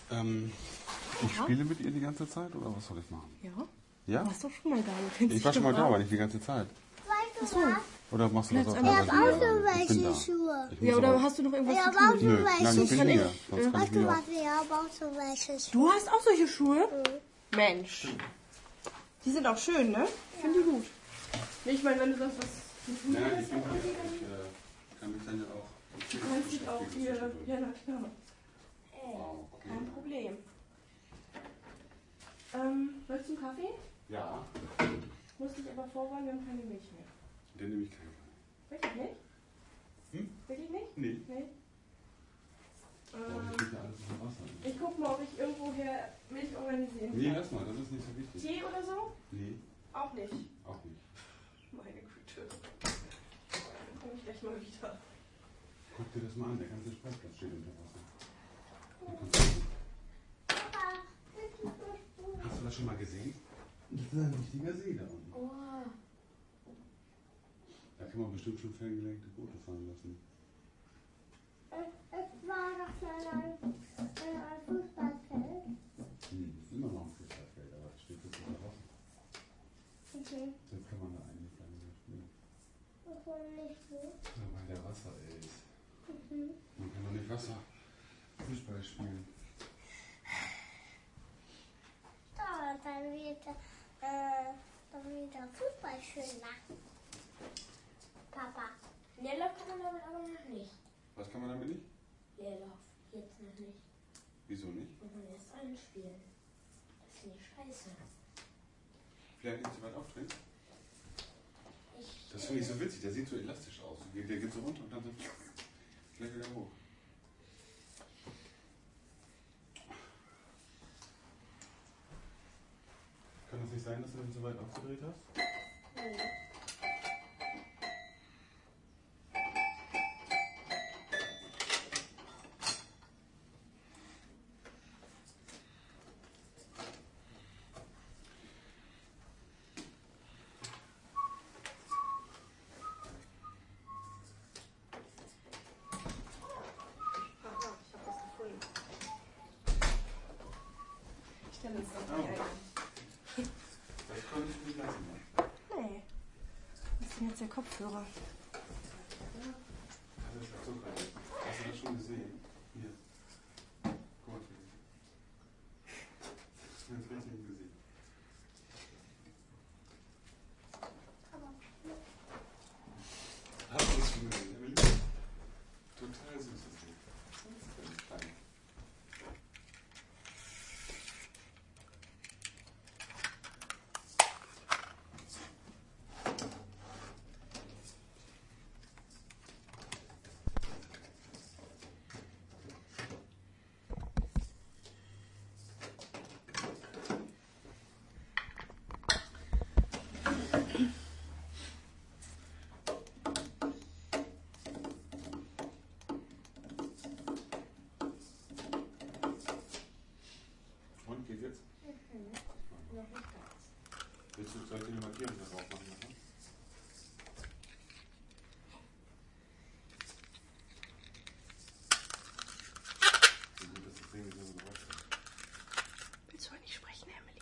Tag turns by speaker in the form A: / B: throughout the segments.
A: Ich spiele mit ihr die ganze Zeit oder was soll ich machen?
B: Ja.
A: Ja?
B: Du warst doch schon mal da. Du kennst
A: Ich war schon mal da, aber nicht die ganze Zeit.
C: Weißt du was?
A: Oder machst du das auch?
C: Ich habe auch so
A: Ich bin
C: welche
A: da.
C: Schuhe.
A: Ich muss
B: Ja, oder
A: aber-
B: hast du noch irgendwas
C: Ich
B: zu
C: habe auch
B: tun?
C: so
A: Nö, nein, ich
C: welche
A: bin hier.
C: Schuhe.
A: Sonst kann ich
C: Weißt du
A: mir
C: was?
A: auch...
C: Ich habe auch so welche Schuhe.
B: Du hast auch solche Schuhe? Mensch. Die sind auch schön, ne? Ich finde die gut. Ich meine, wenn du sonst was zu tun
A: Nein,
B: hast,
A: ich bin hier. Ich kann mich dann ja auch...
B: du kannst dich auch hier... Ja, na klar.
A: Wow, okay.
B: Kein Problem. Willst du einen Kaffee?
A: Ja,
B: Muss dich aber vorwarnen, wir haben keine Milch mehr.
A: dann nehme ich keinen.
B: Wirklich nicht? Wirklich nicht?
A: Nee.
B: Nee.
A: Oh, hier steht ja alles unter Wasser.
B: Ich guck mal, ob ich irgendwoher Milch organisieren kann.
A: Nee, lass mal, das ist nicht so wichtig.
B: Tee oder so?
A: Nee,
B: Auch nicht.
A: auch nicht.
B: Meine Güte. Dann komme ich gleich mal wieder.
A: Guck dir das mal an, der ganze Sportplatz steht unter Wasser. Hast du das schon mal gesehen? Das ist ein richtiger See da unten.
B: Oh.
A: Da kann man bestimmt schon ferngelenkte Boote fahren lassen.
C: Es war doch schon ein Fußballfeld.
A: Ist immer noch ein Fußballfeld, aber es steht jetzt unter Wasser.
C: Okay.
A: Jetzt kann man da eigentlich gar nicht mehr spielen.
C: Das war nicht gut.
A: Ja, weil der Wasser ist.
C: Mhm.
A: Man kann doch nicht Wasser Fußball spielen.
C: Da, dann wird der Fußball schön machen. Papa.
D: Leerlauf kann man damit aber noch nicht.
A: Was kann man damit nicht?
D: Leerlauf, jetzt noch nicht.
A: Wieso nicht?
D: Muss man erst einspielen. Das finde ich scheiße.
A: Vielleicht nicht so weit aufdrehen.
D: Ich,
A: Das finde ich so witzig, der sieht so elastisch aus. Der geht so runter und dann so gleich wieder hoch. Kann das nicht sein, dass du den so weit aufgedreht hast?
D: nee.
B: Aha, ich habe das gefunden. Ich stelle es auf die ein.
A: Das konnte ich nicht lassen.
B: Nee. Was ist denn jetzt der Kopfhörer?
A: Das ist ja so geil. Hast du das schon gesehen? Hier. Guck mal. Das ist ganz richtig im Gesicht. Hast du das schon gesehen, Emily? Total süß ist sie. Ganz klein. Und, geht jetzt?
D: Noch nicht ganz.
A: Soll ich dir eine Markierung da drauf machen lassen? Wie gut, dass das Ding nicht so Geräusch macht.
B: Willst du heute nicht sprechen, Emily?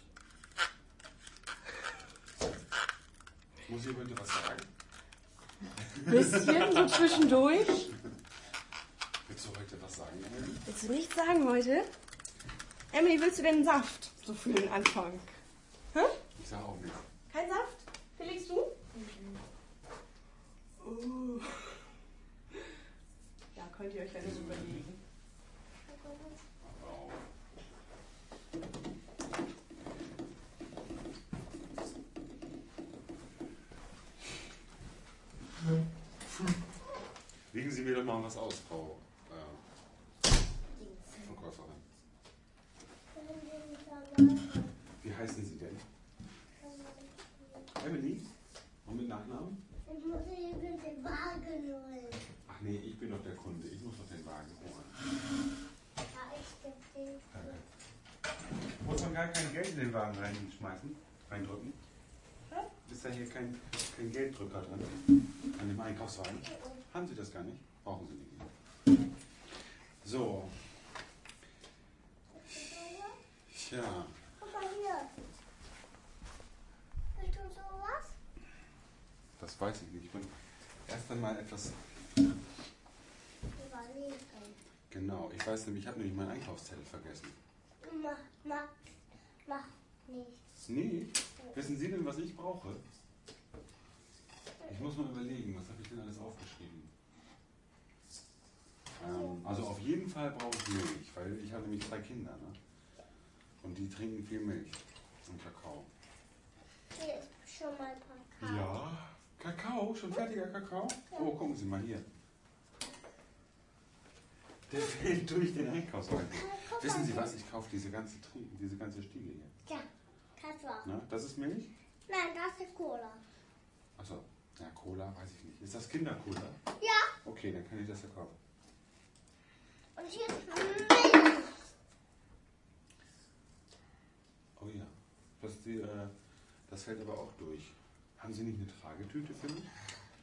A: Muss ich bitte was sagen?
B: Bisschen, so zwischendurch.
A: Willst du heute was sagen, Emily?
B: Willst du nichts sagen heute? Emily, willst du denn einen Saft? So für den Anfang. Hä?
A: Ich sage auch nichts.
B: Kein Saft? Felix, du? Oh. Ja, könnt ihr euch ja nicht überlegen.
A: Wow. Legen Sie mir doch mal was aus, Frau Verkäuferin. Wie heißen Sie denn? Emily? Und mit Nachnamen?
C: Ich muss eben den Wagen holen.
A: Ach nee, ich bin doch der Kunde. Ich muss doch den Wagen holen.
C: Ja, ich geb den.
A: Danke. Muss man gar kein Geld in den Wagen reindrücken? Ist da hier kein Gelddrücker drin? An dem Einkaufswagen? Haben Sie das gar nicht? Brauchen Sie nicht. So. Tja,
C: Guck mal hier. Willst du sowas?
A: das weiß ich nicht. Ich bin erst einmal etwas.
C: Überlegen.
A: Genau, ich weiß nämlich, ich habe nämlich meinen Einkaufszettel vergessen.
C: Mach nicht.
A: Nee, wissen Sie denn, was ich brauche? Ich muss mal überlegen, was habe ich denn alles aufgeschrieben? Also auf jeden Fall brauche ich Milch, weil ich habe nämlich 2 Kinder, ne? Und die trinken viel Milch und Kakao.
C: Hier ist schon mal Kakao.
A: Ja, Kakao, schon fertiger Kakao? Oh, gucken Sie mal hier. Der fällt durch den Einkaufswagen. Wissen Sie was? Ich kaufe diese ganze Stiege hier.
C: Ja, kannst du auch.
A: Ne? Das ist Milch?
C: Nein, das ist Cola.
A: Achso, ja, Cola, weiß ich nicht. Ist das Kindercola?
C: Ja,
A: Okay, dann kann ich das ja kaufen.
C: und hier ist Milch.
A: Oh ja, das fällt aber auch durch. Haben Sie nicht eine Tragetüte für mich?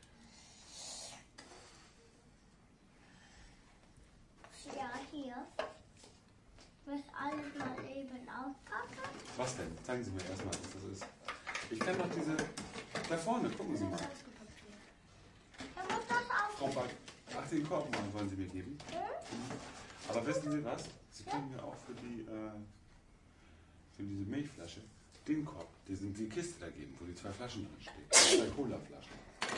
C: Ja, hier. Ich muss alles mal eben auspacken.
A: Was denn? Zeigen Sie mir erstmal, was das ist. Ich kann doch diese... Da vorne, gucken Sie mal.
C: Dann muss das auch.
A: Frau Back, ach, den Korb mal wollen Sie mir geben. Aber wissen Sie was? Sie können mir auch für diese Milchflasche den Korb, die Kiste da geben, wo die 2 Flaschen drin stehen. 2 Cola-Flaschen.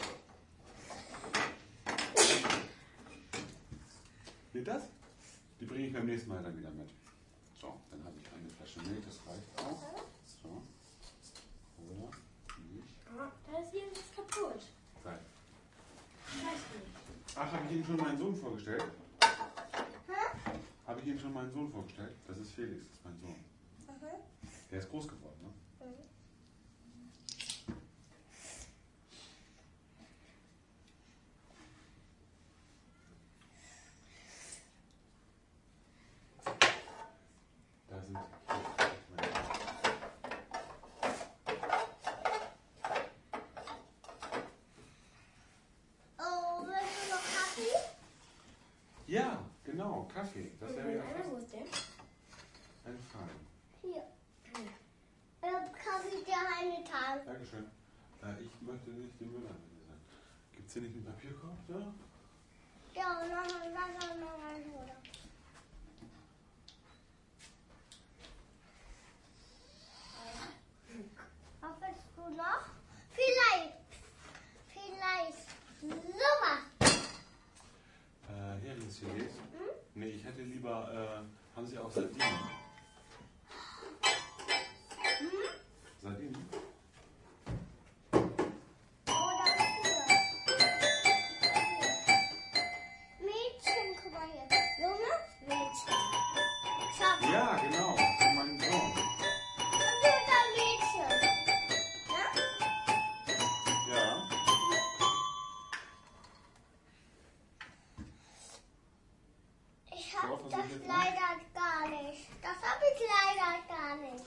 A: Geht das? Die bringe ich beim nächsten Mal dann wieder mit. So, dann habe ich eine Flasche Milch, das reicht auch. So. Cola, Milch.
D: Da ist irgendwas kaputt.
A: Nein.
D: Ich weiß nicht.
A: Ach, habe ich Ihnen schon meinen Sohn vorgestellt? Habe ich Ihnen schon meinen Sohn vorgestellt? Das ist Felix, das ist mein Sohn. Der ist groß geworden, ne? Da sind
C: Oh, willst du noch Kaffee?
A: ja, genau, Kaffee. Das wäre ja
D: Wo ist der?
A: ein Fall.
C: Hier. Kaffee der eine Tag.
A: Dankeschön. Ich möchte nicht den Müll anwenden sein. Gibt es hier nicht einen Papierkorb da?
C: Ja, und noch ein Wasser und noch ein Soda. Was willst du noch? Vielleicht sowas.
A: Heringsfilet? Nee, ich hätte lieber, haben Sie auch Sardinen? Sardinen?
C: Oder hier. Mädchen, guck mal hier. Junge, Mädchen. Schatz.
A: Ja, genau, für meinen Sohn.
C: Und hier ist ein Mädchen. Ja?
A: Ja.
C: Ich hab
A: Worauf hast du
C: das
A: jetzt
C: leider gar nicht. Das hab ich leider gar nicht.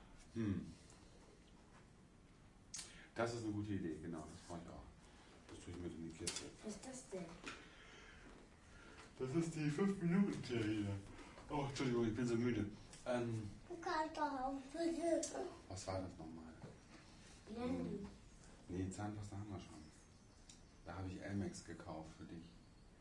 A: Das ist eine gute Idee, genau, das brauche ich auch. Das tue ich mit in die Kiste.
D: Was ist das denn?
A: Das ist die 5-Minuten-Terrine. Oh, Entschuldigung, ich bin so müde.
C: Du kannst doch auch bitte.
A: Was war das nochmal?
D: Wie nennen die?
A: Nee, Zahnpasta haben wir schon. Da habe ich Elmex gekauft für dich.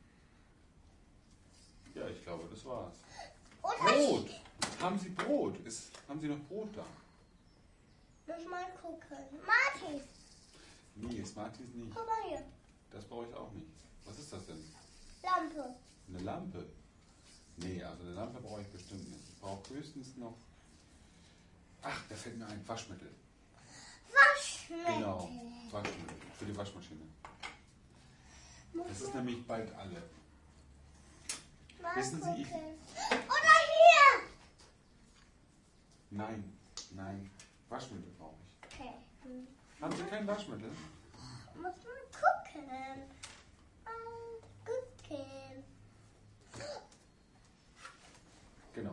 A: Ja, ich glaube, das war's. Brot! Haben Sie Brot? Haben Sie noch Brot da?
C: Muss mal gucken. Martin,
A: Nee, Smarties nicht.
C: guck mal hier.
A: Das brauche ich auch nicht. Was ist das denn?
C: Lampe.
A: Eine Lampe? Nee, also eine Lampe brauche ich bestimmt nicht. Ich brauche höchstens noch... Ach, da fällt mir ein Waschmittel.
C: Waschmittel.
A: Genau, Waschmittel für die Waschmaschine. Das ist nämlich bald alle.
C: Mal
A: Wissen Sie, ich-
C: gucken. Oder hier.
A: Nein, Waschmittel brauche ich.
C: Okay.
A: Haben Sie kein Waschmittel?
C: Muss man gucken. Mal gucken.
A: Genau.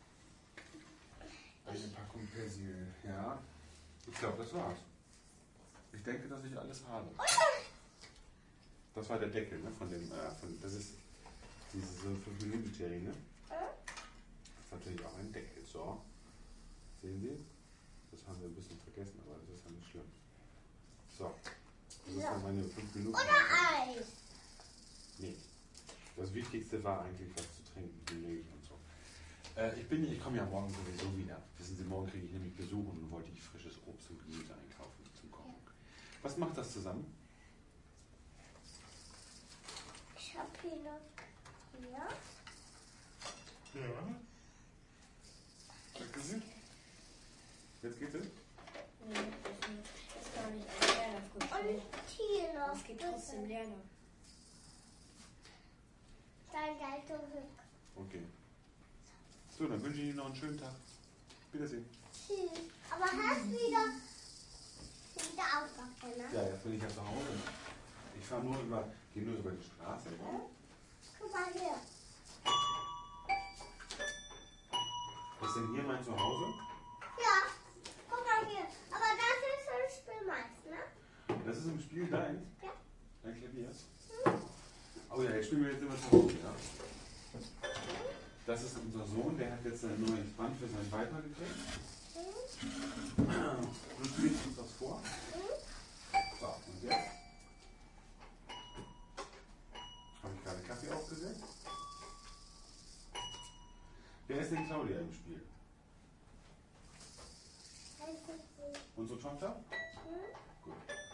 A: Eine Packung Persil, ja. Ich glaube, das war's. Ich denke, dass ich alles habe. Das war der Deckel, ne? Das ist diese 5-Minuten-Terrine. Das ist natürlich auch ein Deckel. So. Sehen Sie? Das haben wir ein bisschen vergessen, aber das ist ja nicht schlimm. So. Das ist dann meine 5 Minuten.
C: Oder Eis.
A: Nee. Das Wichtigste war eigentlich was zu trinken, die Milch und so. Ich komme ja morgen sowieso wieder. Wissen Sie, morgen kriege ich nämlich Besuch und wollte ich frisches Obst und Gemüse einkaufen zum Kochen. Was macht das zusammen?
C: Ich habe hier noch hier.
A: Ja. Danke Sie. Jetzt geht's?
D: Nee, das ist gar nicht ein Leerlaufgefühl.
C: Und hier noch.
D: Es geht trotzdem Leerlauf.
C: Dann gleich zurück.
A: Okay. So, dann wünsche ich Ihnen noch einen schönen Tag. Wiedersehen.
C: Tschüss. Aber hast du wieder aufgewacht, ne?
A: Ja, jetzt bin ich ja zu Hause. Ich gehe nur über die Straße.
C: Guck mal hier.
A: Ist denn hier mein Zuhause?
C: Ja, guck mal hier. Aber das ist ein Spielmaß, ne?
A: Das ist im Spiel deins?
C: Ja.
A: Dein Klavier? Oh ja, jetzt spielen wir jetzt immer zu Hause, ja? Das ist unser Sohn, der hat jetzt ein neues Band für seinen Viper gekriegt. Du spielst uns das vor. So, und jetzt habe ich gerade Kaffee aufgesetzt. Wer ist denn Claudia im Spiel? Unsere Tochter? Gut.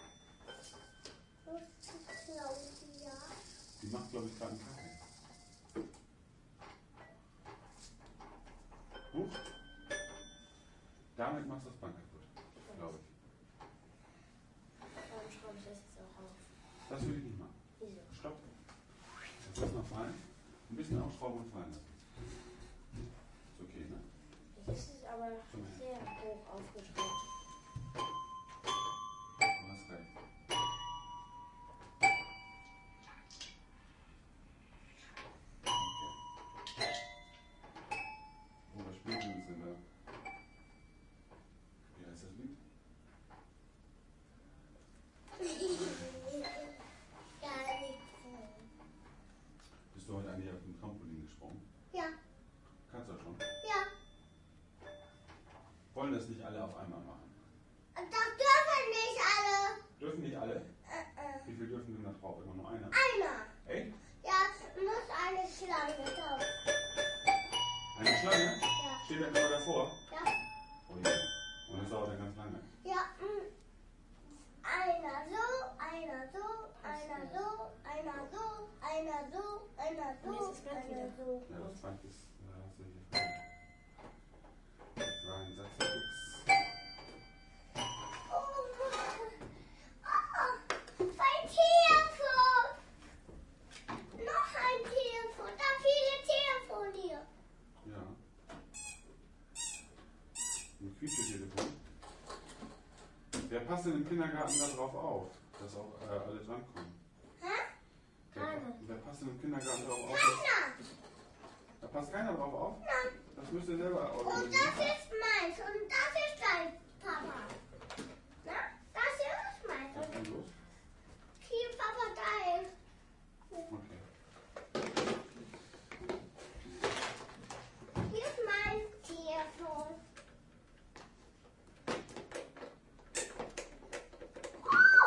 A: Die macht, glaube ich, gerade einen Kaffee. Huch. Damit machst du das Band kaputt, glaube ich.
D: Warum schreibe ich das jetzt auch auf?
A: Das will ich nicht machen.
D: Wieso?
A: Stopp. Jetzt lass mal fallen. Ein bisschen aufschrauben und fallen lassen. Ist okay, ne?
D: Das ist aber sehr hoch aufgeschraubt.
A: Du hast recht. Okay. Oh, was spielen wir uns denn da? Wie heißt das Lied? Bist du heute eigentlich auf dem Trampolin gesprungen?
C: Ja,
A: Kannst du schon?
C: ja.
A: Wollen das nicht alle auf einmal machen?
C: Das dürfen nicht alle.
A: Dürfen nicht alle? Wie viel dürfen denn da drauf? Immer nur einer?
C: Einer.
A: Echt?
C: Ja, muss eine Schlange drauf.
A: Eine Schlange?
C: Ja.
A: Steht da immer davor?
C: Ja.
A: Oh je. Und das dauert dann ganz lange.
C: Ja, einer so, einer so, einer so, einer so, einer so, einer so,
D: Und jetzt ist Blatt
C: einer
D: wieder.
C: so.
A: Ja, das Band ist, hast du hier vorne. Das war ein Satz fix.
C: Oh, ein Telefon. Noch ein Telefon. Da viele Telefon hier.
A: Ja. Ein Quietschetelefon. Wer passt denn im Kindergarten da drauf auf, dass auch alle drankommen?
C: Hä?
A: Wer passt denn im Kindergarten drauf auf?
C: Keiner.
A: Da passt keiner drauf auf?
C: Nein.
A: Das müsst ihr selber
C: Und
A: organisieren.
C: das ist meins. Und das ist dein Papa. Na? Das hier ist meins.
A: Was ist
C: Und
A: denn los?
C: hier Papa dein.
A: Okay.
C: Hier ist mein Telefon. Oh!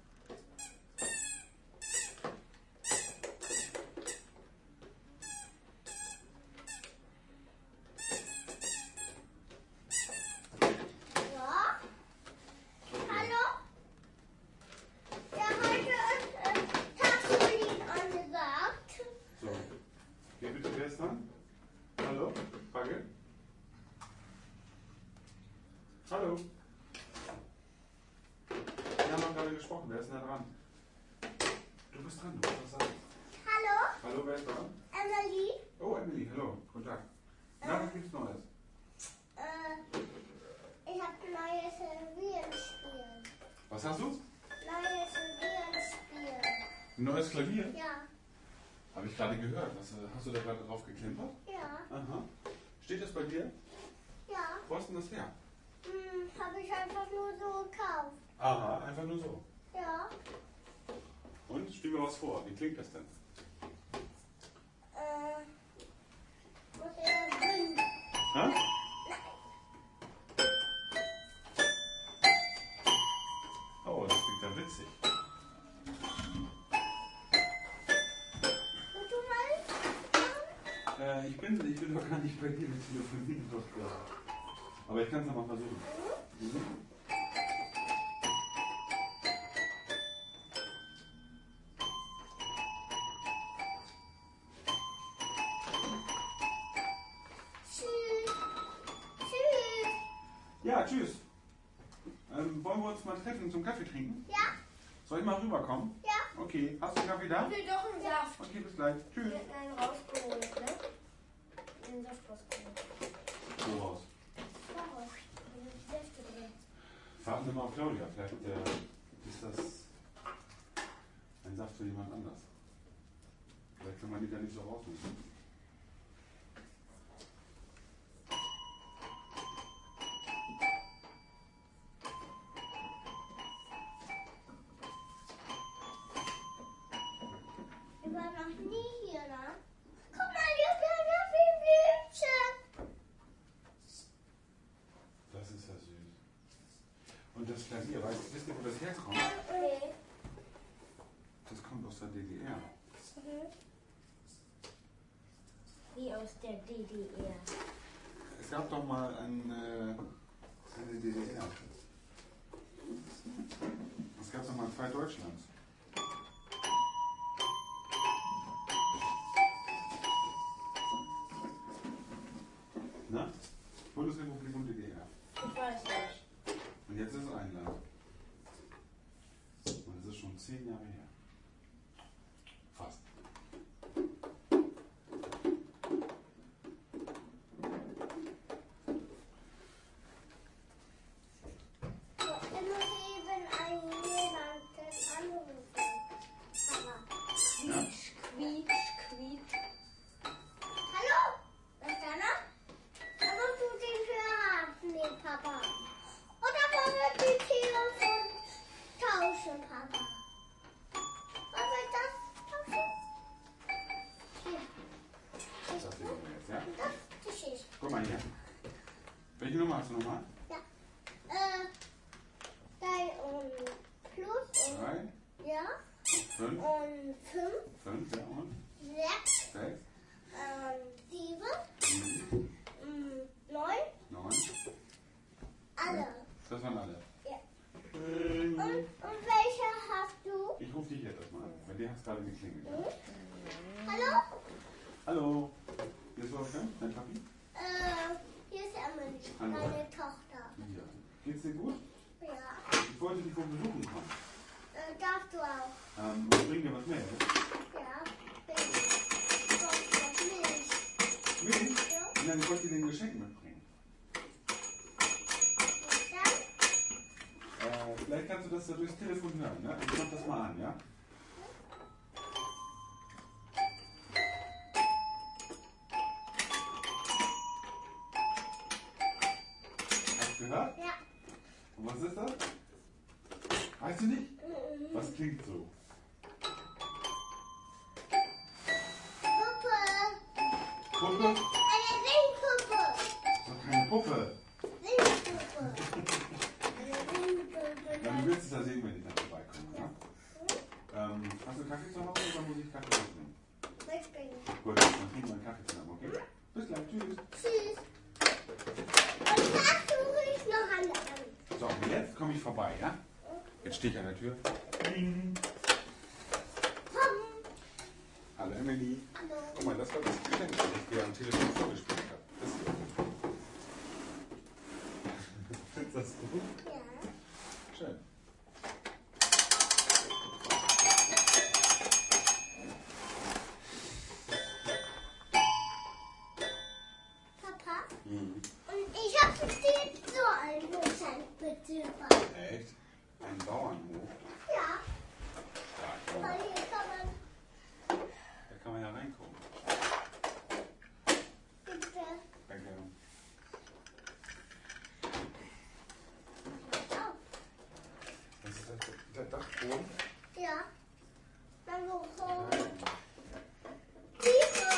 C: Ja? Hallo? Ja, heute ist Trampolin angesagt.
A: So. Geh bitte, wer ist dran? Hallo? Frage? Hallo? Wir haben doch gerade gesprochen. Wer ist denn da dran? Du bist dran, du musst was sagen.
C: Hallo?
A: Hallo, wer ist dran?
C: Emily?
A: Oh, Emily, hallo. Guten Tag. Na, was gibt's Neues?
C: Ich habe ein neues Klavierspiel.
A: Was hast du?
C: Neues Klavierspiel.
A: Ein neues Klavier?
C: Ja.
A: Habe ich gerade gehört. Hast du da gerade drauf geklimpert?
C: Ja.
A: Aha. Steht das bei dir?
C: Ja.
A: Wo hast du denn das her?
C: Habe ich einfach nur so gekauft.
A: Aha, einfach nur so.
C: Ja.
A: Und spiel mir was vor. Wie klingt das denn?
C: Muss ich das binden?
A: Hä? kann ich bei dir mit telefonieren, doch klar. Aber ich kann es nochmal versuchen. Mhm. Ja, tschüss. Wollen wir uns mal treffen zum Kaffee trinken?
C: Ja.
A: Soll ich mal rüberkommen?
C: Ja.
A: Okay, hast du Kaffee da?
D: Ich will doch einen Saft.
A: Okay, bis gleich. Tschüss.
D: Wir hätten einen rausgeholt, ne? Den Saft rausgeholt.
A: So raus.
D: Daraus. Da sind die Säfte drin.
A: Fragen Sie mal auf Claudia, vielleicht ist das ein Saft für jemand anders. Vielleicht kann man die da nicht so rausnehmen.
C: Ich war noch nie hier, ne? Guck mal, hier sind noch viel Blümchen.
A: Das ist ja süß. Und das Klavier, wisst ihr, wo das herkommt?
D: Okay.
A: Das kommt aus der DDR.
D: Wie aus der DDR.
A: Es gab doch mal eine DDR. Es gab doch mal 2 Deutschlands. Na? Bundesrepublik und DDR.
D: Ich weiß nicht.
A: Und jetzt ist es ein Land. Und das ist schon 10 Jahre her. Fast.
C: Ich muss eben jemanden anrufen. Papa.
A: Ja?
D: Quietsch, quietsch.
C: Hallo? Was ist da noch? Da musst du den Hörer abnehmen, Papa. Oder wollen wir die Telefon tauschen, Papa? Wollen wir das tauschen? Hier.
A: Das sehen wir jetzt, ja?
C: Das ist es.
A: Guck mal hier. Welche Nummer hast du nochmal?
C: 3 und plus
A: 3,
C: und ja
A: 5,
C: und 5,
A: 5, ja und
C: 6,
A: 6,
C: 7,
A: 7,
C: 9,
A: 9.
C: alle.
A: Das waren alle.
C: Ja. Und welche hast du?
A: Ich rufe dich jetzt erstmal an. Bei dir hat es gerade geklingelt. Ja?
C: Hallo?
A: Hallo. Hier ist Wolfgang, dein Papi?
C: Hier ist Emily,
A: Hallo.
C: meine Tochter.
A: Ja. Geht's dir gut?
C: Ja.
A: Ich wollte dich wohl besuchen kommen.
C: Darfst du auch?
A: Bring dir was mit.
C: Ja. Ich brauche das Milch.
A: Milch?
C: Ja.
A: Und dann wollte ich dir ein Geschenk mitbringen.
C: Und dann?
A: Vielleicht kannst du das da durchs Telefon hören. Ne? Ich mach das mal an, ja? Hast du gehört?
C: Ja.
A: Und was ist das? Weißt du nicht? Was klingt so?
C: Puppe.
A: Puppe?
C: Eine Ringpuppe.
A: Das ist doch keine Puppe.
C: Ringpuppe. Eine Ringpuppe.
A: Na, du willst es ja sehen, wenn ich da vorbeikomme. Ne? Hast du Kaffee zu Hause oder muss ich Kaffee mitnehmen?
C: Mitbringen.
A: Gut, dann trinken wir einen Kaffee zusammen, okay? Bis gleich, tschüss.
C: Tschüss. Und das suche ich noch an.
A: So, und jetzt komme ich vorbei, ja? Jetzt stehe ich an der Tür. Ding.
C: Komm.
A: Hallo Emily.
C: Hallo.
A: Guck mal, das war das Geschenk, das ich dir am Telefon vorgespielt habe. Das hier. Findest du das gut?
C: Ja.
A: Schön.
C: Papa.
A: Mhm.
C: Und ich habe dir so ein Geschenk mitgebracht.
A: Echt? Ein Bauernhof?
C: Ja.
A: Stark.
C: Weil hier kann man
A: Da kann man ja reingucken.
C: bitte.
A: Danke.
C: Oh.
A: Das ist der Dachboden.
C: Ja. Dann so hoch.
A: Nein.
C: Tiefer.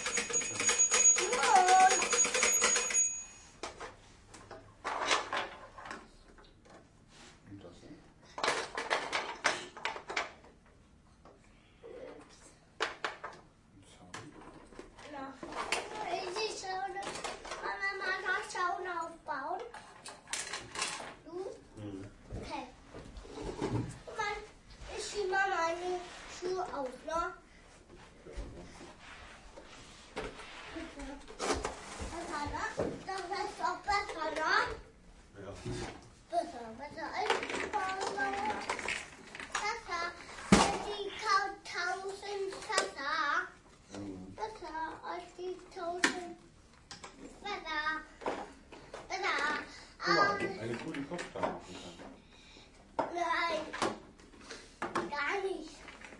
C: Mond.
A: Und das hier? Ein Zaun.
C: Ja. Ich sehe schon Das ist doch besser, ne?
A: Ja.
C: Besser als die Papa. Besser als die 1000 Besser. Besser als die 1000. Besser.
A: Guck mal, eine Kuh, die Kopfstein machen kann.
C: Nein. Gar nicht.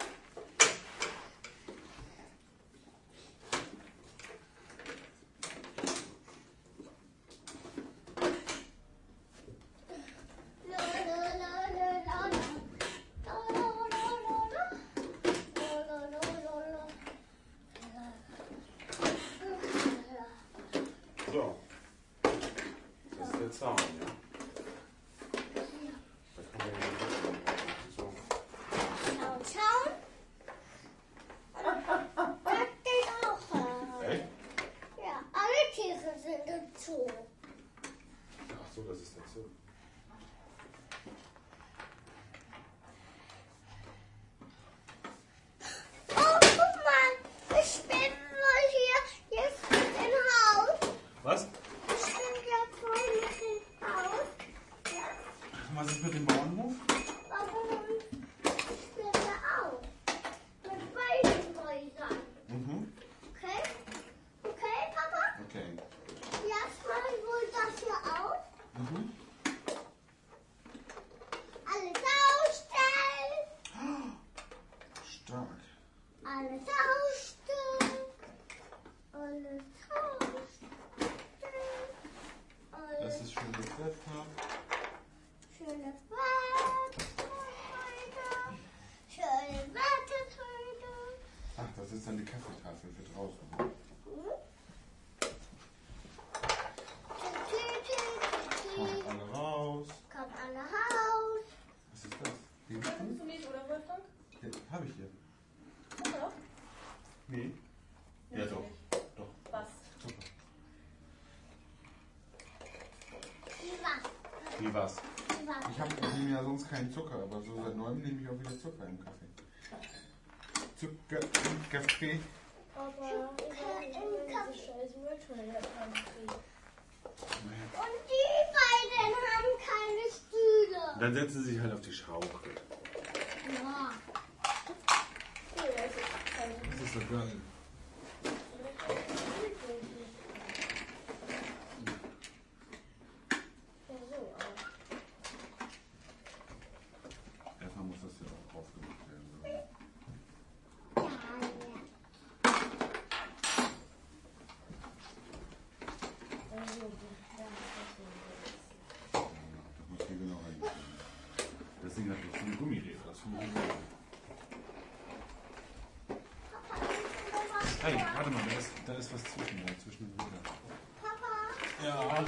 A: So. Das ist der Zaun, ja? Da kann man ja so.
C: Schauen. Das geht auch.
A: Echt?
C: Ja, alle Tiere sind im Zoo.
A: Ach so, das ist der Zoo.
C: Oh, guck mal. Ich bin wohl hier jetzt mit dem Haus.
A: Was?
C: Ich bin jetzt wohl mit dem Haus. Ja,
A: Was ist mit dem Bauernhof?
C: warum? Ich bin da auch. Mit beiden Häusern.
A: Mhm.
C: Okay? Okay, Papa?
A: Okay.
C: Jetzt machen wir das hier auf.
A: Mhm.
C: Alles ausstellen.
A: Stark.
C: Alles ausstellen. Alles ausstellen.
A: Das
C: Alles
A: ist schön Wetter.
C: schöne Wetterträger. Schöne Wetterträger.
A: Ach, das ist dann die Kaffeetafel für draußen. Kommt alle raus.
C: Kommt alle raus.
A: Was ist das? Lebensmittel?
B: Du nicht, oder Wolfgang?
A: Ja, habe ich hier.
B: Ja.
A: Nee. Ja, doch. Doch.
B: Was?
A: Zucker.
C: Wie was?
A: Wie was?
C: Wie was?
A: Ich nehme ja sonst keinen Zucker, aber so seit neuem nehme ich auch wieder Zucker im Kaffee. Zucker im Kaffee.
D: Aber ich will diese scheiß Mülltonne kriegen.
C: Und die beiden haben keine Stühle.
A: Dann setzen sie sich halt auf die Schaukel.
C: Ja.
A: Das ist doch geil. Erstmal muss das ja auch aufgemacht werden. Das muss hier genau rein. Das Ding hat so viele Gummiräder. Das finde ich gut. Hey, warte mal, da ist was zwischen den Rädern.
C: Papa.
A: Ja.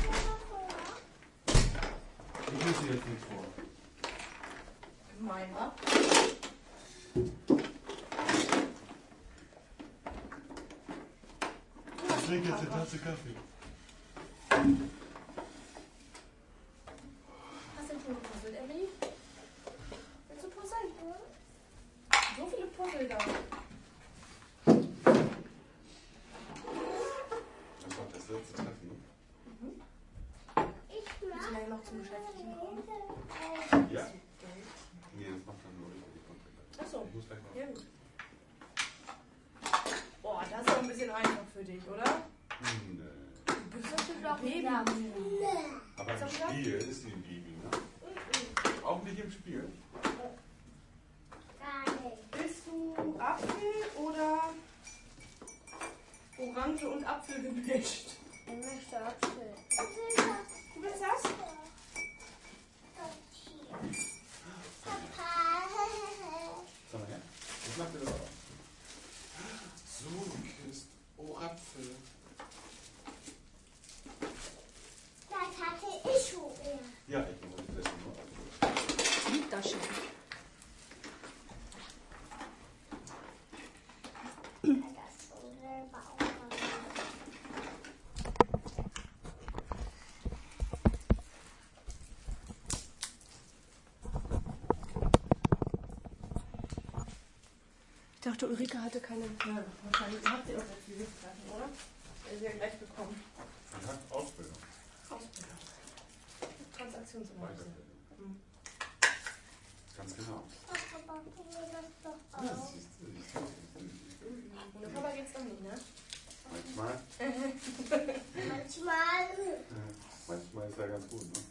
A: Ich lese jetzt nichts vor.
B: Gemein, wa?
A: Ich trinke jetzt eine Tasse Kaffee.
B: Hast du schon gepuzzelt, Emily? Willst du puzzeln? So viele Puzzle da.
A: Das war das letzte Treffen.
C: Ich
B: Wie
C: mache
B: lange noch zum Beschäftigen kommen?
A: Ja? Nee, das macht dann nur die Kontakte.
B: Achso.
A: Ich muss gleich mal.
B: Ja, gut. Boah, das ist doch ein bisschen einfach für dich, oder?
A: Nee.
B: Du bist doch ein Baby.
A: Aber im Spiel ist sie ein Baby, ne? Auch nicht im Spiel.
C: gar nicht.
B: Willst du Apfel oder Orange und Apfel gemischt?
D: Ich möchte Apfel.
C: Ich will das.
B: Du willst das?
C: Das hier. Papa.
A: Sag mal her. Was macht ihr das auch? So, Kist. Oh, Apfel.
C: Das hatte ich schon.
A: Ja, ich muss das nur.
B: Liegt das schon.
C: Das schon selber auch gemacht.
B: Ich dachte, Ulrike hatte keine. Ja, wahrscheinlich hat sie auch jetzt dieses Treffen, oder? Er sie ja gleich bekommen.
A: Sie hat aus
B: Reaktionsweise. Mhm.
A: Ganz genau.
C: Papa, guck mir das doch
A: Ja,
C: auf.
A: siehst du.
B: Ohne Papa geht's doch nicht, ne?
A: Manchmal.
C: Manchmal.
A: Manchmal ist ja ganz gut, ne?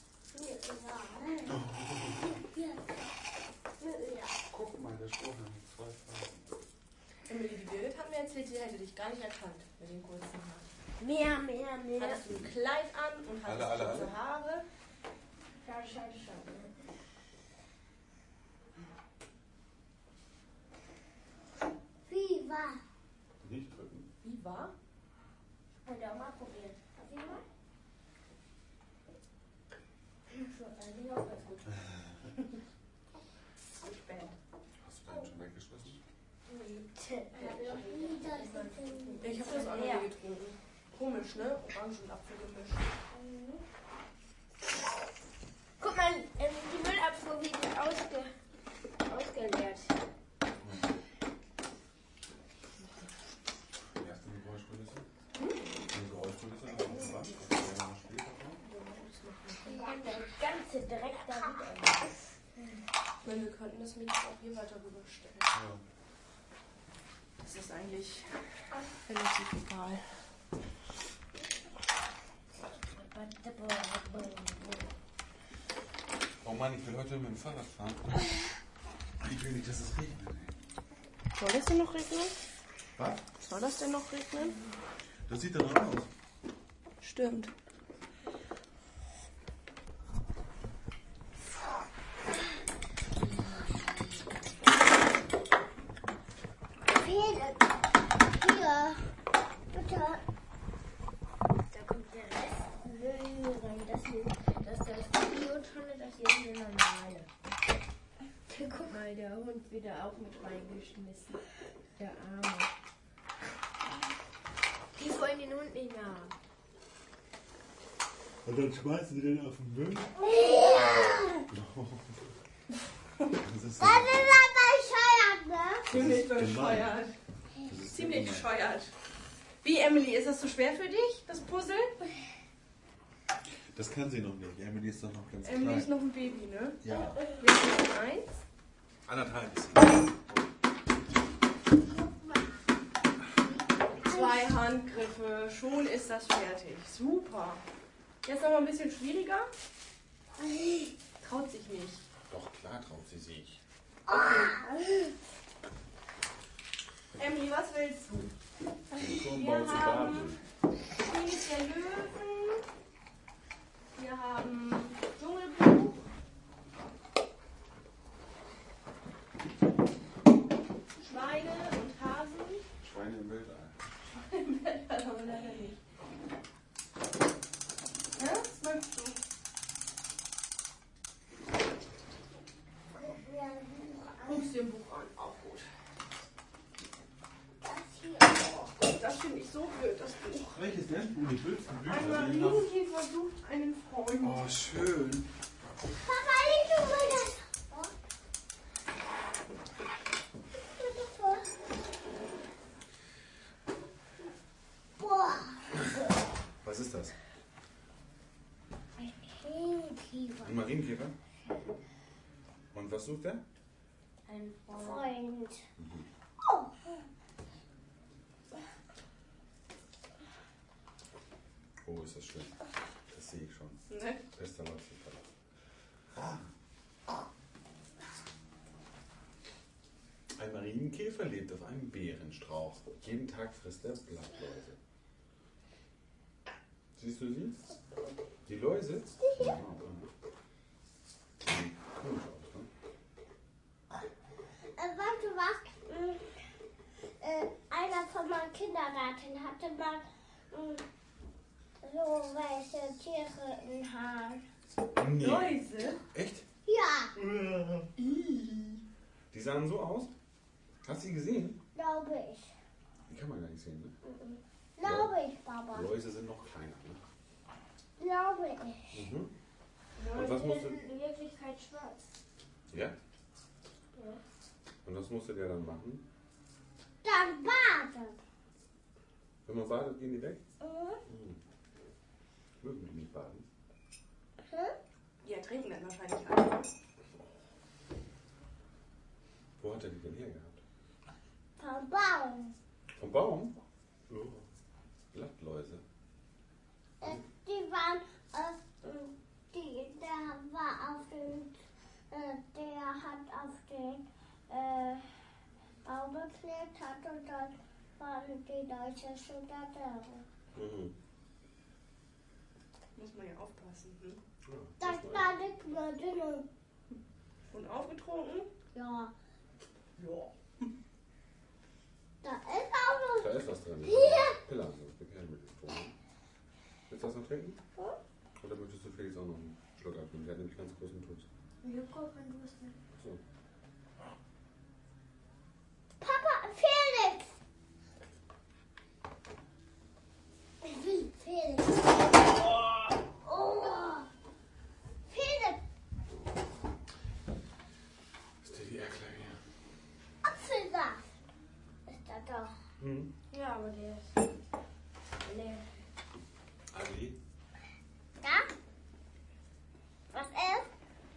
C: Ja.
A: Guck mal, der Spruch hat 2 Farben.
B: Emily, die Birgit hat mir erzählt, sie hätte dich gar nicht erkannt mit den kurzen Haaren.
C: Mehr.
B: Hattest du ein Kleid an und hattest
A: Alle.
B: kurze Haare.
D: Schade.
C: Wie war?
A: Nicht drücken.
B: Wie war?
D: Könnt ihr auch mal probieren. Darf ich mal? So, eigentlich auch ganz gut.
B: Zu spät.
A: Hast du deinen schon weggeschmissen?
B: Ich habe das auch noch nie getrunken. Komisch, ne? Orange und Apfel gemischt.
D: Guck mal, die Müllabfuhr wird ausgeleert.
A: Die erste Geräuschkulisse? Eine Geräuschkulisse auf der Wand? Auf der man spielt?
D: Der ganze Dreck da wieder.
B: Ich meine, wir könnten das Mikro auch hier weiter rüberstellen.
A: Ja.
B: Das ist eigentlich relativ egal.
A: Oh Mann, ich will heute mit dem Fahrrad fahren. Ich will nicht, dass es regnet. Ey.
B: Soll das denn noch regnen?
A: Was?
B: Soll das denn noch regnen?
A: Das sieht doch aus.
B: Stimmt.
C: Hier. Bitte.
D: Da kommt der Rest Müll rein. Das ist das Biotonne, das hier ist eine normale. Guck mal, der Hund wieder auch mit reingeschmissen. Der Arme. Die wollen den Hund nicht mehr haben.
A: Und dann schmeißen die den auf den Müll? Das ist
C: Das ist aber bescheuert, ne?
B: Ziemlich
A: gemein.
B: bescheuert.
A: Das ist
B: Ziemlich
A: gemein.
B: bescheuert. Wie, Emily, ist das zu schwer für dich, das Puzzle?
A: Das kann sie noch nicht. Emily ist doch noch ganz
B: Emily ist
A: klein.
B: noch ein Baby, ne?
A: Ja.
B: Wir sind 1.
A: 1,5 ist sie.
B: 2 Handgriffe, schon ist das fertig. Super. Jetzt noch mal ein bisschen schwieriger. Traut sich nicht.
A: Doch, klar traut sie sich.
B: Emily, was willst du?
A: Turmbau zu baden.
B: König der Löwen. Wir haben Dschungelbuch. Schweine und Hasen.
A: Schweine im Weltall.
B: Aber leider nicht. Ja, was möchtest du? Guckst dir ein Buch an, auch gut. Oh, das finde ich so blöd, das Buch.
A: Welches denn? Die blödsten Bücher.
B: Ein
A: die noch-
B: Marienkäfer sucht einen Freund.
A: Oh, schön.
C: Papa, leg du mal das. Boah.
A: Was ist das?
C: Hähnchenkäfer.
A: Ein Marienkäfer? Und was sucht er?
D: Ein Freund.
C: Freund.
A: Oh, ist das schön. Das sehe ich schon.
B: Ne?
A: Bester Leuchtfall. Ein Marienkäfer lebt auf einem Beerenstrauch. Jeden Tag frisst er Blattläuse. Siehst du sie? Die Läuse? Ja. Sieht komisch aus, ne?
C: Weißt du was? Einer von meinen Kindergarten hatte mal so weiße Tiere in den Haaren.
A: Nee.
B: Läuse?
A: Echt?
C: Ja,
A: Die sahen so aus? Hast du sie gesehen?
C: glaube ich.
A: Die kann man gar nicht sehen, ne?
C: Glaube ich, Papa.
A: Läuse sind noch kleiner, ne?
C: Glaube ich.
A: Mhm. Und was musst du...
D: In Wirklichkeit schwarz.
A: Ja?
D: Ja.
A: Und was musst du dir dann machen?
C: Dann baden.
A: Wenn man badet, gehen die weg?
C: Mhm.
A: Mögen die nicht baden?
C: Hm?
B: trinken dann wahrscheinlich alle.
A: Wo hat er die denn her gehabt?
C: Vom Baum.
A: Vom Baum? Oh. Blattläuse.
C: Die waren, der war auf den, der hat auf den Baum geklettert und dann waren die Leute schon da drin.
A: Mhm.
B: Muss man ja aufpassen. Hm?
A: Ja,
C: Das war eine Knödel.
B: Und aufgetrunken?
C: Ja,
B: Ja.
C: da ist auch
A: da
C: noch.
A: ist was drin.
C: Hier.
A: Pille haben wir mit getrunken. Willst du das noch trinken? Oder möchtest du Felix auch noch einen Schluck abnehmen? Der hat nämlich ganz großen Tuss.
D: Ja, guck, wenn du es nicht.
A: So.
C: Papa, Felix. Ich will Felix. Oh. Felix,
A: Ist der die Erklärung hier?
C: Apfelsaft. Ist da doch.
A: Mhm.
D: Ja, aber der ist leer.
A: Ali?
C: Ja? Was ist?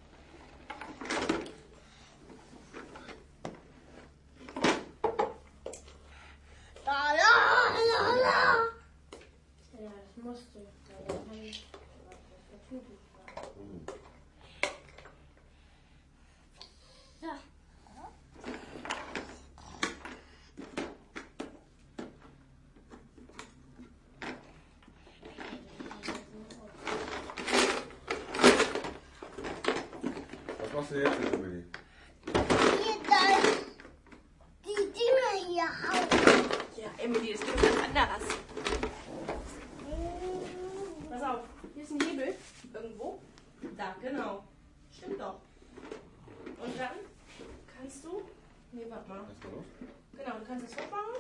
C: La la la la.
D: Ja, das musst du. Weil der kann nicht. Das natürlich.
A: Mhm.
C: So.
A: Was machst du jetzt, Emily?
C: Hier dann die Dinger hier auf.
B: Ja, Emily, das geht ganz anders. Pass auf, hier ist ein Hebel. Irgendwo. Da, genau. Stimmt doch. Und dann kannst du. Nee, warte mal.
A: Lass mal los.
B: Genau, du kannst es hochmachen.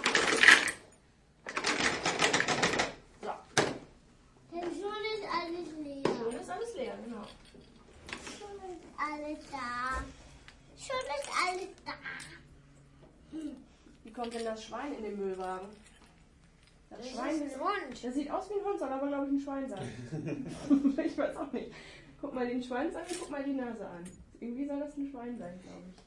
B: So,
C: Denn schon ist alles leer.
B: schon ist alles leer, genau.
C: Schon ist alles da. Schon ist alles da.
B: Wie kommt denn das Schwein in den Müllwagen? Das Schwein ist.
D: Hund.
B: Das sieht aus wie ein Hund, soll aber, glaube ich, ein Schwein sein. Ich weiß auch nicht. Guck mal den Schwanz an und guck mal die Nase an. Irgendwie soll das ein Schwein sein, glaube ich.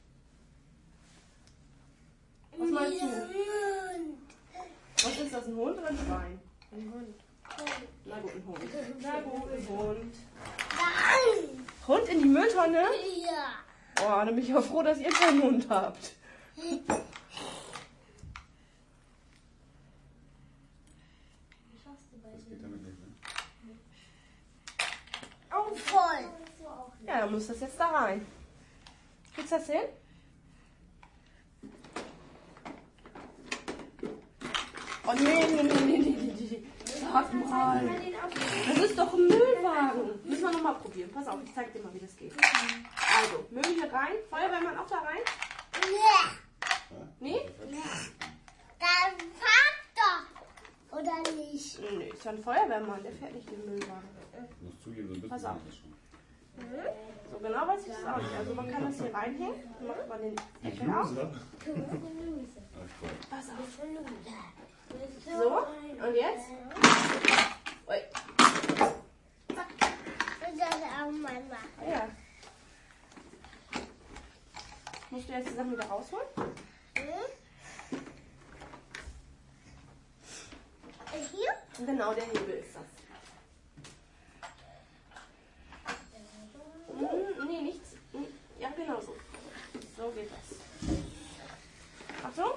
B: Was meinst du? Was ist das, ein Hund oder ein Schwein?
D: Ein Hund.
B: Na gut, ein Hund. Na gut, ein Hund.
C: Nein.
B: Hund in die Mülltonne?
C: Ja.
B: Boah, dann bin ich auch froh, dass ihr keinen Hund habt.
A: Das geht damit nicht, ne?
C: Und voll.
B: Ja, dann muss das jetzt da rein. Kriegst du das hin? Oh nee. Sag mal. Das ist doch ein Müllwagen. Müssen wir nochmal probieren. Pass auf, ich zeig dir mal, wie das geht. Also, Müll hier rein. Feuerwehrmann auch da rein?
C: Ja.
B: Nee?
C: Dann fahrt doch. Oder nicht?
B: Nee, ist ja ein Feuerwehrmann. Der fährt nicht den Müllwagen.
A: Ich muss zugeben, so ein bisschen
B: Pass auf.
A: geht das schon.
B: So genau weiß ich das auch nicht. Also man kann das hier reinhängen. Dann macht man den Deckel auf.
A: Alles klar.
B: Pass auf. So, und jetzt? Ui.
C: Und das auch mal machen.
B: Ja. Musst du jetzt die Sachen wieder rausholen?
C: Hier?
B: Genau, der Hebel ist das. Nee, nichts. Ja, genau so. So geht das. Achtung.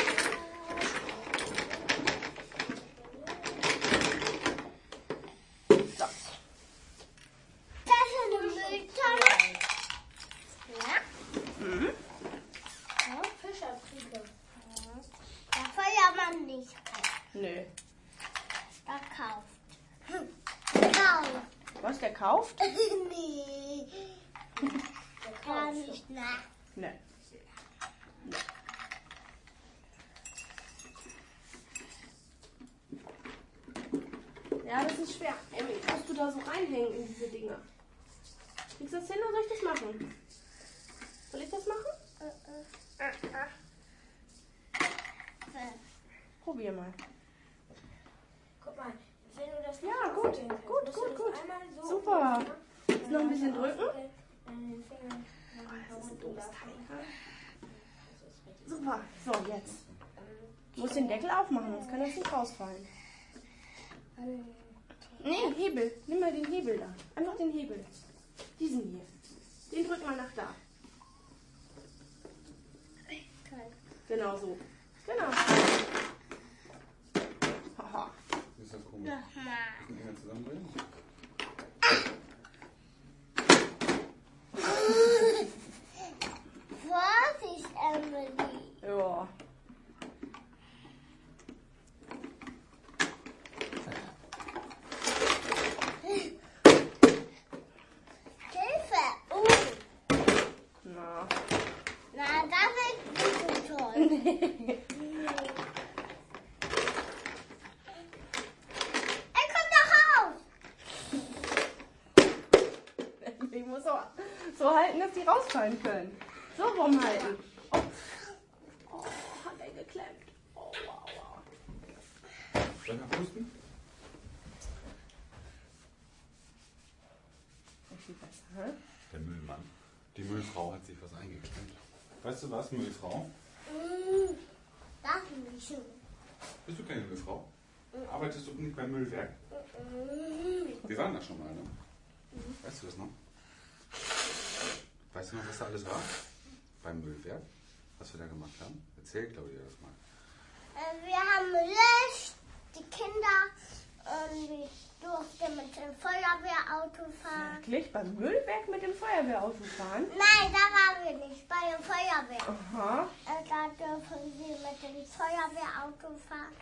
B: So.
C: Das ist eine Mülltonne. Ja?
B: Mhm.
C: Ja, Fischertriebe. Da Feuermann nicht.
B: Nö.
C: Da kauft. Kauft.
B: Was, der kauft?
C: Nee. Gar nicht nach.
B: Nö. Ja, das ist schwer. Emmy, musst du da so reinhängen in diese Dinger? Kriegst du das hin oder soll ich das machen? Soll ich das machen? Probier mal.
D: Guck mal, wenn du das nicht
B: Ja, gut,
D: aufhängen kannst,
B: gut,
D: musst
B: gut,
D: du das
B: gut.
D: einmal so
B: Super.
D: machen.
B: Jetzt noch ein bisschen drücken. Das ist ein doofes Teil. Super. So, jetzt. Du musst den Deckel aufmachen, sonst kann das nicht rausfallen. Nee, Hebel. Nimm mal den Hebel da. Einfach den Hebel. Diesen hier. Den drück mal nach da. Genau so. Genau. Haha.
A: Ist das komisch? Müssen die zusammenbringen?
C: Vorsicht, Emily.
B: Ja.
C: Hilfe.
B: Na.
C: Na, das ist nicht so toll. Er kommt doch raus.
B: Ich muss so halten, dass die rausfallen können. So rumhalten. Oh. Oh, hat er geklemmt. Oh, wow, wow.
A: Soll ich mal pusten?
B: Viel besser, hä?
A: Der Müllmann. Die Müllfrau hat sich was eingeklemmt. Weißt du was, Müllfrau?
C: Das ist nicht schön.
A: Bist du keine Müllfrau? Arbeitest du nicht beim Müllwerk? Wir waren da schon mal, ne? Weißt du das noch? Weißt du noch, was da alles war? Beim Müllwerk? Was wir da gemacht haben? Erzähl Claudia das mal.
C: Wir haben gelöscht, die Kinder, wir durften mit dem Feuerwehrauto fahren.
B: Wirklich? Beim Müllwerk mit dem Feuerwehrauto fahren?
C: Nein, da waren wir nicht, bei der Feuerwehr.
B: Aha.
C: Da dürfen wir mit dem Feuerwehrauto fahren.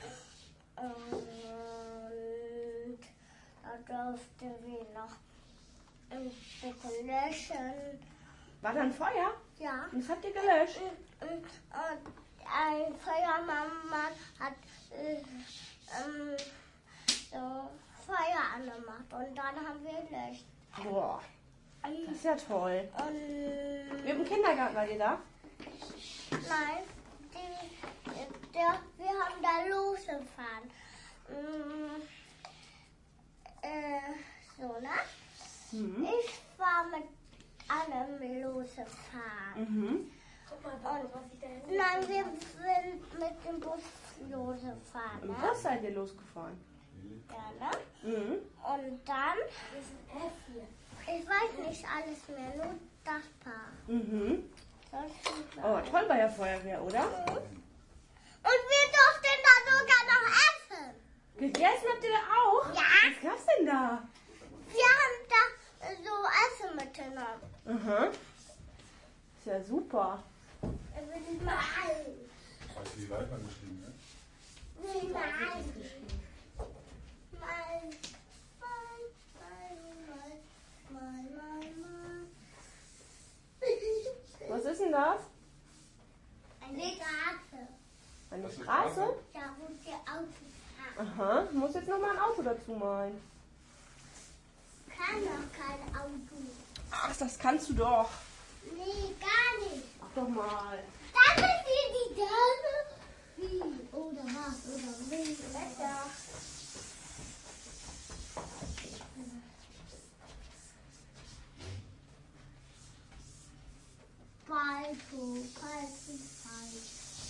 C: Und da durften wir noch ein bisschen löschen.
B: War da ein Feuer?
C: Ja.
B: Und das habt ihr gelöscht?
C: Und ein Feuermann hat so Feuer angemacht und dann haben wir gelöscht.
B: Boah, das ist ja toll.
C: Und
B: Mit dem Kindergarten war ihr da?
C: nein, wir haben da losgefahren. So, ne?
B: Mhm.
C: Ich war mit einem losgefahren.
B: Mhm.
C: Nein, wir sind mit dem Bus losgefahren.
B: Im
C: Ne?
B: Bus seid ihr losgefahren?
C: Ja, ne?
B: Mhm.
C: Und dann, ich weiß nicht alles mehr, nur das Paar.
B: Mhm.
C: Das ist
B: Oh, toll bei der Feuerwehr, oder?
C: Und wir durften da sogar noch essen.
B: Gegessen habt ihr da auch?
C: Ja.
B: Was gab's denn da?
C: Wir haben da so Essen mitgenommen.
B: Aha. Ist ja super.
C: Nein.
A: Weißt du, wie weit man geschrieben hat?
C: Nein.
B: Was ist denn das?
C: Eine Straße.
B: Eine
A: Das ist eine
B: Straße?
A: Straße?
C: Da wo die Autos fahren.
B: Aha. Ich muss jetzt noch mal ein Auto dazu malen.
C: Kann doch kein Auto.
B: Ach, das kannst du doch.
C: Nee, gar nicht.
B: Mach doch mal.
C: Das ist hier die Dame. Wie? Oder was? Oder wie? Wetter. Balto, Balto, Balto.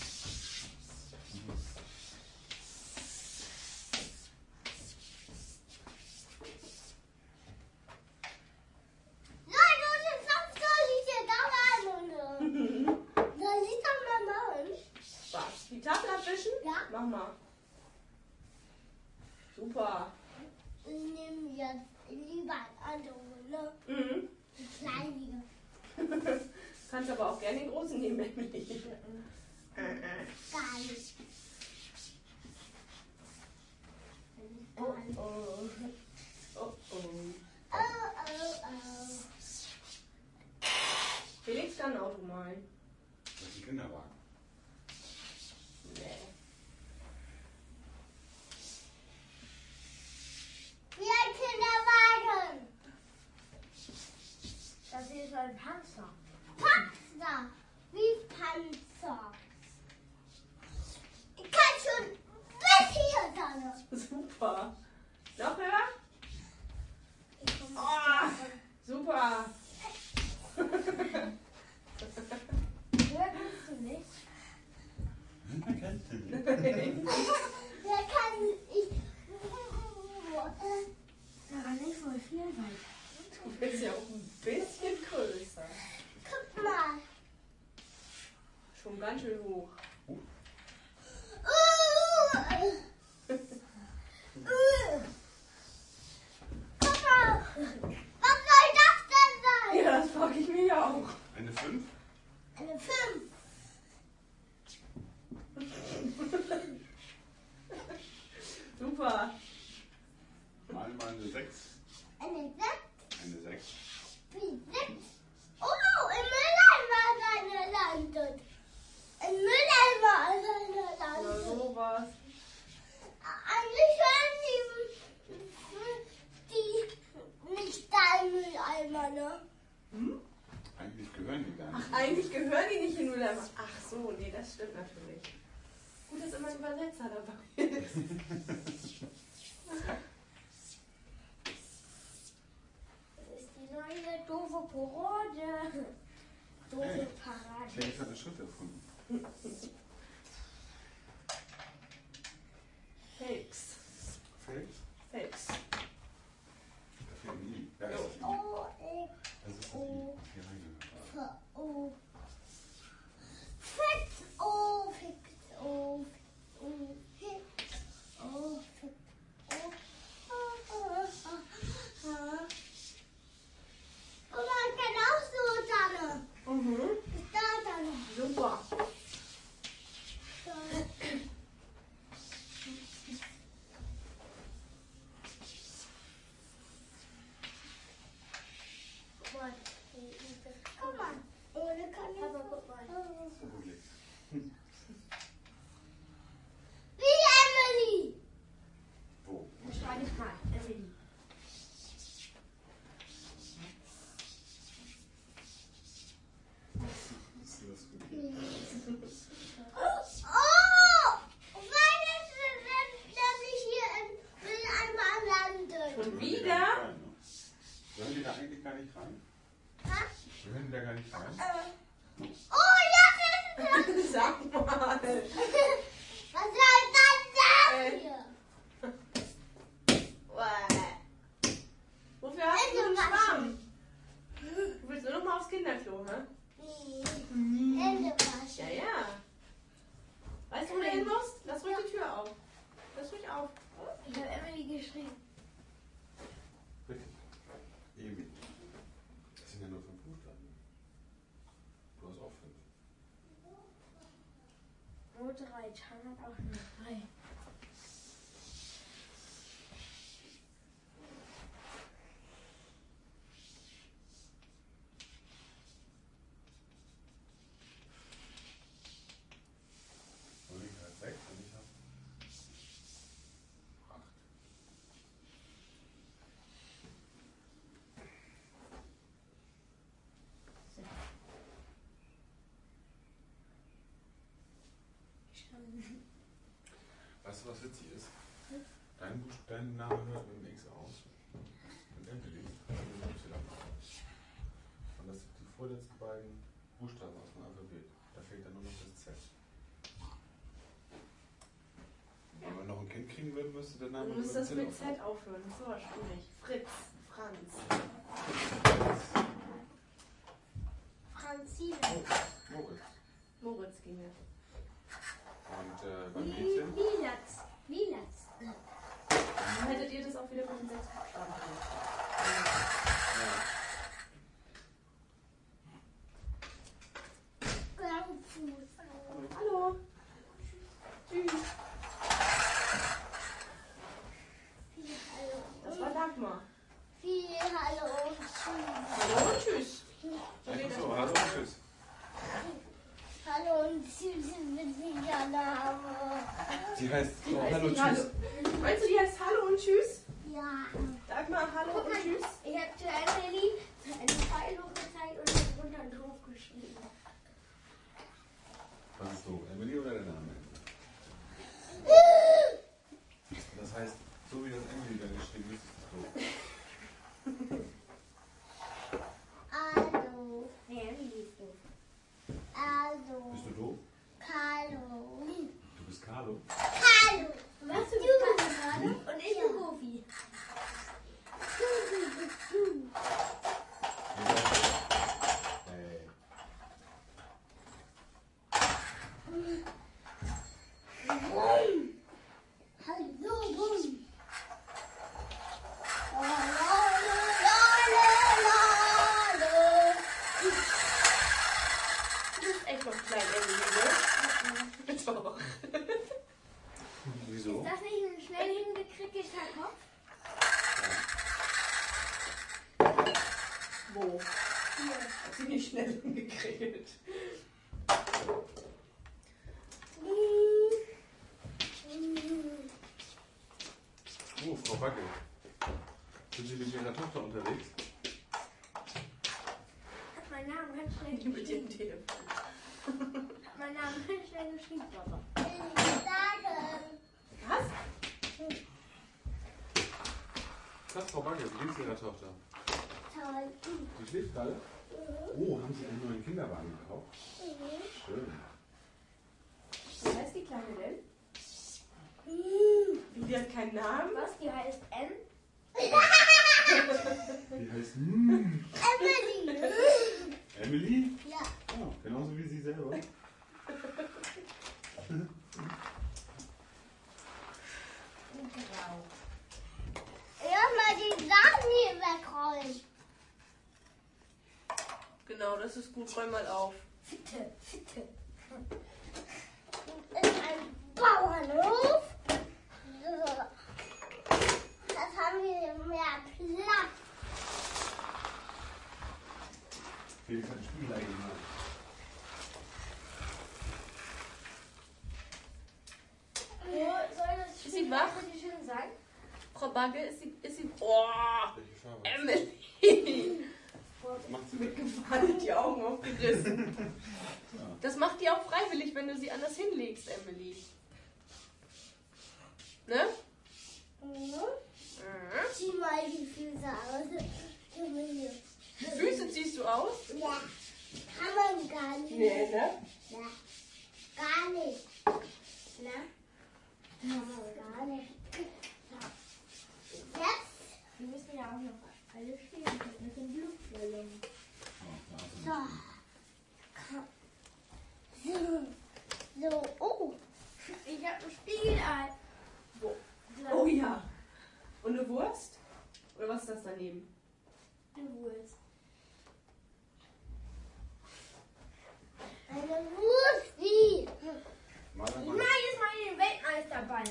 B: Was? Die Tafel abwischen?
C: Ja.
B: Mach mal. Super.
C: Ich nehme jetzt lieber ein anderes, ne?
B: Mhm.
C: Die kleinige.
B: Kannst aber auch gerne den großen nehmen, Emily.
C: Gar nicht.
B: Oh, oh. Oh, oh.
C: Oh, oh, oh.
B: Felix kann ein Auto malen.
A: Das ist ein Kinderwagen.
B: Nee.
C: Wie ein Kinderwagen.
D: Das hier ist ein Panzer.
C: Panzer. Wie Panzer. Ich kann schon bis hier sagen.
B: Super. Noch höher?
D: Ich komme
B: Oh, super. ganz schön hoch.
C: Papa, was soll das denn sein?
B: Ja, das frage ich mich auch.
A: Eine 5?
C: Eine 5.
B: Super.
A: Mal eine 6.
C: Eine 6.
A: Eine 6.
C: Wie 6? Oh, im Mülleimer ist eine landet. Im Mülleimer ist eine
B: Na,
C: landet.
B: sowas.
C: Eigentlich hören die nicht da im Mülleimer, ne?
A: Eigentlich gehören die gar nicht.
B: Eigentlich gehören die nicht in Mülleimer. Ach so, nee, das stimmt natürlich. Gut, dass immer ein Übersetzer dabei ist.
D: Das ist die neue doofe Parade. Doofe
A: Hey.
D: Parade.
A: Felix hat einen Schritt erfunden.
B: Fakes.
A: Felix?
B: Fakes.
A: Da fehlt ein I. Da ist das I.
C: Oh,
A: Das ist das I. Hier reingehört.
C: oh. Fix, oh, fix, oh, fix, oh, fix, oh. Und man kann auch so, Tanne.
B: Mhm.
C: Ist da, Tanne.
B: Super.
C: Guck mal. Ohne kann ich.
D: Papa, guck mal.
A: So gut.
C: Wie Emily.
A: Wo?
D: Schreibe ich mal. Emily.
A: Ist das gut?
C: Oh! Weil es nämlich hier im Mülleimer landet.
B: Schon
A: Gehören die
B: wieder?
A: da nicht rein, ne? Gehören die da eigentlich gar nicht rein?
C: Was?
A: Gehören die da gar nicht rein?
C: Oh, ja, das ist
B: Sag mal.
C: Was soll das sein hier?
B: Wofür hast du einen Schwamm? Du willst nur noch mal aufs Kinderklo, ne?
C: Hände waschen.
B: Ja, ja. Weißt du, wo du hin musst? Lass ruhig die Tür auf. Lass ruhig auf.
D: Ich habe Emily geschrieben.
A: Bitte. Emil. Das sind ja nur 5 Buchstaben. Du hast auch 5.
D: Nur 3. Chan hat auch nur 3.
A: Und ich habe 6 und ich habe 8. Weißt du, was witzig ist? Dein Name hört mit dem X aus. Und Emily mit dem Y. Und das sind die vorletzten beiden Buchstaben aus dem Alphabet. Da fehlt dann nur noch das Z. Wenn wir noch ein Kind kriegen würden, müsste der Name
B: Du musst
A: mit
B: das
A: Z
B: mit
A: aufhören.
B: Z aufhören. Das ist aber schwierig. Fritz, Franz.
D: Franzine.
A: Moritz.
B: Moritz ginge.
A: Und beim Mädchen?
D: Milatz. Milatz.
B: Dann hättet ihr das auch wieder mit den 6 Buchstaben gemacht. Hallo. Tschüss. Das war Dagmar.
C: Hallo und tschüss.
B: Hallo und tschüss.
A: Einfach so, hallo und tschüss.
C: Hallo und tschüss ist witziger Name.
A: Sie heißt
B: Die
A: oh,
B: heißt
A: hallo
B: nicht
A: tschüss.
B: Meinst du, die heißt Hallo und Tschüss?
C: Ja.
B: Dagmar, Hallo
D: Guck
B: und
D: mal,
B: Tschüss.
D: ich habe zu Emily einen Pfeil hochgezeigt und dann drunter ein Hoch geschrieben.
A: Was ist so? Emily oder der Name? Das heißt, so wie das Emily da geschrieben ist, ist es so.
C: Hallo.
D: Nee, Emily ist doof.
C: Hallo.
A: Bist du doof?
C: Hallo.
A: Du bist Carlo.
C: Hallo.
D: Was, du bist gerade? Und ich bin Goofy.
A: Backe. Sind Sie mit Ihrer Tochter unterwegs?
D: Hat meinen Namen ganz schnell
B: Die mit ihrem
D: geschrieben.
B: Telefon.
D: Hat meinen Namen ganz schnell geschrieben, Papa.
B: Was?
A: Tag, Frau Backe, wie geht's Ihrer Tochter?
C: Toll.
A: Sie schläft gerade? Oh, haben Sie einen neuen Kinderwagen gekauft? Schön.
B: Wie heißt die Kleine denn? Die hat keinen Namen.
D: Was? Die heißt N?
A: Die heißt
C: Emily.
A: Emily?
C: Ja.
A: Oh, genauso wie Sie selber.
D: Grau.
C: Erstmal die Sachen hier wegrollen.
B: Genau, das ist gut. Räum mal auf.
D: Fitte, fitte.
C: Das ist ein Bauernhof. So. Das haben wir mehr Platz.
A: Felix hat ein Spiegel eingemacht.
D: Soll das
B: Ist sie wach?
D: bitte schön sagen?
B: Frau Bagge, ist sie. Oh!
A: Welche Farbe?
B: Emily!
A: Was macht sie
B: Mit
A: denn?
B: Gewalt die Augen aufgerissen. Das macht die auch freiwillig, wenn du sie anders hinlegst, Emily. Ne?
C: Mhm. Zieh mal die Füße aus.
B: Die Füße ziehst du aus?
C: Ja. Kann man gar nicht.
B: Nee, ne?
C: Ja. Gar nicht. Ne? Kann man gar nicht. Jetzt.
D: Wir müssen ja auch noch alle spielen mit den Blutballon.
C: So. So. Oh.
D: Ich habe ein Spiegelei.
B: Wo? Oh ja. Und eine Wurst? Oder was ist das daneben?
D: Du Wurst.
C: Eine Wursti.
A: Mal
D: Ich
A: mal.
D: mache jetzt mal den Weltmeisterball.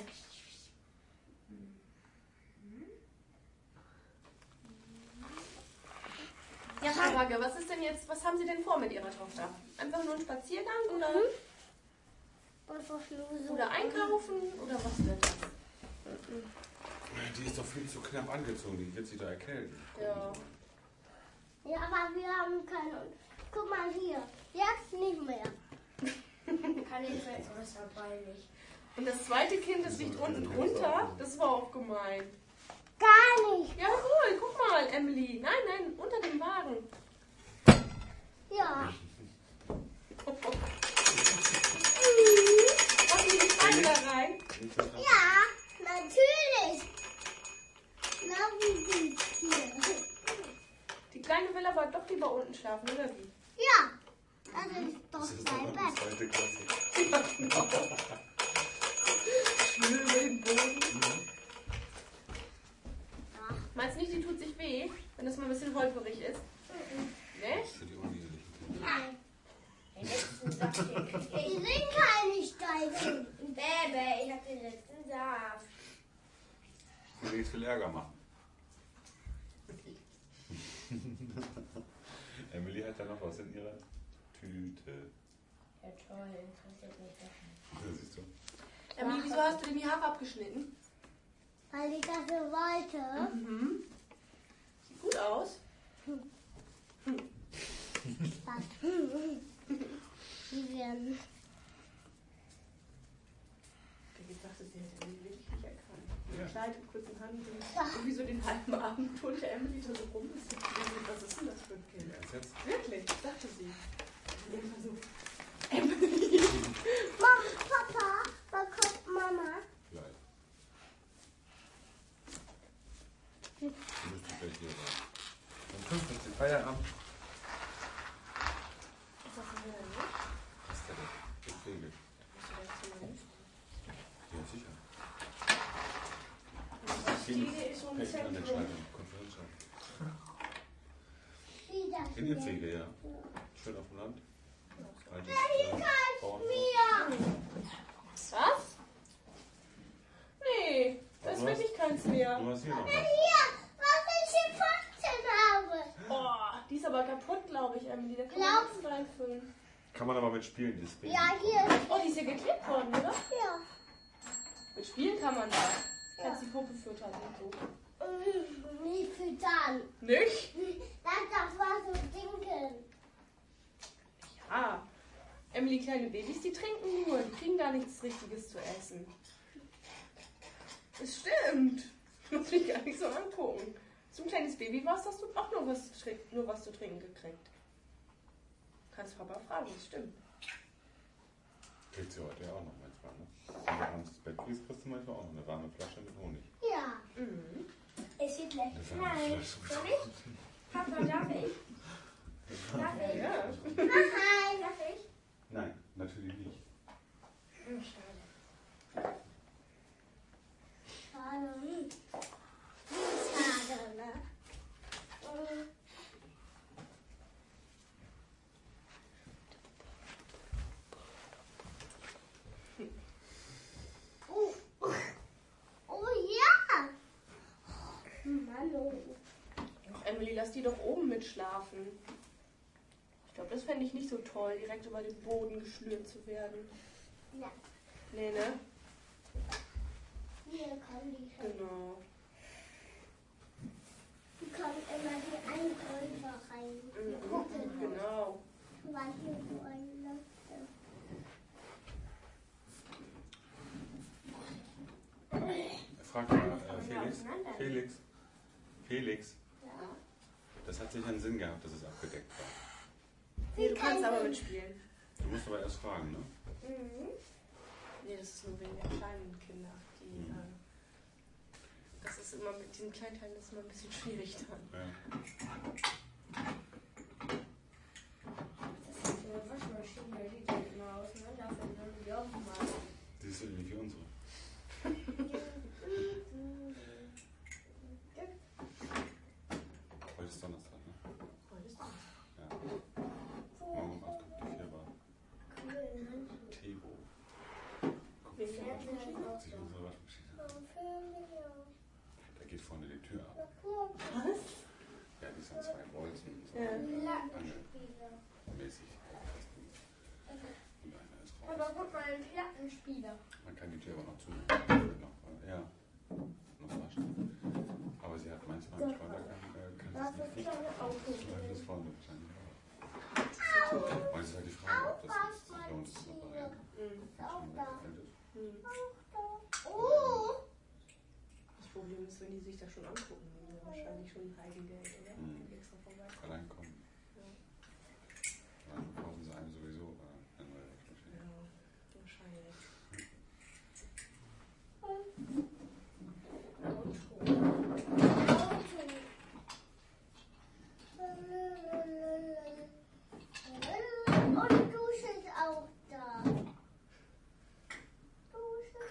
B: Ja, Frau Bagge, was ist denn jetzt, was haben Sie denn vor mit Ihrer Tochter? Einfach nur einen Spaziergang oder,
C: Und verschluse.
B: oder einkaufen oder was wird das?
A: Die ist doch viel zu knapp angezogen, die wird sich da erkälten.
B: Ja.
C: Ja, aber wir haben keine. Guck mal hier. Jetzt nicht mehr.
D: Kann ich Weltmeisterball nicht.
B: Und das zweite Kind, das liegt unten drunter, das war auch gemein.
C: Gar nicht.
B: Jawohl, guck mal, Emily. Nein, nein, unter dem Wagen.
C: Ja.
B: Machen die die Kleine da rein?
C: Ja, natürlich. Na, wie sieht's hier?
B: Die Kleine will aber doch lieber unten schlafen, oder wie?
C: Ja. Das ist doch
A: Das ist
C: dein
A: doch
C: Bett.
A: zweite Klasse.
B: Schön über den Boden. Meinst du nicht, die tut sich weh, wenn das mal ein bisschen holperig ist? Ne?
A: Für die uneheligen Kinder.
C: Nein.
D: Den letzten Saft hier krieg
C: Die
D: ich.
C: sind keine Steifen.
D: Bäbe, ich hab den letzten Saft.
A: Ich will jetzt viel Ärger machen. Emily hat da noch was in ihrer Tüte.
D: Ja toll, interessiert mich doch nicht.
A: Ja, siehst du.
B: Emily, wieso hast du denn die Haare abgeschnitten?
C: Weil ich dafür wollte.
B: Mhm. Sieht gut aus.
C: Was? Die werden.
B: Jetzt dachte sie, hätte Emily wirklich nicht erkannt. Mit
A: Ja.
B: dem Kleid und kurzen Haaren. Irgendwie so den halben Abend tote Emily da so rum. Was ist denn das für ein Kind?
A: Ernst jetzt?
B: Wirklich, dachte sie. Immer so.
C: Mama, Papa, wann kommt Mama?
A: Gleich. Du müsstest gleich hier sein. Um 5 ist Feierabend.
B: Ist das denn wieder nicht?
A: Was ist der denn? Der Pflege.
B: Musst du das Zimmer nicht?
A: Ja, sicher.
B: Die ist um
A: Pech an
B: Zentrum.
A: Entscheidung. Konferenzschaltung.
C: Wie das
A: In der
C: hier?
A: Pflege, ja. Schön auf dem Land. Altes, Bauernhof.
C: Mir.
B: Was? Nee, das ist wirklich keins mehr.
A: Du hast hier noch was.
C: Hier, was ich gefunden habe.
B: Oh, die ist aber kaputt, glaube ich, Emily. Da kann
C: Glaub-
B: man nichts reinfüllen.
A: Kann man aber mit Spielen, dieses Baby.
C: Ja, hier.
B: Oh, die ist ja geklebt worden, oder?
C: Ja.
B: Mit Spielen kann man da. Kannst die Puppe füttern und so.
C: Nicht füttern.
B: Nicht?
C: Das war so Dinkel.
B: Ja. Emily, kleine Babys, die trinken nur. Die kriegen gar nichts Richtiges zu essen. Das stimmt. Muss mich gar nicht so angucken. So ein kleines Baby warst, hast du auch nur was zu trinken gekriegt. Kannst Papa fragen, das stimmt.
A: Kriegt sie heute ja auch noch manchmal, ne? Wenn du abends ins Bett gehst, kriegst du manchmal auch noch eine warme Flasche mit Honig.
C: Ja.
B: Mhm.
D: Es wird gleich
A: Eine
D: knallen.
A: warme
D: Soll
A: Flasche.
D: ich? Papa, darf ich? Darf ich?
B: Ja.
C: Hi.
D: Darf ich?
A: Nein, natürlich nicht.
D: Schade.
C: Schade. Schade, ne? Oh ja. Hallo.
B: Ach, Emily, lass die doch oben mitschlafen. Ich glaube, das fände ich nicht so toll, direkt über den Boden geschnürt zu werden.
C: Ja.
B: Nee, ne?
C: Hier kommen die schon.
B: Genau.
C: Die kommen immer die Einkäufer rein. Die gucken,
B: Genau.
C: wann hier so ein Löffel.
A: Frag mal, Felix. Felix.
C: Ja.
A: Das hat sicher einen Sinn gehabt, dass es abgedeckt war.
B: Nee, du kannst aber mitspielen.
A: Du musst aber erst fragen, ne?
B: Nee, das ist nur wegen der kleinen Kinder. Das ist immer mit diesen Kleinteilen, das ist immer ein bisschen schwierig dann.
A: Ja.
D: Das ist eine Waschmaschine, die geht immer auseinanderfällt und die aufmachen.
A: Die ist ähnlich wie unsere. Heute ist Donnerstag, ne? Ja. Morgen um 8 kommt die Firma. Tebo. Guckt sich unsere Waschmaschine an. Da geht vorne die Tür ab.
B: Was?
A: Ja, die sind 2 Bolzen und so.
B: Ja.
A: Angelmäßig. Und einer ist raus.
D: Aber guck mal, ein Plattenspieler.
A: Man kann die Tür aber noch zumachen. Ja, noch waschen. Aber sie hat manchmal im Schrank, kann
D: Das
A: das
D: ist
A: nicht.
D: kleine Auto.
A: Vielleicht ist vorne wahrscheinlich auch. Und es ist halt die Frage, ob das sich lohnt, es zu reparieren.
C: Auch da.
B: Hm.
C: Oh.
B: Das Problem ist, wenn die sich das schon angucken, dann haben wir wahrscheinlich schon ein Heidengeld, oder?
A: Mhm.
B: Wenn die extra vorbeikommen.
A: Allein kommen.
B: Ja.
A: Dann kaufen sie einem sowieso eine neue Waschmaschine.
B: Ja, wahrscheinlich.
C: Und die Dusche ist auch da. Dusche.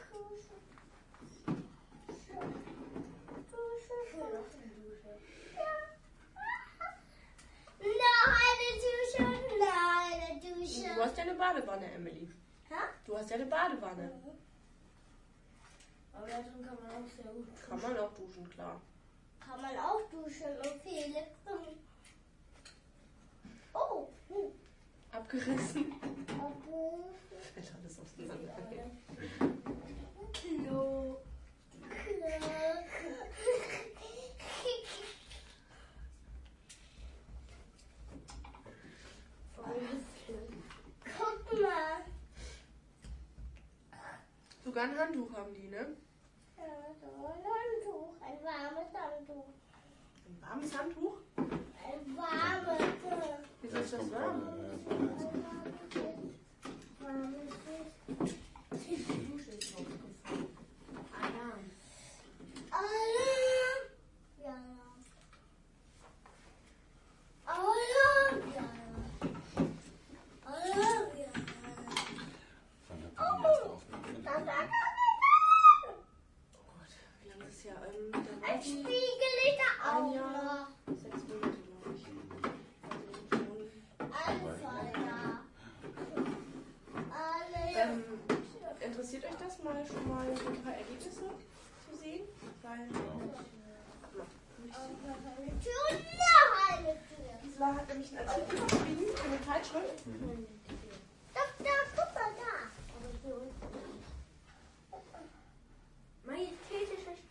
C: Noch eine Dusche.
B: Du hast ja eine Badewanne, Emily.
C: Hä?
B: Du hast ja eine Badewanne.
D: Aber da drin kann man auch sehr gut duschen.
B: Kann man auch duschen, klar.
C: Kann man auch duschen und Felix. Oh.
B: Abgerissen.
C: Okay.
B: Fällt alles auseinander.
C: Klo. Guck mal.
B: Sogar ein Handtuch haben die, ne?
C: Ja, so ein Handtuch. Ein warmes Handtuch.
B: Ein warmes Handtuch?
C: Ein warmes.
B: Wieso ist das warm?
D: Die Dusche ist aufgefallen. Alarm.
C: Alarm. Ja. Alarm. Ja. Alarm. Ja.
A: Wann habt ihr die erste Aufnahme?
B: Oh Gott, wie lange ist es ja? Dann
C: Ein Spiegel ist da auch noch.
B: 6 Monate, glaube ich. Also
C: Alles voll da. Alle.
B: interessiert euch das mal schon mal so ein paar Ergebnisse zu sehen? Weil
C: Eine Tür und noch eine Tür.
B: Gisela hat nämlich einen Artikel geschrieben für eine Zeitschrift.
C: Doch, da, guck mal da.
D: Majestätischer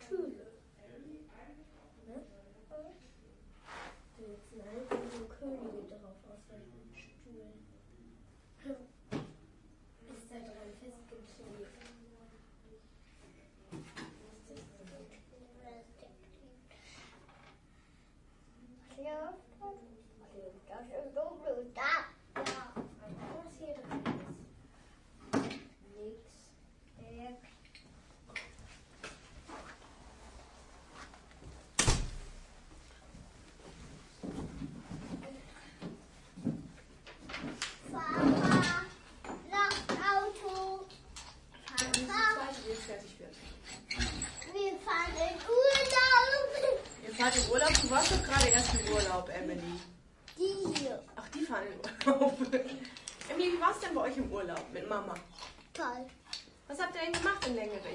B: Du warst doch gerade erst im Urlaub, Emily.
C: Die hier.
B: Ach, die fahren in Urlaub. Emily, wie war es denn bei euch im Urlaub mit Mama?
C: Toll.
B: Was habt ihr denn gemacht in Längerich?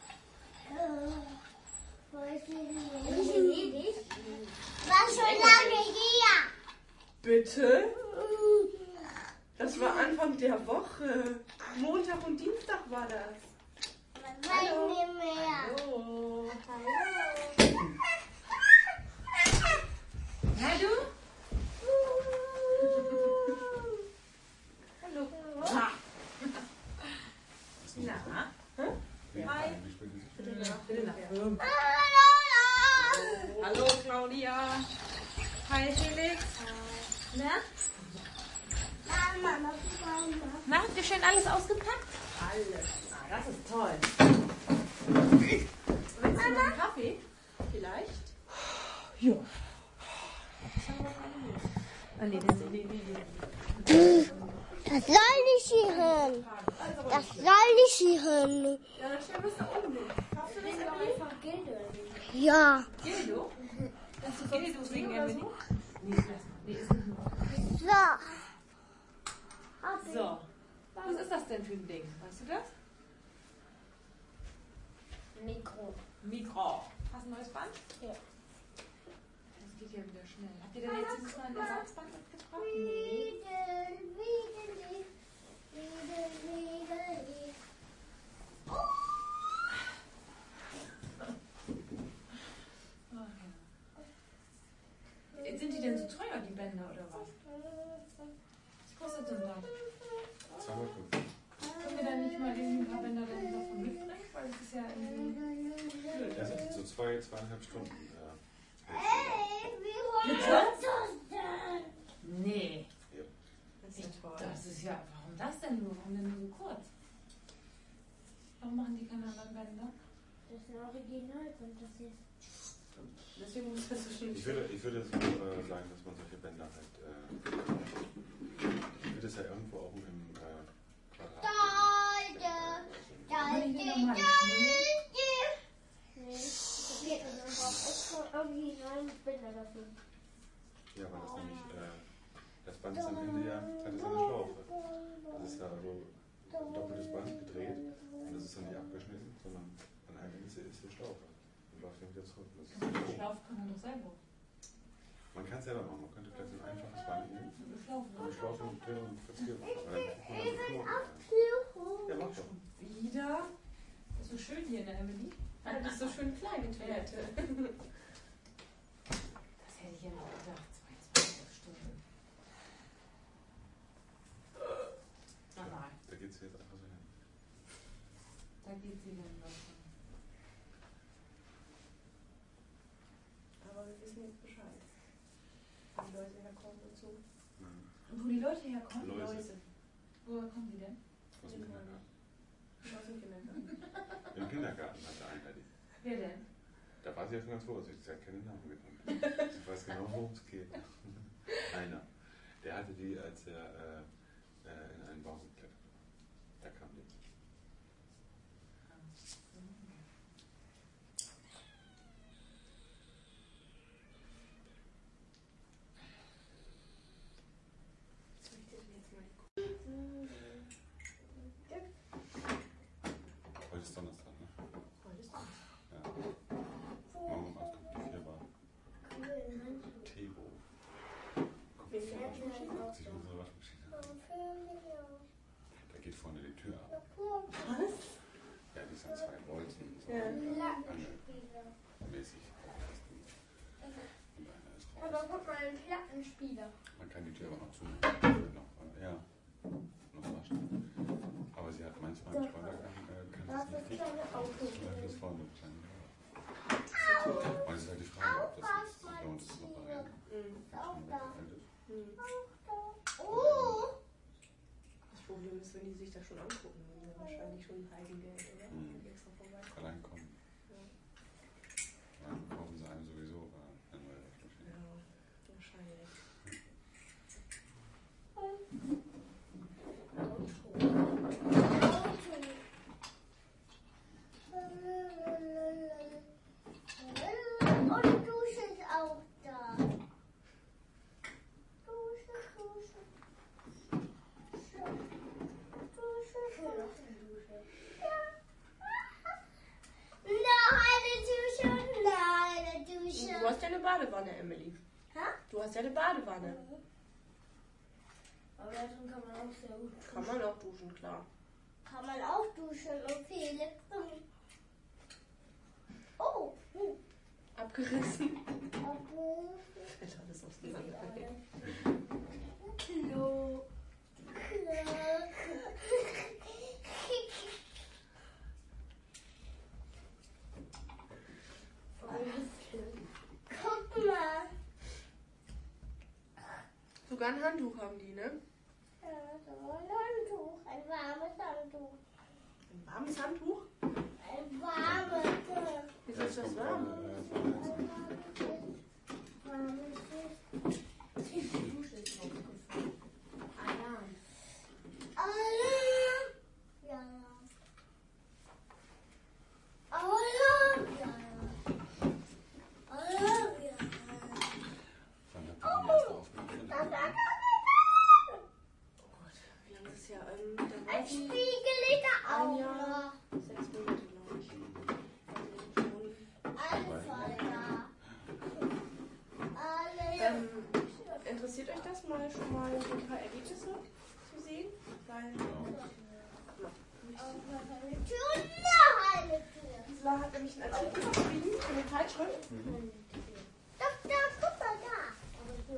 C: Weiß ich nicht. War schon lange hier.
B: Bitte? Das war Anfang der Woche. Montag und Dienstag war das.
C: Weiß nicht mehr.
B: Hallo.
C: Hallo.
B: Na du? Hallo. Ah. Na? Hi. Bitte nach. Hallo Claudia. Hi Felix. Na?
C: Mama.
B: Na, habt ihr schön alles ausgepackt? Alles. Ah, das ist toll. Willst du noch einen Kaffee? Vielleicht? Ja. Ah, nee,
C: Das soll nicht hier hin. Das soll nicht hier hin.
B: Ja, dann stellen wir es da oben hin. Kaufst du das einfach Gildo?
C: Ja.
B: Gildo? Kannst du Gildo singen, Emily? Nee, ist nicht nur.
C: So.
B: So. Was ist das denn für ein Ding? Weißt du das? Mikro. Hast du ein neues Band?
D: Ja.
B: Das geht ja wieder schnell. Habt ihr denn jetzt dieses Mal ein Ersatzband mitgebracht? Sind die denn so teuer, die Bänder, oder was? Was kostet denn das?
A: 250.
B: Können wir dann nicht mal irgendwie ein paar Bänder dann davon mitbringen? Weil es ist ja irgendwie blöd.
A: Das sind so 2,5 Stunden.
B: Nee.
A: Ja.
B: Das ist ja toll. Das ist ja, warum das denn nur? Warum denn nur so kurz? Warum machen die keine anderen Bänder?
D: Das ist ein Original und das ist.
B: Deswegen muss das so schön.
A: Ich würde so sagen, dass man solche Bänder halt. Ich würde es ja irgendwo auch im Quadrat.
D: Original Bilder dafür.
A: Ja, weil das nämlich. Das Band ist am Ende ja. Hat es eine Schlaufe. Das ist ja so ein doppeltes Band gedreht. Und das ist dann nicht abgeschnitten, sondern an einem Ende ist die Schlaufe. Und läuft dann wieder zurück. Das ist
B: Den Schlauch kann man doch selber.
A: man kann es selber machen. Man könnte vielleicht so ein einfaches Band nehmen.
B: Eine Schlaufe.
A: Eine Schlaufe und drehen und verzieren. Aber dann kriegt man dann so Knoten. Ja, mach doch.
B: Wieder? Das ist so schön hier, ne, Emily? Das ist so schön klein, die Toilette. Das hätte ich ja noch gedacht. 22 Stunden. Normal.
A: Da geht es jetzt einfach so hin.
B: Da geht sie dann weiter. Aber wir wissen jetzt Bescheid. Wo die Leute herkommen und so. Und wo die Leute herkommen?
A: Läuse.
B: Woher kommen die denn?
A: Aus dem Kindergarten.
B: Aus dem Kindergarten.
A: Im Kindergarten hatte einer die.
B: Wer denn?
A: Da war sie ja schon ganz vorsichtig. Sie hat keine Namen genannt. Sie weiß genau, worum es geht. Einer. Der hatte die, als er in einen Baum geklettert war. Da kam die. Heute ist Donnerstag, ne? Ja. Morgen um 8 kommt die Firma Tebo. Guckt sich unsere Waschmaschine an. Da geht vorne die Tür ab. Ja, die sind 2 Bolzen. So angelmäßig. Und einer ist
D: Aber
A: raus.
D: guck mal, ein Plattenspieler.
A: Man kann die Tür aber noch zumachen. Noch waschen. Aber sie hat manchmal im Schweinergang, kann
D: Das
A: das
D: ist
A: nicht
D: kleine Auto.
A: das ist vorne wahrscheinlich. Und es ist halt die Frage, ob das jetzt sich lohnt, es zu reparieren. Schon weg alt ist.
B: Das Problem ist, wenn die sich das schon angucken, dann ist wahrscheinlich schon ein Heidengeld, oder? Wenn die extra vorbeikommen.
A: Allein kommen. Dann kaufen sie einem sowieso eine neue Waschmaschine.
B: Ja, wahrscheinlich.
C: Und Dusche ist auch
B: ja eine Badewanne, Emily.
C: Hä?
B: Du hast ja eine Badewanne.
D: Aber da drin kann man auch sehr gut duschen.
B: Kann man auch duschen, klar.
C: Kann man auch duschen und Felix. Oh.
B: Abgerissen.
C: Okay.
B: Fällt alles auseinander.
C: Klo. Guck mal.
B: Sogar ein Handtuch haben die, ne?
C: Ja, so ein Handtuch. Ein warmes Handtuch.
B: Ein warmes Handtuch?
C: Ein warmes.
B: Wieso ist das warm?
D: Die Dusche ist aufgefallen. Alarm.
C: Alarm. Ja. Alarm. Ja. Alarm. Ja.
A: Wann habt ihr die erste aufgenommen?
B: Oh Gott, wie lange ist es ja? Dann war
C: Ein
B: die
C: Spiegel liegt da
B: ein
C: auch
B: Jahr,
C: noch.
B: 6 Monate, glaube ich.
C: Alles voll da. Alle.
B: Interessiert euch das mal schon mal so ein paar Ergebnisse zu sehen? Weil
C: Tür, noch eine Tür.
B: Gisela hat nämlich einen Artikel geschrieben für eine Zeitschrift.
C: Doch, da, guck mal da.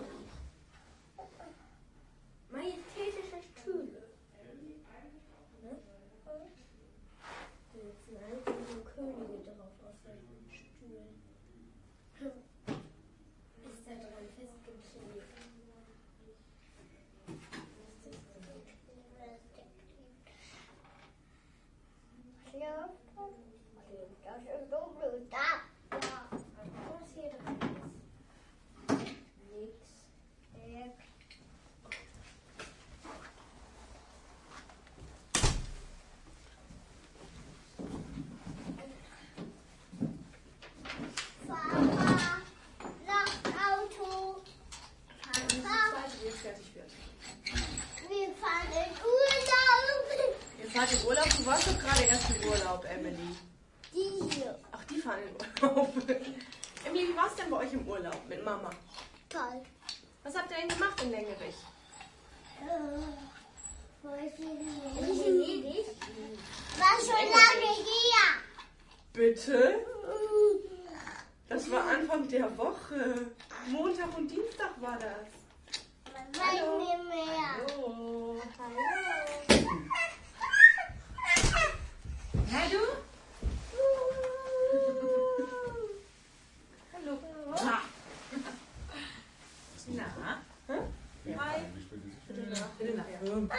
D: Majestätische Stühle. Ne? Da sitzen einfach so Könige drauf auf solchen Stühlen. Ist da dran festgeklebt.
C: Ja, das ist so blöd. Da. Ja.
D: Was hier drin ist? Nix.
C: Papa, Nachtauto.
B: Und die
C: Papa,
B: zweite, die jetzt fertig wird.
C: wir fahren in Urlaub.
B: Ihr fahrt in Urlaub? Du warst doch gerade erst im Urlaub, Emily.
C: Die hier.
B: Ach, die fahren in Urlaub. Emily, wie war es denn bei euch im Urlaub mit Mama?
C: Toll.
B: Was habt ihr denn gemacht in Längerich?
C: Weiß ich nicht. War schon lange hier.
B: Bitte? Das war Anfang der Woche. Montag und Dienstag war das.
C: Man weiß nicht mehr.
B: Hallo.
C: Hallo.
B: Na du? Hallo. Na. Na? Hi. Bitte nach.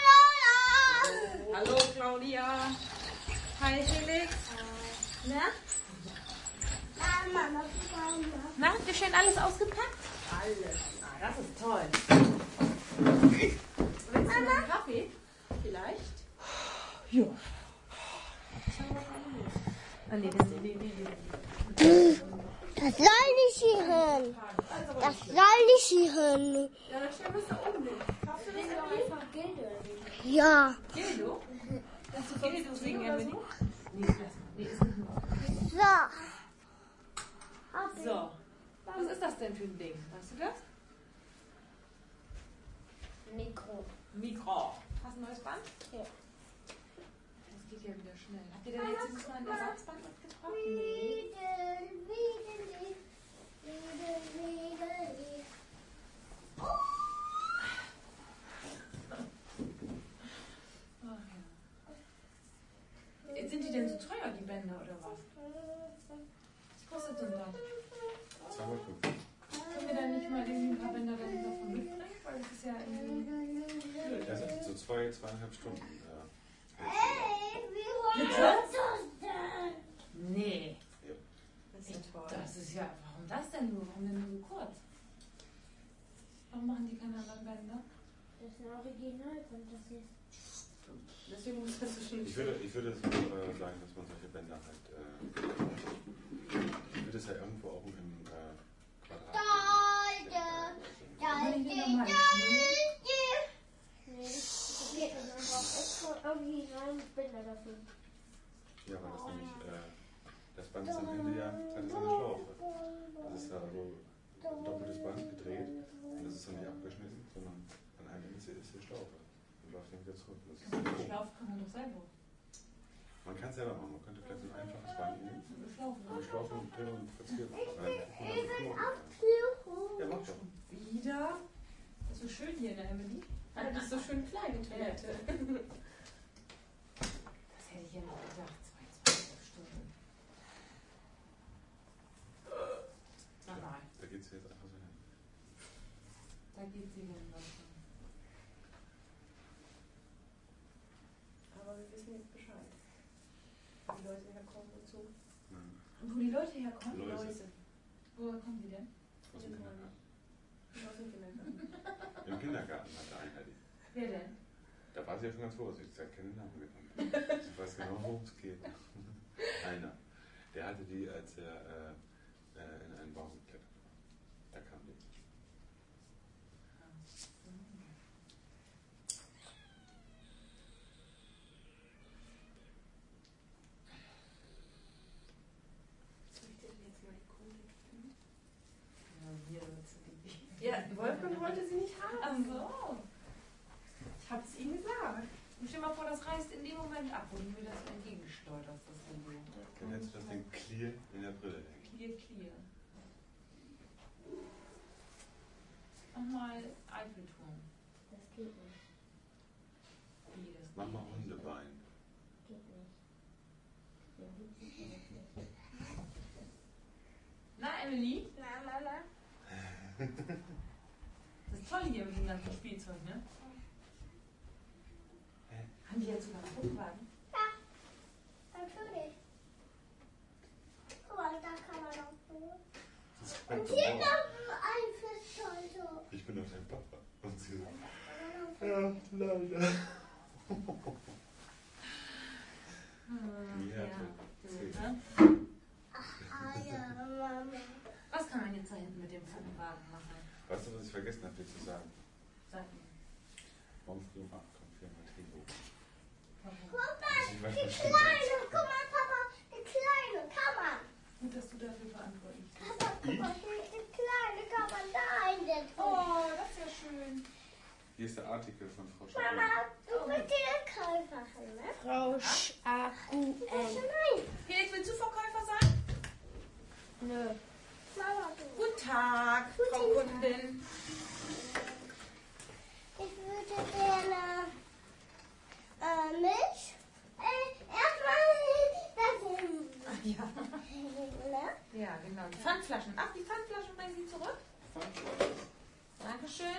B: Hallo Claudia. Hi Felix. Na?
C: Mama.
B: Na, habt ihr schön alles ausgepackt? Alles. Ah, das ist toll. Willst du noch einen Kaffee? Vielleicht? Ja. Ah, nee.
C: Das soll nicht hier hin. Das soll nicht hier hin.
B: Ja, dann stellen wir es da oben hin. Kaufst du das Emily?
D: Einfach Geld oder wie?
C: Ja.
B: Gildo? Kannst du Gildo singen, Emily? Nee, ist nicht mehr.
C: So.
B: So. Was ist das denn für ein Ding? Weißt du das? Mikro. Hast du ein neues Band?
D: Ja.
B: Das geht ja wieder schnell. Habt ihr denn jetzt dieses Mal ein Ersatzband mitgebracht? Sind die denn so teuer, die Bänder, oder was? Was kostet denn das?
A: 2,50.
B: Können wir dann nicht mal irgendwie ein paar Bänder dann davon mitbringen? Weil es ist ja irgendwie...
A: Ja, sind so 2,5 Stunden.
B: Nee.
A: Ja.
B: Das ist ja toll.
E: Das ist ja, warum das denn nur? Warum denn nur so kurz? Warum machen die keine anderen Bänder?
D: Das ist ein Originalband, das ist.
B: Deswegen muss das so schön...
A: Ich würde so, sagen, dass man solche Bänder halt. Ich würde es ja irgendwo auch im Quadrat.
D: Es geht dann einfach extra originalen Bänder dafür.
A: Ja, weil das nämlich. Das Band ist am Ende ja, hat es eine Schlaufe. Also ist da so ein doppeltes Band gedreht und das ist dann nicht abgeschnitten, sondern an einem Ende ist die Schlaufe und läuft dann wieder zurück. Das ist
E: Den Schlauch kann man doch selber.
A: man kann es selber machen, man könnte vielleicht so ein einfaches Band nehmen,
E: Den Schlauch.
A: eine Schlaufe und drin und verziert. Ja, mach doch.
E: Wieder? Das ist so schön hier in der Emily. Das ist so schön klein, die Toilette. Das hätte ich ja noch gedacht. 22 Stunden. Nein.
A: Da geht es jetzt einfach so hin.
E: Da geht sie hin.
B: Aber wir wissen jetzt Bescheid. Die Leute herkommen und so.
E: Und wo die Leute herkommen?
A: Läuse.
E: Woher kommen die denn?
A: Aus dem Kindergarten.
B: Aus dem Kindergarten.
A: Im Kindergarten hatte einer die.
E: Wer denn?
A: Da war sie ja schon ganz vorsichtig, sie hat keine Namen genannt. Sie weiß genau, worum es geht. Einer. Der hatte die, als er in einen Baum geklettert war. Da kam die.
B: Soll ich dir denn jetzt mal die Kohle geben?
E: Ja,
B: Ja, Wolfgang wollte sie nicht haben.
E: Ach so.
B: Ich habe es ihm gesagt.
E: Und stell mal vor, das reißt in dem Moment ab, wo du mir das entgegensteuerst, das Video.
A: Dann hättest du das Ding clear in der Brille hängen.
E: Clear. Mach mal Eiffelturm.
D: Das geht nicht.
E: Wie das
A: Mach mal Hundebein.
D: Geht nicht. Der Hund sieht man das nicht.
E: Na, Emily?
C: Na, Mama.
E: Das ist toll hier mit dem ganzen Spielzeug, ne? Haben die jetzt sogar einen Puppenwagen?
C: Natürlich. Guck mal, da kann man auch so.
A: Das ist
C: Und
A: halt
C: hier
A: normal.
C: noch ein Fischscholter.
A: Ich bin doch dein Papa. Und sie so, ja, leider. Ja,
E: Ne?
C: Ah ja, Mama.
E: Was kann man jetzt da hinten mit dem Puppenwagen machen?
A: Weißt du, was ich vergessen habe, dir zu sagen?
E: Sag mir.
A: Morgen früh um 8 kommt Firma Trigo.
C: Guck mal, die Kleine. Guck mal, Papa, die Kleine kann man.
E: Gut, dass du dafür verantwortlich bist.
C: Papa, guck mal, die Kleine kann man da einsetzen.
E: Oh, das ist ja schön.
A: Hier ist der Artikel von Frau Schäfer.
C: Mama, du willst dir Käuferin, ne?
D: Frau Schakuen.
C: Nein.
E: Felix, willst du Verkäufer sein?
D: Nö.
C: Mama, du.
E: Guten Tag, Frau Kundin.
C: Ich würde gerne Milch. Erstmal das
E: Ja.
C: ne?
E: Ja, genau. Die Pfandflaschen. Ach, die Pfandflaschen bringen Sie zurück. Dankeschön.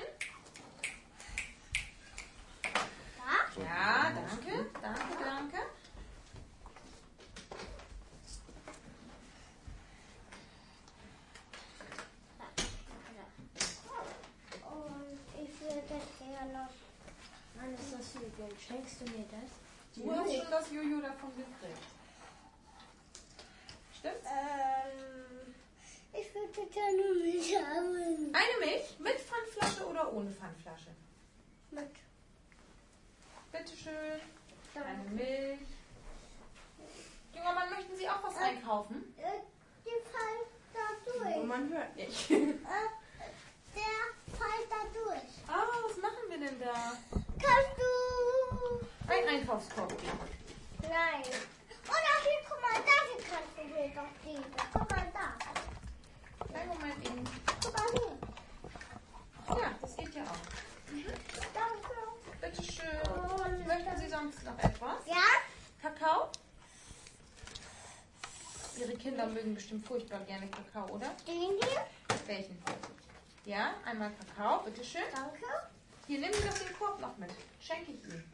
E: Ja, danke.
C: Und ich würde gerne.
D: Mann, ist das viel Geld. Schenkst du mir das?
E: Du hast schon das Jojo davon gekriegt. Stimmt's?
C: Ich würde gerne Milch haben.
E: Eine Milch mit Pfandflasche oder ohne Pfandflasche?
C: Mit.
E: Bitteschön. Eine Milch. Junger Mann, möchten Sie auch was einkaufen?
C: Die fällt da
B: Und
C: durch.
B: man hört nicht.
C: Der fällt da durch.
E: Ah, was machen wir denn da?
C: Kannst du.
E: Ein Einkaufskorb geben.
C: Nein. Oder hier, guck mal, da kannst du mir doch geben. Guck mal da.
E: Kleinen Moment eben.
C: Guck mal hier.
E: Ja, das geht ja auch.
C: Danke.
E: Bitteschön. Möchten Sie sonst noch etwas?
C: Ja?
E: Kakao? Ihre Kinder mögen bestimmt furchtbar gerne Kakao, oder?
C: Den hier?
E: Welchen? Ja, einmal Kakao, bitteschön.
C: Danke.
E: Hier, nehmen Sie doch den Korb noch mit. Schenke ich Ihnen.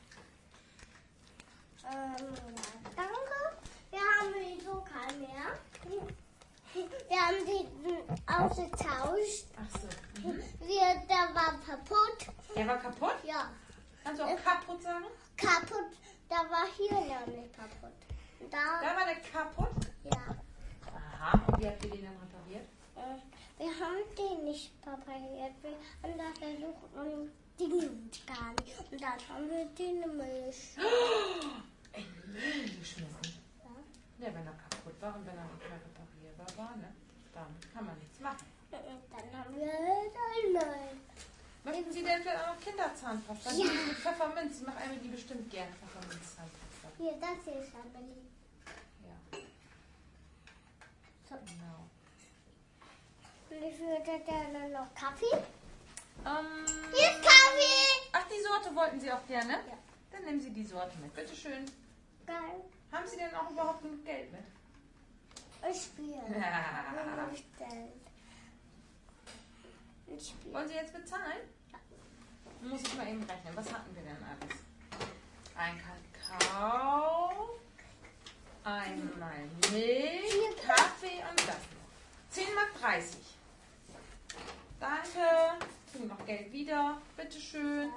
C: Danke. Wir haben den so keinen mehr. Wir haben den ausgetauscht.
E: Ach so.
C: Der war kaputt.
E: Der war kaputt?
C: Ja,
E: Kannst du auch kaputt sagen?
C: kaputt. Da war hier nämlich kaputt. Da,
E: Da war der kaputt?
C: ja.
E: Aha. Und wie habt ihr den dann repariert?
C: Wir haben den nicht repariert. Wir haben da versucht und die ging gar nicht. Und dann haben wir den in Milch.
E: In den Müll geschmissen.
C: Ja.
E: Ja, wenn er kaputt war und wenn er nicht mehr reparierbar war, ne? Dann kann man nichts machen.
C: Dann haben wir einmal.
E: Möchten Sie denn vielleicht auch noch Kinderzahnpasta?
C: Ja.
E: Mit Pfefferminz. Ich mache Emily bestimmt gerne Pfefferminz-Zahnpasta.
C: Hier, das hier ist Amelie.
E: Ja.
C: So.
E: Genau.
C: Und ich würde gerne noch Kaffee.
E: Ähm,
C: Hier ist Kaffee.
E: ach, die Sorte wollten Sie auch gerne?
C: Ja.
E: Dann nehmen Sie die Sorte mit. Bitte schön.
C: Geil.
E: Haben Sie denn auch überhaupt genug Geld mit?
C: Ich spiele.
E: Ja.
C: Ich spiele.
E: Wollen Sie jetzt bezahlen?
C: Ja.
E: Dann muss ich mal eben rechnen. Was hatten wir denn alles? Ein Kakao, einmal Milch, Kaffee und das noch. 10,30 Mark. Danke. Kriegen noch Geld wieder. Bitteschön.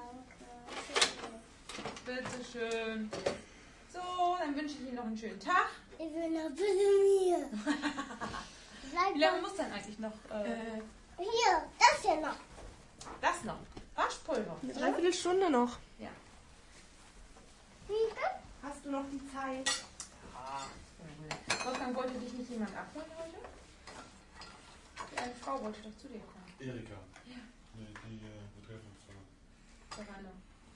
E: Bitteschön. So, dann wünsche ich Ihnen noch einen schönen Tag.
C: Ich will noch ein bisschen mehr.
E: Wie lange muss denn eigentlich noch
C: Hier, das hier noch.
E: das noch? Waschpulver.
B: Eine Dreiviertelstunde noch.
E: Ja.
C: Wie denn?
B: Hast du noch die Zeit?
E: Wolfgang, wollte dich nicht jemand abholen heute? Eine Frau wollte doch zu dir kommen.
A: Erika.
E: Ja.
A: Nee, die wir treffen uns zwar.
E: Serrano.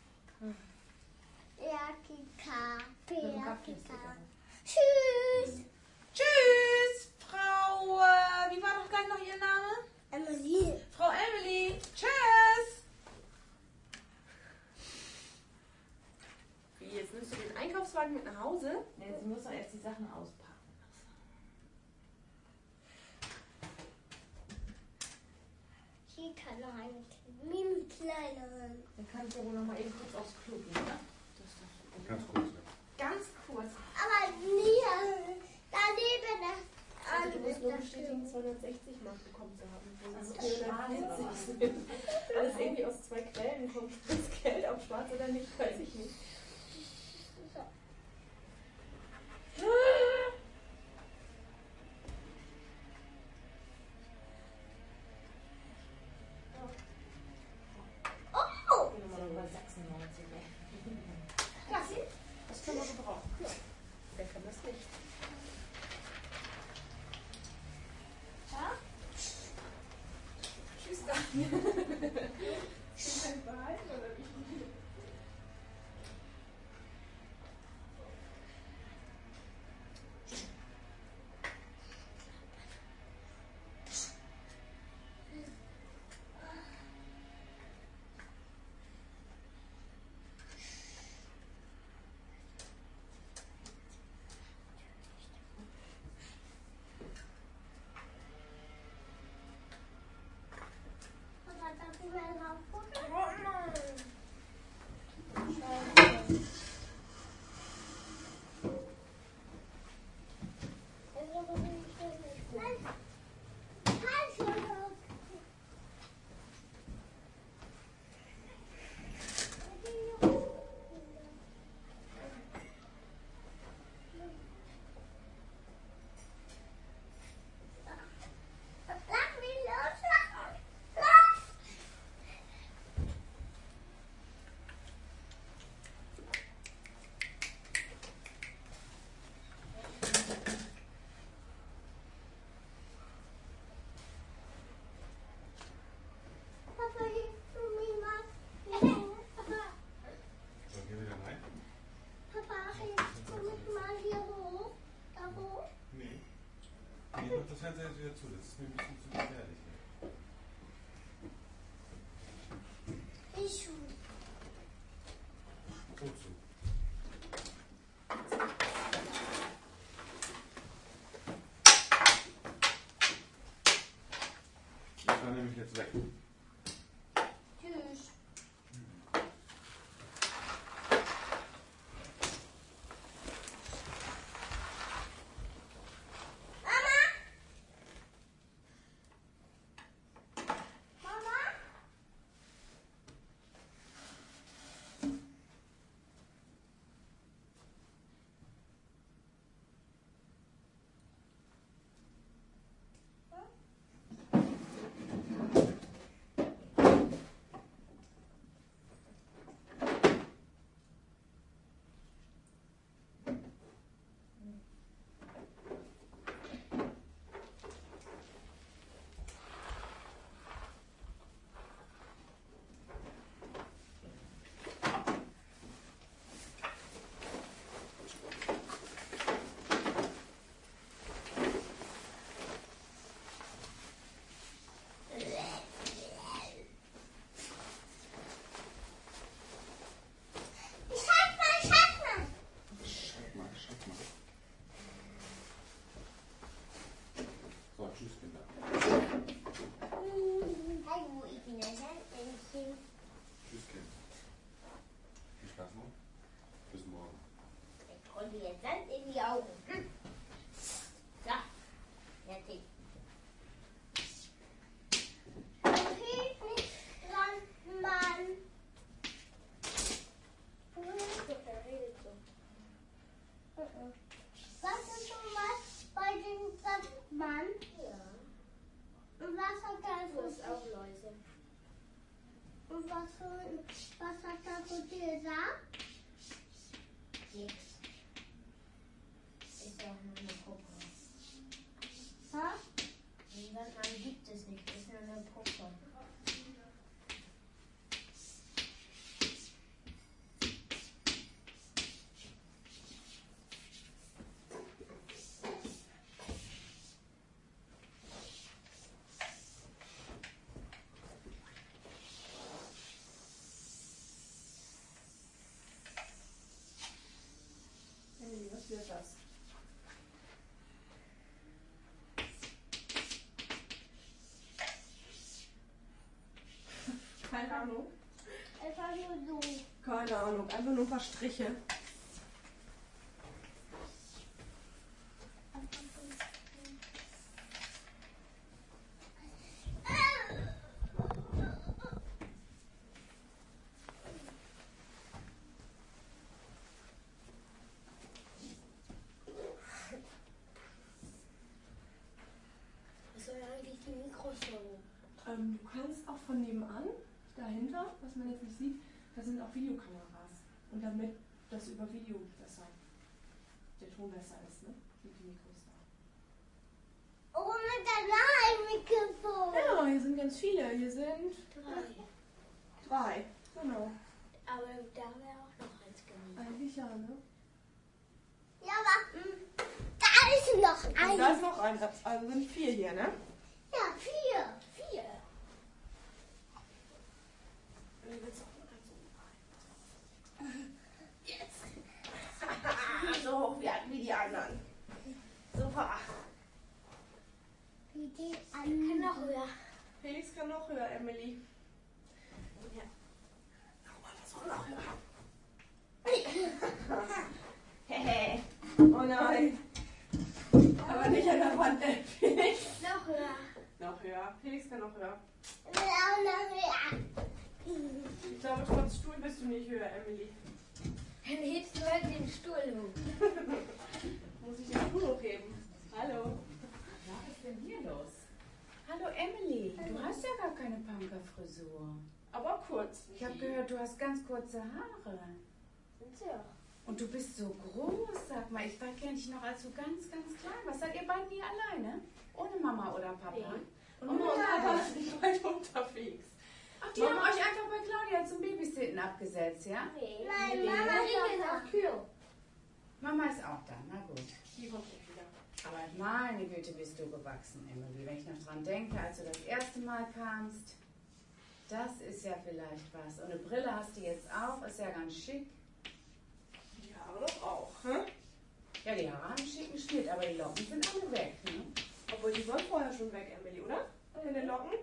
C: Jakika.
E: Mit dem Kaffee ist
C: Jakika.
E: egal.
C: Tschüss.
E: Tschüss, Frau, wie war doch gleich noch Ihr Name?
C: Emily.
E: Frau Emily. Tschüss.
B: Wie, jetzt nimmst du den Einkaufswagen mit nach Hause?
E: Nee, sie muss doch erst die Sachen auspacken.
C: Hier kann noch eine kleineren.
E: Dann kann ich ja wohl noch mal eben kurz aufs Klo gehen, ne? Das ist doch
A: Ganz kurz, ja.
E: ganz kurz.
C: Aber nie daneben das
B: Also du musst nur
C: das
B: bestätigen, 260 Mark bekommen zu haben.
E: Das
B: Das
E: ist
B: ist
E: schwarz,
B: 440 sind. Weil es irgendwie aus 2 Quellen kommt. Das Geld auf schwarz oder nicht, weiß ich nicht.
C: Oh!
E: Die Nummer 96.
B: Klassi, das können wir gebrauchen. Wer kann das nicht?
C: Ja?
B: Tschüss, Daniel. Ist das behalten oder wie?
C: Papa, darf ich mal drauf gucken? Nein. Halt schon auf. Lass mich los. Los. Papa, hilfst du mir mal? Papa,
A: So, gehen wir dann rein?
C: Papa, hilfst du mich mal hier hoch? Da hoch?
A: Nee. Nee, mach das Fenster jetzt wieder zu. Das ist mir ein bisschen zu gefährlich.
C: Ich
A: So zu. Ich kann nämlich jetzt weg.
C: Tschüss. Mama? Und was hat er zu dir gesagt?
D: Nix. Ist ja auch nur eine Puppe.
C: Ha?
D: Den Sandmann gibt es nicht, ist nur eine Puppe.
B: Was wird das? Keine Ahnung.
C: Einfach nur so.
B: Keine Ahnung, einfach nur ein paar Striche.
D: Was soll eigentlich die Mikrofone?
B: Du kannst auch von nebenan, dahinter, was man jetzt nicht sieht, da sind auch Videokameras. Und damit das über Video besser, der Ton besser ist, ne? Sind die Mikros da.
C: Oh, mit der Mikrofon.
B: Ja, hier sind ganz viele. Hier sind
D: 3.
B: 3. Genau.
D: Aber da wäre auch noch eins gewesen.
B: Eigentlich ja, ne?
C: Ja, aber da ist noch
B: Und
C: ein.
B: da ist noch ein. Also sind 4 hier, ne?
C: Ja, 4.
D: 4.
B: Jetzt. So hoch wie die anderen. Super.
C: Wie die
D: Kann
C: anderen.
D: noch höher.
B: Felix kann noch höher, Emily. Ja. Nochmal versuchen, noch höher. Hehe. Oh nein. Aber nicht an der Wand, Felix.
D: Noch höher.
B: Noch höher. Felix kann noch höher.
C: Ich will auch noch höher.
B: Ich glaube, trotz Stuhl bist du nicht höher, Emily.
D: Dann hebst du halt den Stuhl hoch.
B: Muss ich den Stuhl hochheben? Hallo.
E: Was ist denn hier los? Hallo Emily, du hast ja gar keine Punkerfrisur.
B: Aber kurz.
E: Ich habe gehört, du hast ganz kurze Haare.
D: Sind sie auch.
E: Und du bist so groß, sag mal. Ich kenne dich noch als so ganz, ganz klein. Was seid ihr beiden hier alleine? Ohne Mama oder Papa?
B: Und Mama und Papa sind nicht weit unterwegs.
E: Ach, die haben euch einfach bei Claudia zum Babysitten abgesetzt, ja?
D: Nee.
C: Nein,
D: Mama ist auch Klo.
E: Mama ist auch da, na gut.
B: Die kommt nicht wieder.
E: Aber meine Güte, bist du gewachsen, Emily. Wenn ich noch dran denke, als du das erste Mal kamst, das ist ja vielleicht was. Und eine Brille hast du jetzt auch, ist ja ganz schick.
B: Die Haare doch auch, ne?
E: Ja, die Haare haben einen schicken Schnitt, aber die Locken sind alle weg, ne?
B: Obwohl, die waren vorher schon weg, Emily, oder? In den Locken?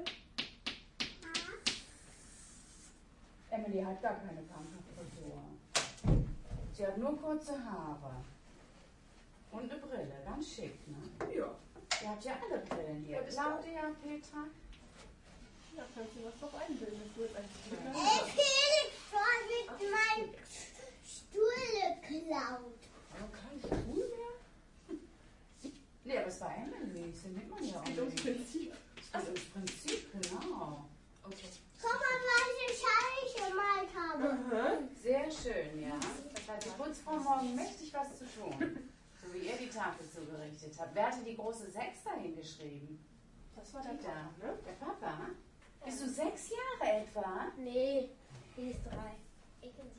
E: Emily hat gar keine Punkerfrisur. Sie hat nur kurze Haare. Und eine Brille, ganz schick, ne?
B: Ja.
E: Die hat ja alle Brillen hier.
B: Ja, das
E: Claudia, Petra.
B: Da kannst du was drauf einbilden. Das wird eigentlich
C: Felix hat mit meinem Stuhl geklaut.
E: Kann ich cool werden? Nee, aber es war Emily. Sie nimmt man ja auch
B: geht ums
E: nicht.
B: Prinzip.
E: Also im Prinzip, genau.
B: Okay.
C: Guck mal, welche Scheiße ich gemalt habe.
B: Aha.
E: Sehr schön, ja. Das hat die Putzfrau morgen mächtig was zu tun. So wie ihr die Tafel zugerichtet habt. Wer hatte die große 6 dahin geschrieben?
B: Das war der
E: Die da.
B: Papa, ne?
E: Der Papa? Bist du 6 Jahre etwa?
D: Nee, die ist 3. Ich bin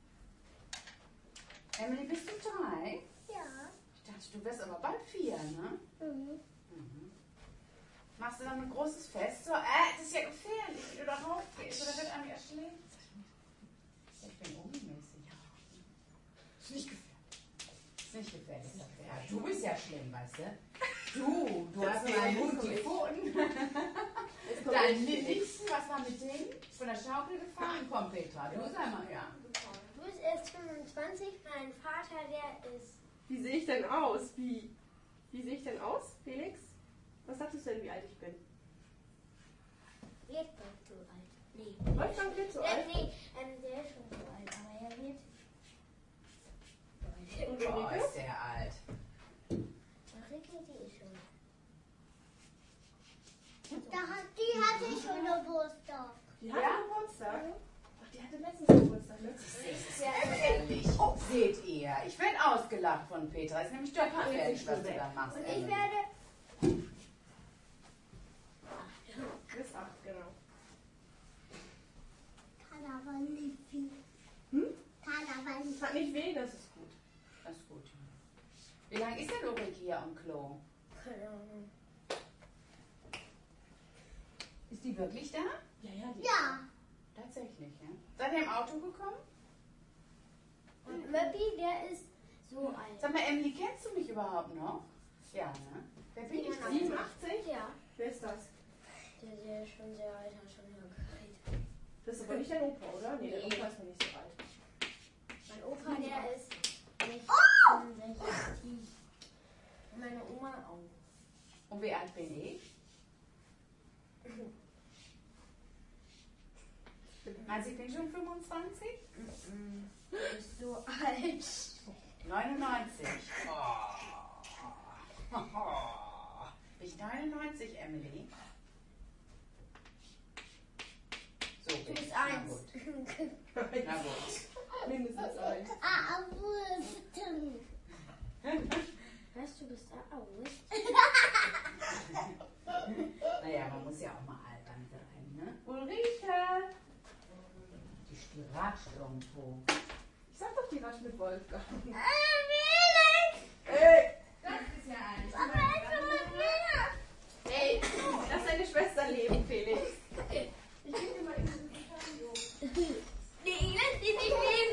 D: 7.
E: Emily, bist du 3?
C: Ja.
E: Ich dachte, du wärst aber bald 4, ne?
C: Mhm.
E: Mhm. Machst du dann ein großes Fest? So, das ist ja gefährlich, wie du da raufgehst. Oder wird einem ja schlecht? Ich bin unmäßig. Ist nicht gefährlich. Ist nicht gefährlich. Ja, du bist ja schlimm, weißt du? Du hast mir einen Hund die Pfoten. Dein Littchen, was war mit dem? Von der Schaukel gefahren? Komm, Petra, du sag mal, ja.
D: Du bist erst 25, mein Vater, der ist.
B: Wie sehe ich denn aus? Wie sehe ich denn aus, Felix? Was sagtest du denn, wie alt ich bin?
D: Wird bald so alt. Nee.
B: Wolfgang wird so alt.
D: Nee, der ist schon so alt, aber er wird.
B: Und
E: Oh,
B: Ulrike?
E: ist der alt.
D: Ulrike, die ist schon.
C: Die hatte schon Geburtstag.
B: Die hat
E: Ja?
B: hatte letztens Geburtstag, ne?
F: Ehrlich, seht ihr, ich werde ausgelacht von Petra. Ist nämlich Jobgefährlich, was du da machst.
C: Und ich werde.
B: Bis 8, genau.
C: Kann aber nicht viel. Kann aber nicht.
B: Hat nicht weh, das ist gut.
F: Das ist gut. Wie lange ist denn Ulrike hier am Klo?
D: Keine Ahnung.
F: Ist die wirklich da?
B: Ja, ja, die
C: Ja.
F: Tatsächlich, ja. Seid ihr im Auto gekommen?
D: Und Möppi, der ist so alt.
F: Sag mal, Emily, kennst du mich überhaupt noch? Ja, ne? Wer bin ich denn?
B: 87?
D: Ja.
B: Wer ist das?
D: Der ist schon sehr alt, hat schon lange geredet.
B: Das ist aber nicht dein Opa, oder? Nee, der Opa ist noch nicht so alt.
D: Mein Opa, der ist 66. Und meine Oma auch.
F: Und wie alt bin ich? Also ich bin schon 25?
D: Du bist so alt.
F: 99. Bin ich 99, Emily? So,
D: Du
F: bin ich.
D: bist
F: Na
D: 1.
F: gut. Na gut.
B: Mindestens 1.
C: Wursten.
D: Weißt du, bist da aus?
F: Naja, man muss ja auch mal altern sein, ne?
B: Ulrike!
F: Die ratscht irgendwo.
B: Ich sag doch, die rasch mit Wolfgang.
C: Felix!
B: Ey!
F: Das ist ja ein.
C: Papa, ist schon mal mehr.
B: Ey! Lass deine Schwester leben, Felix. Ich geb dir mal eben die
C: Nee, ich lass die nicht leben.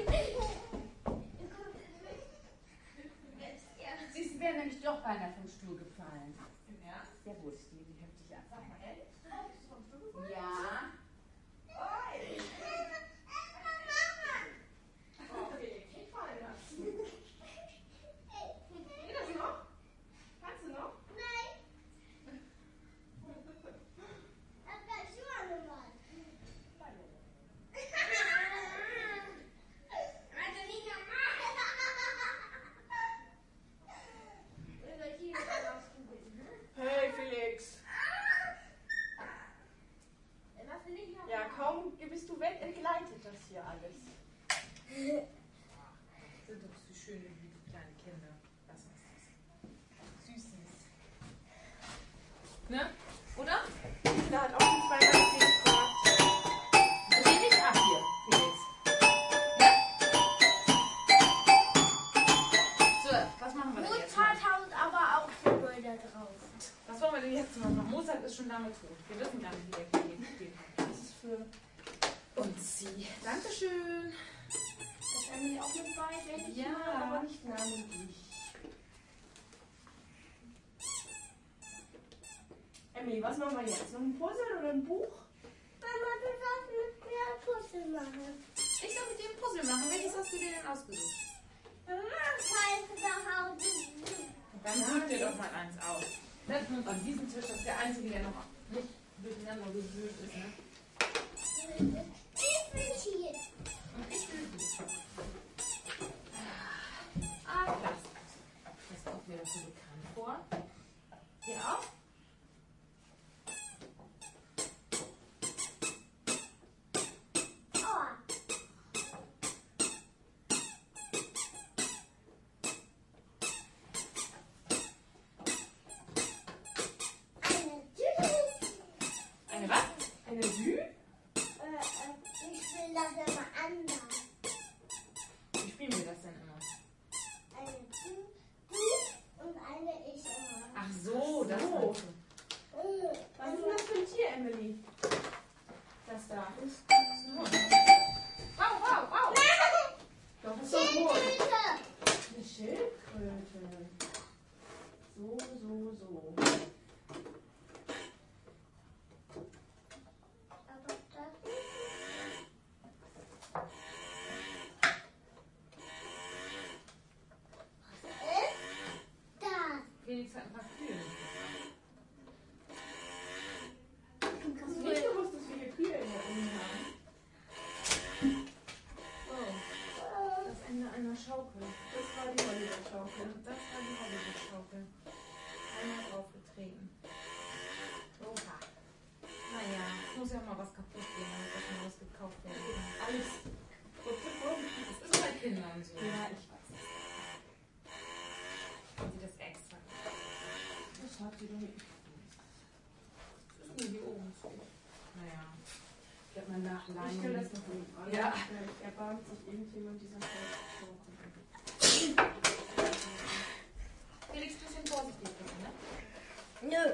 F: Siehst du, wäre nämlich doch beinahe vom Stuhl gefallen. Ja? Ja gut, die heftig einfach mal. Ja.
B: Geht das noch? Kannst du noch?
C: Nein. Das ist schon mal. Also nicht normal.
B: Hey, Felix. Ja, kaum bist du weg, entgleitet das hier alles.
E: Sind doch so schöne, liebe kleine Kinder. Was ist das? Süßes. Ne? Oder?
B: Da hat auch die 82 gefragt.
F: Dreh dich ab hier, Felix. So, was machen wir denn jetzt?
D: Mozart haut aber auch Symbol da drauf.
E: Was wollen wir denn jetzt noch machen? Mozart ist schon lange tot. Wir wissen gar nicht, wie der geht.
B: Das ist für
E: Und sie. Dankeschön.
D: Dass Emily auch mit bei, wenn ich
E: Ja.
D: mal, aber nicht namentlich.
B: Emily, was machen wir jetzt? Noch ein Puzzle oder ein Buch?
C: Mama, du sollst mit mir Puzzle machen.
E: Ich soll mit dir ein Puzzle machen. Welches hast du dir denn ausgesucht?
C: Mama, falls nach Hause.
E: Dann such dir doch mal eins aus. Setzen wir uns an diesen Tisch. Das ist der einzige, der noch nicht durcheinander gewühlt ist. Ne?
C: Ich bin hier.
E: Und ich will hier. Ah, klasse. Das kommt mir das so bekannt vor. Hier auch?
C: Oh. Eine Tüte.
E: Eine was?
B: Eine Sü?
C: Ich will das immer anders.
E: Wie spielen wir das denn immer?
C: Eine du und eine ich immer.
E: Ach so, das
B: So.
E: meinst du.
B: Was ist denn das für ein Tier, Emily? Das da.
E: Wow, wow, wow.
B: Doch, das ist doch wohl.
C: Schildkröte.
B: Eine Schildkröte. So, so, so.
C: Aber das ist das.
E: Felix hat ein paar Kühe.
B: Hast du nicht gewusst, dass wir hier Kühe in der Uni haben? Oh,
E: Das Ende einer Schaukel.
B: das war die Hollywood-Schaukel.
E: Das war die Hollywood-Schaukel. Einmal draufgetreten. Oha. Naja. Es muss ja auch mal was kaputt gehen, damit das mal was gekauft werden kann. Alles. Das ist bei Kindern so.
B: Ja, ich weiß es.
E: Wenn sie das extra.
B: Das hat sie doch nicht.
E: Das ist nur hier oben so. Naja.
B: Ich habe mal nachleihen. Ich stelle das noch nicht an.
E: Ja.
B: Erbarmt sich irgendjemand dieser Zeit.
E: Felix, ein bisschen vorsichtig bitte, ne?
D: Nö.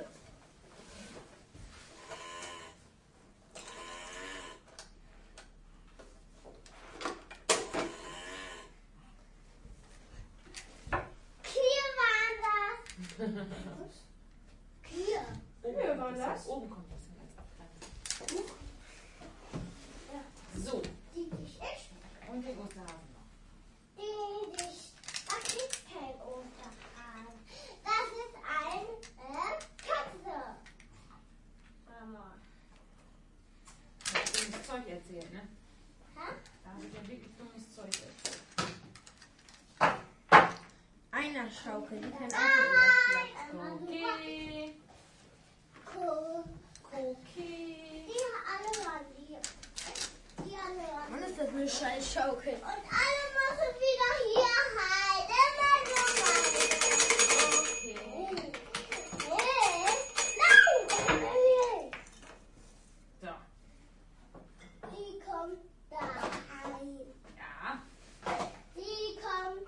C: Kühe waren das. Kühe.
B: Kühe waren das?
E: Oben kommt das hin als Abgrenzen. So.
C: Die dich echt.
E: Und den Osterhasen noch.
C: Die dich. Das ist kein Osterhase. Das ist eine Katze. Mama.
E: Da hast du dummes Zeug erzählt, ne?
C: Hä?
E: Da habe ich ja wirklich dummes Zeug erzählt.
D: Einer Schaukel, die kann auch nicht.
E: Okay. Okay.
C: Die alle waren hier. Die alle waren
D: Mann, ist das eine scheiß Schaukel.
C: Und alle müssen wieder hier halten.
E: Okay.
C: Nein!
E: So.
C: Die kommt da rein.
E: Ja.
C: Die kommt.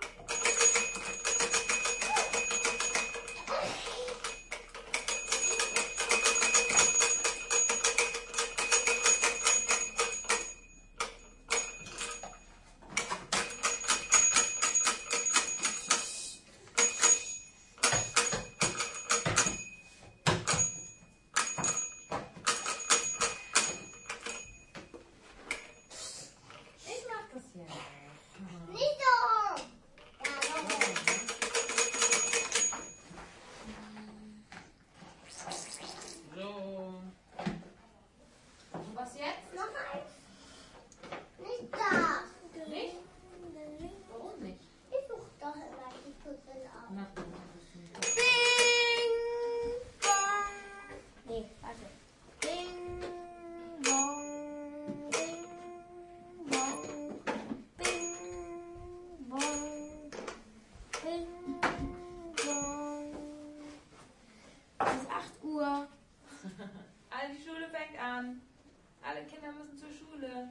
E: Ich mach das hier.
C: Nicht so. Ja, noch ein.
E: So. Und was jetzt?
C: Noch eins. Nicht das.
E: Nicht? Warum nicht?
C: Ich suche doch immer die Puzzle auf.
E: Na, du bist
D: Bing, bong. Nee, warte. Bing, bong, bing, bong, bing, bong, bing, bong. Es ist 8 Uhr.
E: Alle, die Schule fängt an. Alle Kinder müssen zur Schule.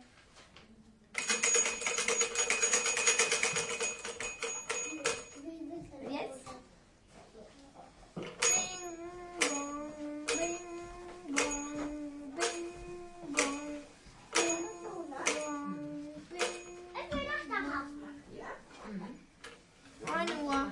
C: Und
D: jetzt? Bing, bong, bing, bong, bing, bong, bing, bong, bing.
C: Ich will noch da haben.
D: 9 Uhr.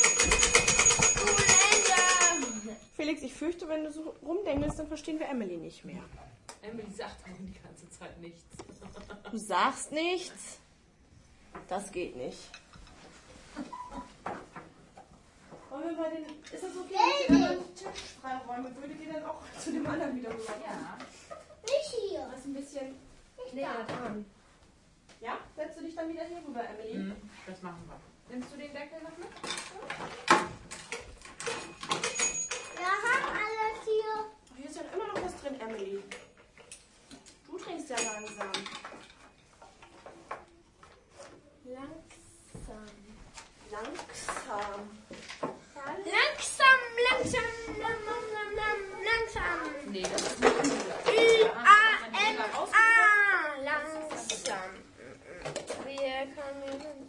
D: Schulende.
B: Felix, ich fürchte, wenn du so rumdenkelst, dann verstehen wir Emily nicht mehr.
E: Emily sagt auch die ganze Zeit nichts.
B: Du sagst nichts. Das geht nicht. Wollen wir mal den. Ist das okay, wenn wir den Tisch freiräumen? Würdet ihr dann auch zu dem anderen wieder rüber?
E: Ja.
C: Nicht hier.
B: Das ist ein bisschen.
D: Näher dran.
B: Ja? Setzt du dich dann wieder hier rüber, Emily?
E: Das machen wir. Nimmst du den Deckel noch mit?
C: Wir haben alles hier.
B: Oh, hier ist ja immer noch was drin, Emily. Du trinkst ja langsam.
D: Langsam.
B: Langsam.
D: Langsam, langsam, langsam.
E: Nee, das ist nicht gut.
D: Ü-A-M-A. Langsam. Wir können.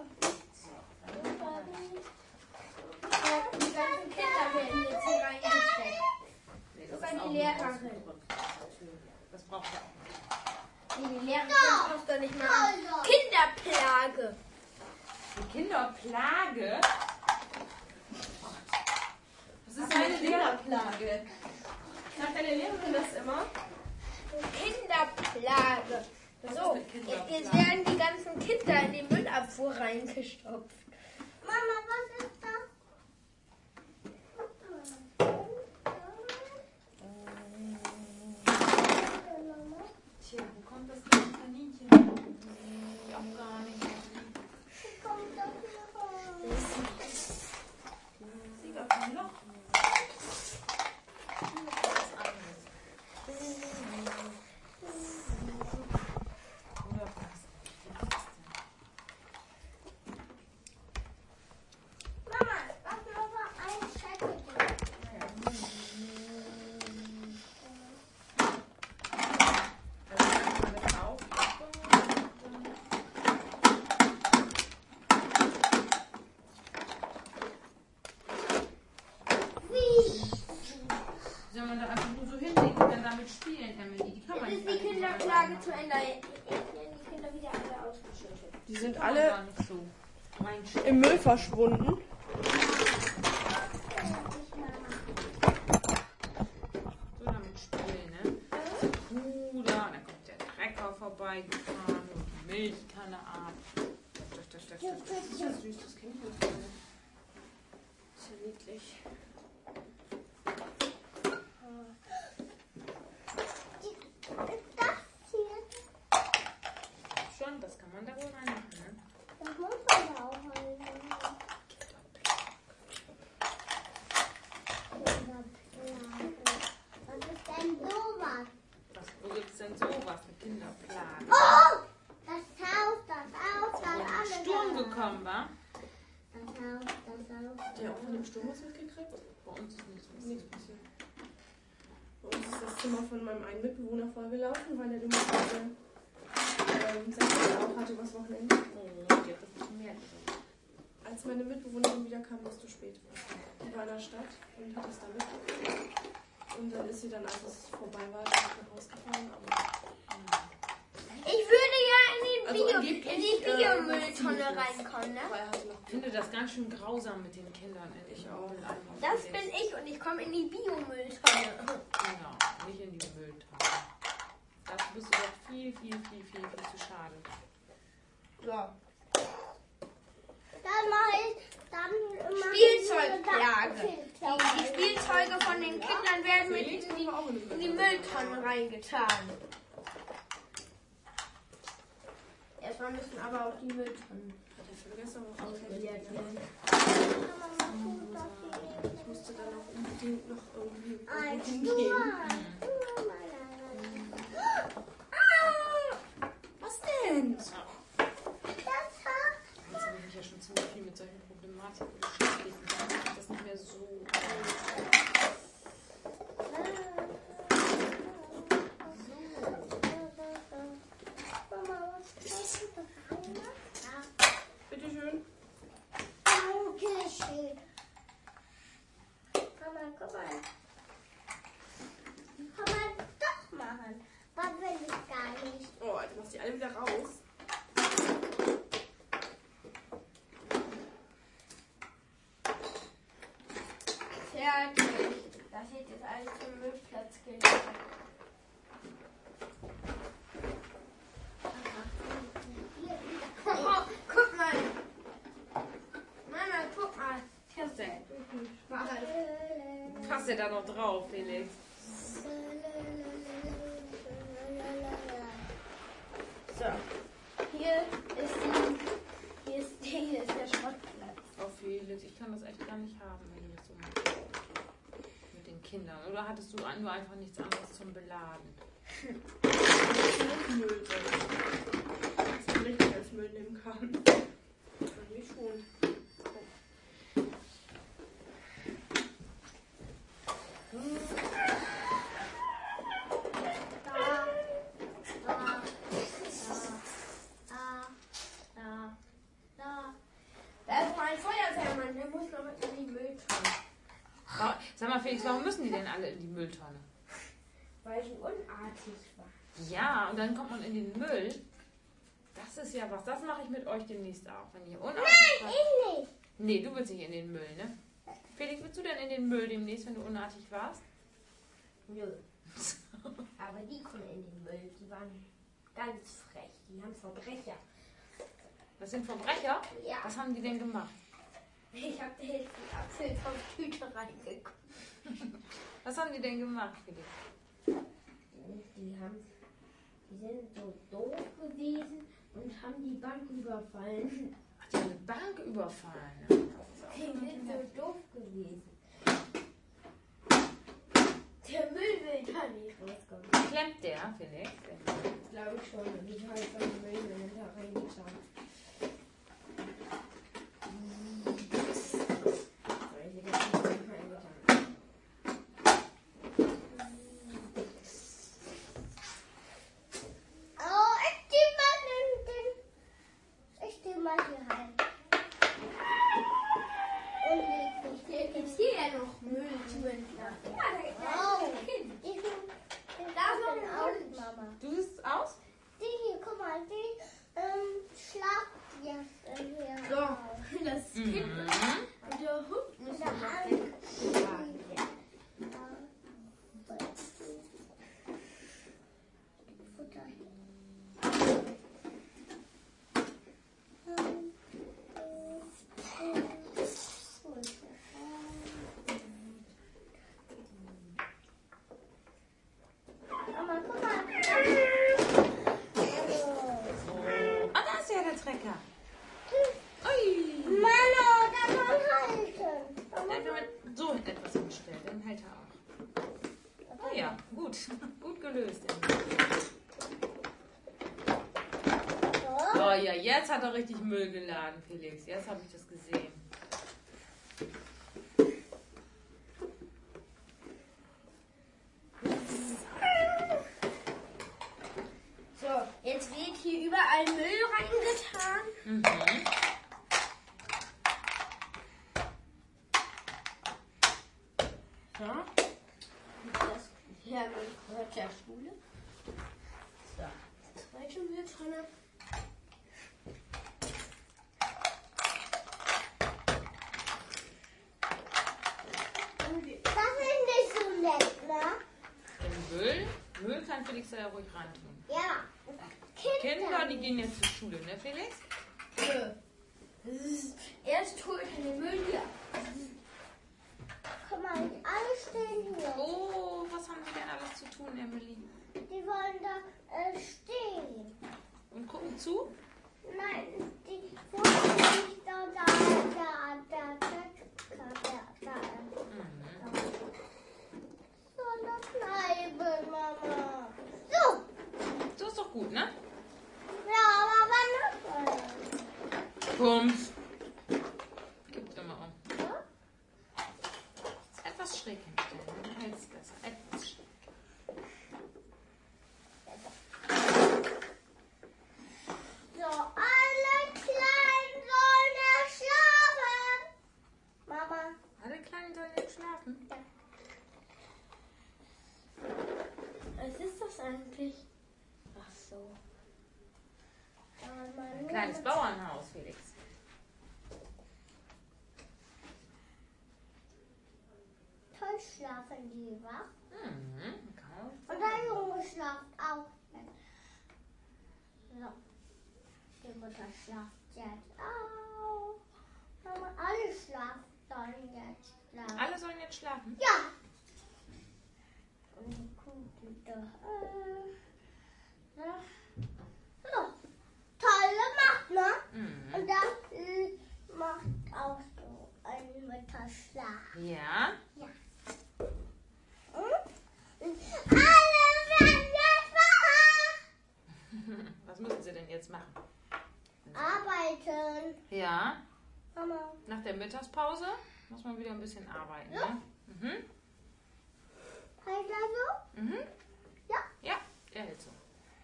D: Die ganzen Kinder werden jetzt hier reingesteckt. Sogar die Lehrerin.
E: Das braucht er auch nicht.
D: Nee, die Lehrerin braucht doch nicht mal an. Kinderplage.
E: Die Kinderplage?
B: Das ist eine Kinderplage. Sagt deine Lehrerin das immer?
D: Kinderplage. So, jetzt werden die ganzen Kinder in die Müllabfuhr reingestopft.
C: Mama, was ist das?
E: Tja, wo kommt das denn Kaninchen? Ich auch gar nicht.
C: Kommt das hier raus?
E: Sieht auf dem Loch. Das ist was anderes.
D: Kinderplage zu Ende. Die Kinder wieder alle ausgeschüttet.
B: Die sind
E: Gar
B: alle
E: nicht so. Mein
B: im Müll verschwunden.
E: So damit spielen, ne? Puder, dann kommt der Trecker vorbeigefahren und die Milchkanne ab.
B: Das ist ja süß, das kenne ich nicht. Das ist ja niedlich.
C: Das hier,
E: Schon, das kann man da wohl reinmachen, ne?
C: das muss man auch halten. Was ist denn sowas?
E: Wo gibt's denn sowas mit Kinderplagen?
C: Oh! Das Haus, alles.
E: Sturm gekommen, wa?
C: Das Haus.
B: Habt ihr auch von dem Sturm was mitgekriegt?
E: Bei uns ist nichts
B: Nichts
E: passiert.
B: passiert. Bei uns ist das Zimmer von meinem einen Mitbewohner vollgelaufen, weil der dummerweise sein Kind auch hatte übers Wochenende.
E: Oh, die hat das nicht gemerkt.
B: Als meine Mitbewohnerin wieder kam, war es zu spät. Die war in der Stadt und hat es da mitgekriegt. Und dann ist sie dann, als es vorbei war, nach Hause gefahren. Aber
D: Ich würde ja in
B: Also
D: die
B: angeblich,
D: Biomülltonne
B: noch
D: reinkommen, ne?
B: aber er hatte noch
E: Ich finde das ganz schön grausam mit den Kindern.
B: Ich auch.
D: Das bin ich und ich komme in die Biomülltonne.
E: Genau, nicht in die Mülltonne. Dazu bist du doch viel zu schade.
D: So.
C: Dann mache ich dann
D: Spielzeugplage. Die Spielzeuge von den Kindern werden mit in die Mülltonne reingetan. Erstmal müssen aber auch die Mülltonnen
B: vergessen, aber
D: ausgeleert werden.
B: ich musste dann auch unbedingt noch irgendwie
C: Ein
B: hingehen. Was denn?
E: Jetzt habe ich mich ja schon ziemlich viel mit solchen Problematiken beschäftigt. Dann ist das nicht mehr so.
B: Bitte schön.
C: Dankeschön. Kann man doch machen. Was will ich gar nicht.
B: Oh, jetzt machst du die alle wieder raus.
D: Fertig. Das wird jetzt alles zum Müllplatz gelegt. Oh, guck mal. Mama, guck mal.
E: Was denn?
D: Schwarz.
E: Passt der da noch drauf, Felix?
D: So. Hier ist der Schrottplatz.
E: Oh, Felix, ich kann das echt gar nicht haben, wenn du das so machst. Mit den Kindern. Oder hattest du nur einfach nichts anderes zum Beladen?
B: Müll drin. Dass man richtig als Müll nehmen kann. Eigentlich schon.
D: Da ist mein Feuerwehrmann, der muss noch in die Mülltonne.
E: Sag mal, Felix, warum müssen die denn alle in die Mülltonne?
D: Weil ich unartig war.
E: Ja, und dann kommt man in den Müll. Das ist ja was. Das mache ich mit euch demnächst auch. Wenn ihr unartig seid.
C: Ich nicht.
E: Nee, du willst nicht in den Müll, ne? Felix, willst du denn in den Müll demnächst, wenn du unartig warst?
D: Nö. Aber die kommen in den Müll. Die waren ganz frech. Die haben Verbrecher.
E: Das sind Verbrecher?
D: Ja.
E: Was haben die denn gemacht?
D: Ich habe die Apfeltüte reingeguckt.
E: Was haben die denn gemacht, Felix?
D: Die sind so doof gewesen und haben die Bank überfallen.
E: Ach, die haben eine Bank überfallen. Das ist auch
D: Die
E: schon
D: sind
E: nett.
D: so doof gewesen. Der Müll will da nicht rauskommen.
E: Klemmt der, Felix?
D: Das glaube ich schon. Und ich habe von dem Müll da reingeschaut.
C: Oh, ich steh mal hier rein. Und leg mich
D: Hier gibt es hier ja noch Müll zu entladen. Ja, da gibt es
C: Oh.
D: ein Kind.
C: Ich
D: Da ist noch ein
C: bin
D: Hund.
C: Mama.
E: Du bist aus?
C: Die hier, guck mal, die schlaft jetzt hier.
D: So, das Kind und der Hund müssen
C: Der
D: noch
C: andere.
D: weggetragen werden.
C: Futter. Mama, guck mal.
E: Ah, da ist ja der Trecker. Ui.
C: Mama, da kann halten.
E: Dann kann man so etwas hinstellen, dann hält er auch. Oh ja, gut. Gut gelöst. Oh ja, jetzt hat er richtig Müll geladen, Felix. Jetzt habe ich das gesehen.
D: So, jetzt wird hier überall Müll reingetan.
E: Mhm.
D: So. Das hier gehört der Schule. So, zweite Mülltonne.
C: Das ist nicht so nett, ne?
E: Den Müll kann Felix da ja ruhig reintun.
C: Ja.
E: Kinder, die gehen jetzt zur Schule, ne Felix?
D: Erst holt er den Müll hier.
C: Guck mal, alle stehen hier.
E: Oh, was haben sie denn alles zu tun, Emily?
C: Die wollen da stehen.
E: Und gucken zu?
C: Nein, die wollen nicht da. Soll da bleiben, Mama. So.
E: So ist doch gut, ne?
C: Ja, aber wann noch?
E: Kommst. Gibt immer um.
C: Ja?
E: Etwas schräg hinstellen, dann hält es besser. Etwas schräg.
C: So, alle Kleinen sollen da schlafen. Mama.
E: Alle Kleinen sollen jetzt schlafen.
D: Was ist das eigentlich? Ach so.
E: Ein kleines Bauernhaus, Felix.
C: Toll schlafen die, wa?
E: Mhm.
C: Und der Junge schlaft auch. So. Die Mutter schlaft jetzt auch. Mama, alle sollen jetzt schlafen.
E: Alle sollen jetzt schlafen?
C: Ja. Und die Kuh, die da. Ja. So. Toll gemacht, ne?
E: Mhm.
C: Und das macht auch so einen Mittagsschlaf.
E: Ja.
C: Alle werden jetzt wach.
E: Was müssen sie denn jetzt machen?
C: Arbeiten.
E: Ja.
C: Mama.
E: Nach der Mittagspause muss man wieder ein bisschen arbeiten, ne? Mhm.
C: Halt also?
E: Mhm.
C: Ja.
E: Ja, der hält so.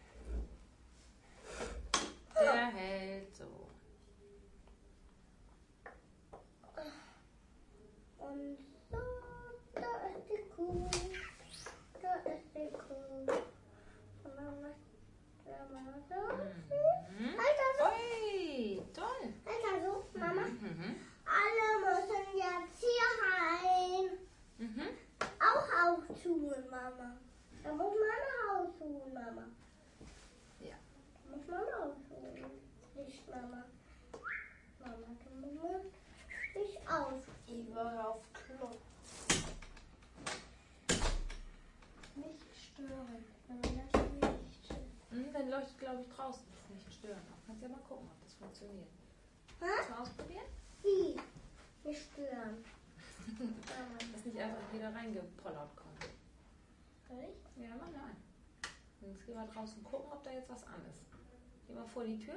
E: Der hält so.
C: Und so, da ist die Kuh. Da ist die Kuh. Und dann macht der Mama so.
E: Mhm.
C: Halt also.
E: Ui, toll.
C: Halt also, Mama.
E: Mhm.
C: Alle müssen jetzt hier rein.
E: Mhm.
C: Auch auftun, Mama. Da muss man auftun, Mama.
E: Ja.
C: Da muss man auftun. Nicht, Mama. Mama, da muss man nicht auftun.
D: Ich war auf Klo. Nicht stören. Das nicht.
E: Dann leuchtet, glaube ich, draußen. Das ist nicht stören. Kannst ja mal gucken, ob das funktioniert.
C: Hä?
E: Kannst du mal ausprobieren?
C: Wie? Nicht stören.
E: Dass nicht einfach jeder reingepollert kommt.
D: Soll ich?
E: Ja, mach mal. Jetzt geh mal draußen gucken, ob da jetzt was an ist. Geh mal vor die Tür.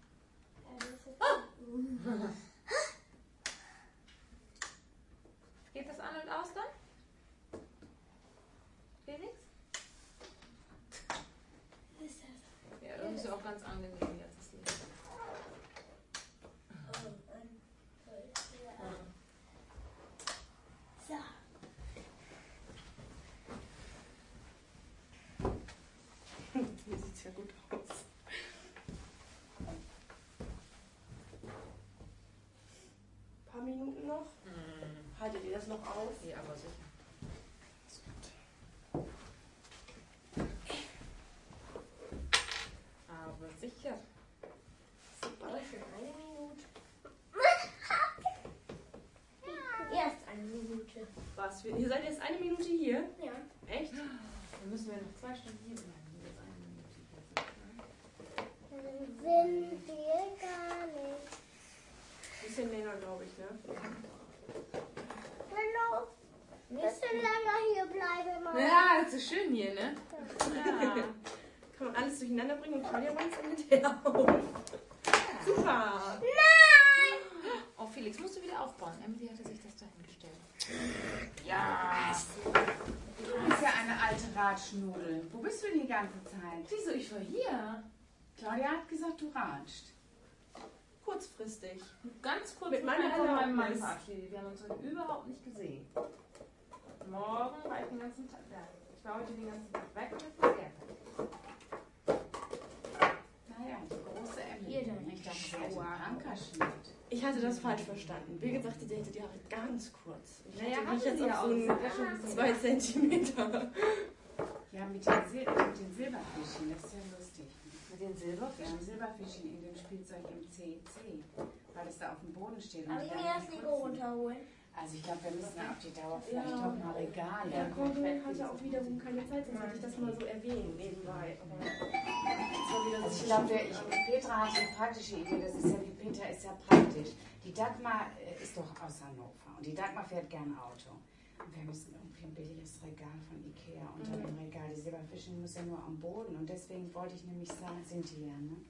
E: Geht das an und aus dann? Felix?
D: Ist das?
E: Ja, irgendwie ist ja auch ganz angenehm jetzt das Licht.
D: So.
B: Hier sieht es ja gut krass. Ihr seid jetzt 1 Minute hier?
D: Ja.
B: Echt?
E: Dann müssen wir noch 2 Stunden hier bleiben. wenn wir jetzt 1 Minute hier sind, ne?
C: Sind wir gar nicht.
B: Bisschen länger, glaube ich, ne?
C: Hallo. Bisschen länger hier bleiben, Mama.
E: Ja, das ist schön hier, ne? Ja.
B: Kann man alles durcheinander bringen und Claudia räumt es hinterher auf. Super!
C: Nein!
E: Oh, Felix, musst du wieder aufbauen. Emily hatte sich das dahingestellt. Ja!
F: Du bist ja eine alte Ratschnudel. Wo bist du denn die ganze Zeit?
E: Wieso? Ich war hier.
F: Claudia hat gesagt, du ratscht.
B: Kurzfristig.
E: Ganz kurz
B: Mit
E: mit
B: meiner
E: von meinem Mann
B: Erlaubnis.
E: verabschiedet. Wir haben uns heute überhaupt nicht gesehen. Morgen war ich den ganzen Tag da. Ich war heute den ganzen Tag weg und jetzt war er weg.
F: Naja, die große Emily.
D: Hier denn?
F: Ich dachte, sie hätte einen Ankerschnitt.
B: Ich hatte das falsch verstanden. Birgit sagte, die hätte die Haare ganz kurz. Ich
E: Naja,
B: hatte mich
E: hatte
B: jetzt
E: sie ja
B: auf
E: auch.
B: so
E: Das hat ja schon ein bisschen
B: 2 Zentimeter.
F: Ja, mit den Silberfischen, das ist ja lustig.
E: Mit den
F: Wir
E: Silberfischen.
F: haben Silberfischen in dem Spielzeug im CC, weil es da auf dem Boden steht.
D: Aber ich will erst Nico runterholen.
F: Also ich glaube, wir müssen auf die Dauer vielleicht doch mal Regale.
B: Der Konto hatte auch wiederum keine Zeit, sonst hätte ich das mal so erwähnen nebenbei. Aber das war wieder
F: Also
B: so
F: ich glaube, Petra hat eine praktische Idee, das ist ja, die Petra ist ja praktisch. Die Dagmar ist doch aus Hannover und die Dagmar fährt gern Auto. Und wir müssen irgendwie ein billiges Regal von Ikea unter dem Regal. Die Silberfische muss ja nur am Boden und deswegen wollte ich nämlich sagen, sind die ja, ne?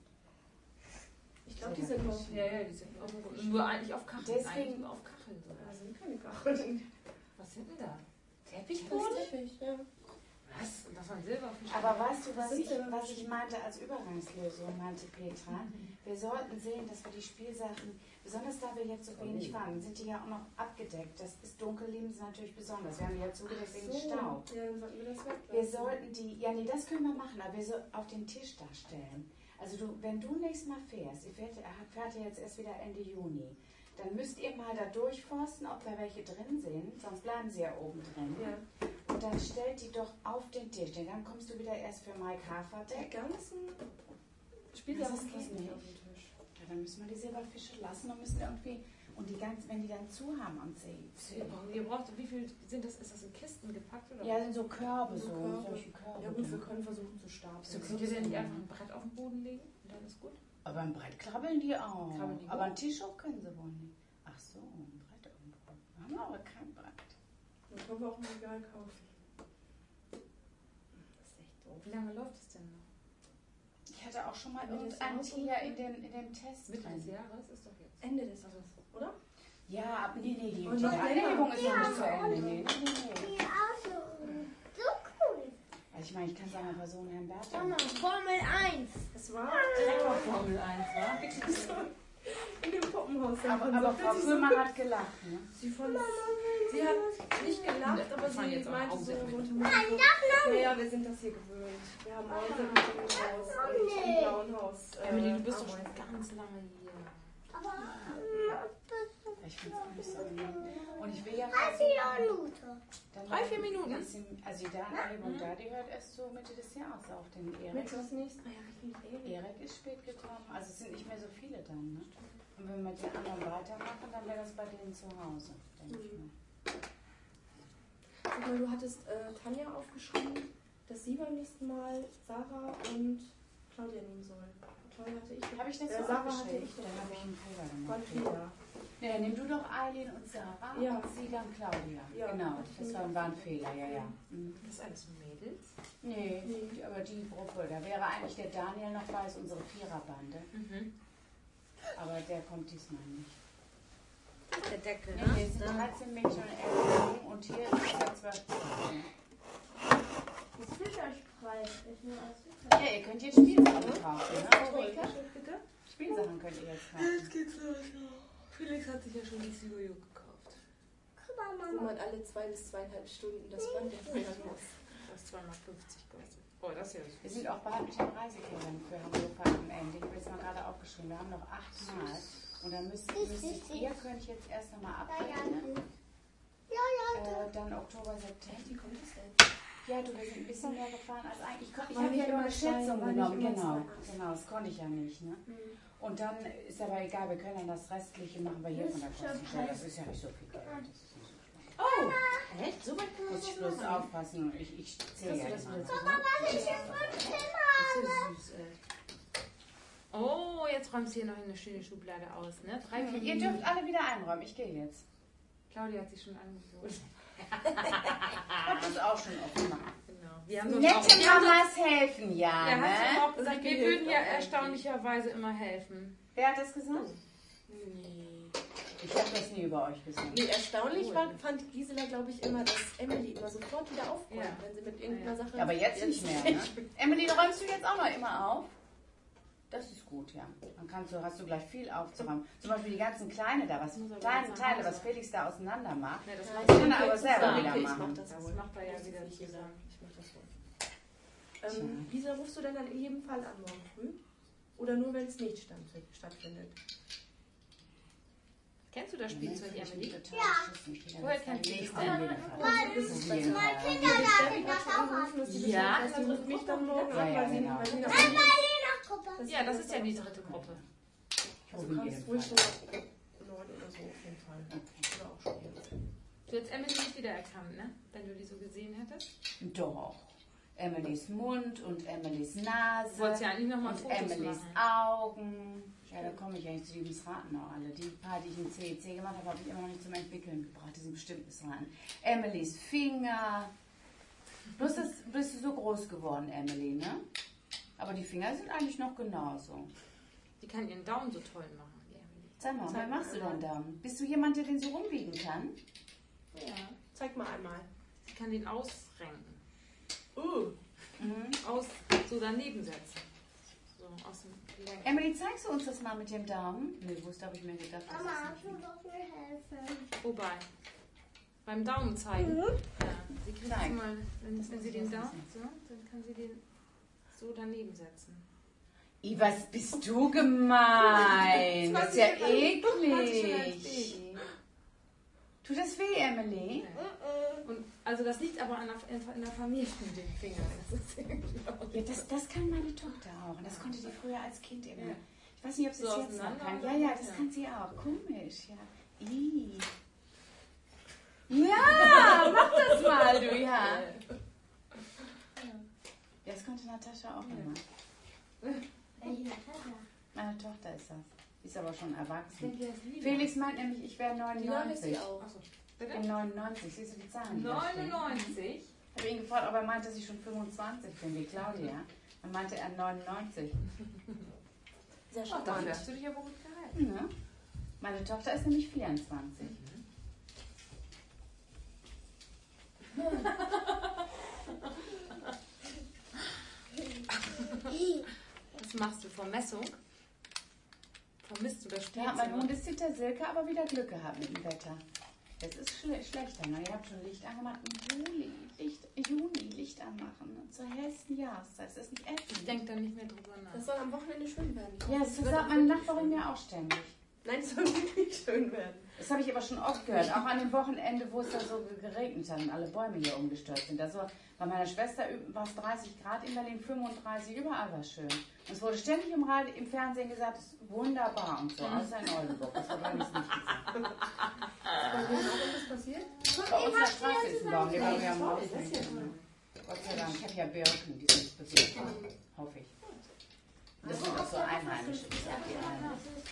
B: Ich glaube, die sind noch.
E: Ja, die sind auch nur eigentlich auf Kacheln.
F: Deswegen-
E: Eigentlich nur auf Kacheln.
B: Da
E: sogar.
B: sind keine Kacheln.
E: Was sind denn da?
B: Das
E: Teppichboden?
B: ist Teppich, ja.
E: Was? Und das waren Silberfische?
F: Aber weißt du,
B: Das sind
F: was ich meinte als Übergangslösung, meinte Petra? Wir sollten sehen, dass wir die Spielsachen, besonders da wir jetzt so wenig fahren, sind die ja auch noch abgedeckt. Das ist dunkel, lieben sie natürlich besonders. Wir haben die ja zugedeckt wegen Staub.
B: Ja, dann sollten wir das weglassen.
F: Wir sollten die, ja nee, das können wir machen, aber wir so auf den Tisch da stellen. Also du, wenn du nächstes Mal fährst, ihr fährt ja jetzt erst wieder Ende Juni, dann müsst ihr mal da durchforsten, ob da welche drin sind, sonst bleiben sie ja oben drin.
B: Ja.
F: Und dann stellt die doch auf den Tisch, denn dann kommst du wieder erst für Mike
B: Die
F: Haferdeck.
B: ganzen
F: Das
B: Spielsachen
F: geht
B: passen nicht
F: nicht.
B: auf den Tisch.
F: Ja, dann müssen wir die Silberfische lassen und müssen irgendwie, und die ganzen, wenn die dann zu haben am See.
E: Ihr braucht, wie viel sind das? Ist das in Kisten gepackt oder?
F: Ja, sind so Körbe,
B: So
F: so,
B: Körbe.
F: solche Körbe.
B: Ja gut, wir können versuchen zu stapeln.
E: So, könnt ihr denn nicht einfach ein Brett auf den Boden legen und dann ist gut?
F: Aber ein Brett krabbeln die auch.
E: Krabbeln die
F: aber
E: hoch?
F: einen Tisch hoch können sie wohl nicht. Ach so, ein Brett irgendwo. Wir haben aber kein Brett.
B: Dann können wir auch ein Regal kaufen. Das ist echt doof.
E: Wie lange läuft es denn noch?
F: Ich hatte auch schon mal
B: Ende des
F: irgendein
B: Jahres
F: Tier
B: ungefähr?
F: in dem Test.
E: Mitte des
F: drin.
E: Jahres ist doch jetzt.
B: Ende des Jahres, oder?
F: Ja, aber nee, die
B: Und noch
F: Anlegung ist noch nicht zu
C: länger.
F: Ende. Nee.
C: Die aussuchen. So cool.
F: Also ich meine, ich kann sagen, aber so ein Herrn Bertha.
D: Mama, Formel 1.
B: Es war
E: Direkt auf Formel 1, wa?
B: in dem Puppenhaus.
F: Aber Frau Krömer hat gelacht, ne?
B: Sie hat nicht gelacht, aber
E: Wir fahren
B: sie
E: jetzt auch
B: meinte
E: nach
B: so
E: Hause mit.
B: unter ja, wir sind das hier gewöhnt. Wir haben Häuser mit dem Haus und im blauen Haus.
E: Emily, du bist doch schon
B: Ameisen.
E: ganz lange hier.
C: Aber
F: Ich finde es auch nicht so angenehm. Und ich will ja
C: 3-4 Minuten.
F: dann
E: 3-4 Minuten?
F: Also die Anlegung da, die hört erst so Mitte des Jahres auf. Den Erik.
B: Mittwochs nicht. Ah ja, richtig.
F: Erik ist spät gekommen. Also es sind nicht mehr so viele dann, ne? Und wenn wir mit den anderen weitermachen, dann wäre das bei denen zu Hause, denke ich mal.
B: Sag mal, du hattest Tanja aufgeschrieben, dass sie beim nächsten Mal Sarah und Claudia nehmen soll. Claudia hatte ich.
F: Habe ich das so
B: Sarah hatte
F: aufgeschrieben?
B: ich doch.
F: Dann habe ich einen Fehler
B: War ein
F: gemacht.
B: Fehler.
F: Ja, nimm du doch Eileen und Sarah
B: Ja.
F: und sie dann Claudia.
B: Ja.
F: Genau, das war ein Fehler, ja, ja. Mhm.
E: Das ist alles Mädels.
F: Nee, aber die Gruppe, da wäre eigentlich der Daniel noch bei, ist unsere Viererbande. Aber der kommt diesmal nicht.
E: Der Deckel,
F: Nee, nee, es sind 13 Mädchen und 11 Jungen und hier ist ja 12 Jungen.
D: Das Fischerpreis ist nur aus
F: Ja, ihr könnt jetzt Spielsachen kaufen, ne?
B: Bitte?
F: Spielsachen könnt ihr jetzt kaufen.
E: geht's los. Felix hat sich ja schon die Jojo gekauft.
C: Guck mal,
B: Wo
C: Mama.
B: man alle 2 bis 2,5 Stunden das Band erneuern muss.
E: Das 2,50 kostet. Oh, das ist ja
F: Wir sind auch bald mit den Reisekindern für Hannover am Ende. Ich habe jetzt mal gerade aufgeschrieben, wir haben noch 8 Mal. Und dann müsstet ihr, könnt jetzt erst nochmal abrechnen.
C: Ja,
F: Dann Oktober, September.
B: Wie kommt das denn?
F: Ja, du, wir sind ein bisschen mehr gefahren als eigentlich. Ich
B: Weil
F: habe
B: nicht
F: ja nur
B: immer
F: eine
B: zwei,
F: Schätzung
B: weil nicht
F: genommen,
B: immer
F: genau.
B: zwei.
F: Genau, das konnte ich ja nicht. Ne? Und dann ist aber egal, wir können dann das Restliche machen wir hier von der Kostenstelle. Das ist ja nicht so viel Geld. Das ist nicht so schlimm.
E: Oh, Echt? So weit kann man
F: Muss ich
E: das
F: bloß
E: machen?
F: aufpassen. Ich zähle ja
E: das
F: immer.
E: wieder
C: Papa, was ich jetzt von
E: Das
C: Tim habe.
E: ist so süß, ey. Oh, jetzt räumst du hier noch eine schöne Schublade aus, ne? 3, 4,
F: Ihr dürft alle wieder einräumen. Ich gehe jetzt.
E: Claudia hat sich schon angesucht.
F: Ich habe das auch schon offen gemacht.
E: Genau. Wir haben
F: Nette Mamas helfen ja,
E: Ja, hast du
F: ne?
E: auch gesagt, wir würden ja erstaunlicherweise immer helfen.
F: Wer hat das gesagt?
B: Nee.
F: Ich habe das nie über euch gesagt.
B: Nee, erstaunlich fand Gisela, glaube ich, immer, dass Emily immer sofort wieder aufräumt,
E: Ja.
B: wenn sie mit irgendeiner Sache...
F: Aber jetzt nicht mehr, ne? Emily, räumst du jetzt auch noch immer auf? Das ist gut, ja. Dann hast du gleich viel aufzuräumen. Zum Beispiel die ganzen kleine da, kleine Teile, was Felix da auseinander macht.
E: Ja, das
F: Das
E: macht
F: kann er aber selber wieder
B: Ich mach
F: machen.
B: das
E: das
B: wohl.
E: macht er ja
B: Das
E: wieder
B: ist nicht
E: zusammen.
B: gesagt. Ich mach das wohl. Lisa, rufst du denn dann in jedem Fall an morgen früh? Oder nur, wenn es nicht stattfindet?
E: Kennst du das Spielzeug, Emily?
F: Woher
E: kennt ihr das
F: denn?
C: Mein Kindergarten das auch an.
E: Ja,
B: Die ruft mich dann morgen
F: Ja,
B: an,
F: ja,
B: weil sie
F: genau.
B: weil sie noch...
C: Gruppe.
E: Ja, das ist ja die dritte Gruppe.
B: Also du kannst ruhig so 9 oder so auf jeden Fall. Oder auch später.
E: Du hättest Emily nicht wiedererkannt, ne? Wenn du die so gesehen hättest.
F: Doch. Emilys Mund und Emilys Nase.
E: Du wolltest ja eigentlich nochmal
F: und
E: Fotos
F: Emilys
E: machen.
F: Augen. Ja, da komme ich eigentlich zu Übens Raten auch alle. Die paar, die ich im CEC gemacht habe, habe ich immer noch nicht zum Entwickeln gebracht. Die sind bestimmt bis ran. Emilys Finger. Bloß das bist du so groß geworden, Emily, ne? Aber die Finger sind eigentlich noch genauso.
E: Die kann ihren Daumen so toll machen, die Emily.
F: Sag mal, wer machst du denn da? Bist du jemand, der den so rumbiegen kann?
B: Ja. Zeig mal einmal.
E: Sie kann den ausrenken.
F: Mhm.
E: So daneben setzen. So aus dem Gelenk.
F: Emily, zeigst du uns das mal mit dem Daumen? Nee, wusste, habe ich mir gedacht. Das
C: Mama,
F: ist
C: du musst mir helfen.
E: Wobei? Beim Daumen zeigen. Ja, sie kriegt
F: Zeig.
E: es mal, wenn sie den Daumen, so, dann kann sie den so daneben setzen.
F: I, was bist du gemein? Das ist ja eklig. Tut das weh, Emily?
E: Und also das liegt aber in der Familie mit den Fingern. Das ist irgendwie
F: Ja, das kann meine Tochter auch. Und das konnte die früher als Kind immer.
E: Ja.
F: Ich weiß nicht, ob sie
E: So
F: es jetzt noch
E: auseinander
F: kann.
E: oder
F: Ja,
E: was?
F: das
E: Ja.
F: kann sie auch. Komisch, ja. I. Ja, mach das mal, du, ja. Ja, das konnte Natascha auch immer. Meine Tochter ist das. Die ist aber schon erwachsen. Felix meint nämlich, ich wäre
B: Wie lange ist
F: 99.
B: sie auch?
E: Achso,
F: Ich
E: bitte?
F: bin 99. Siehst du die Zahlen? die da stehen?
E: 99.
F: Ich habe ihn gefragt, ob er meinte, dass ich schon 25 bin, wie Claudia. Dann meinte er 99.
B: Sehr
E: Ach, dafür
B: spannend.
E: hast du dich aber gut gehalten.
F: Ja. Meine Tochter ist nämlich 24.
E: Was machst du? Vermessung? Vermisst du das
F: Da hat mein
E: Spielzimmer?
F: Hundesitter Silke aber wieder Glück gehabt mit dem Wetter. Jetzt ist schlechter. Na, ihr habt schon Licht angemacht. Im Juni Licht anmachen. Ne? Zur hellsten Jahreszeit. Das ist nicht
E: Ich
F: ätzend.
E: denke da nicht mehr drüber nach.
B: Das soll am Wochenende schön werden.
F: Ja, das sagt meine Nachbarin mir auch ständig.
B: Nein, es soll wirklich schön werden.
F: Das habe ich aber schon oft gehört. Auch an dem Wochenende, wo es da so geregnet hat und alle Bäume hier umgestürzt sind. Also bei meiner Schwester war es 30 Grad, in Berlin 35, überall war schön. Und es wurde ständig im Fernsehen gesagt, es ist wunderbar und so, außer in Oldenburg. Das wurde übrigens nicht gesagt.
B: Was passiert?
F: Bei uns in der Straße ist ein Baum, den haben wir am Haus nicht. Gott sei Dank, ich habe ja Birken, die sind passiert. Hoffe ich. Das sind auch so einheimische, ich sag die Einheimischen.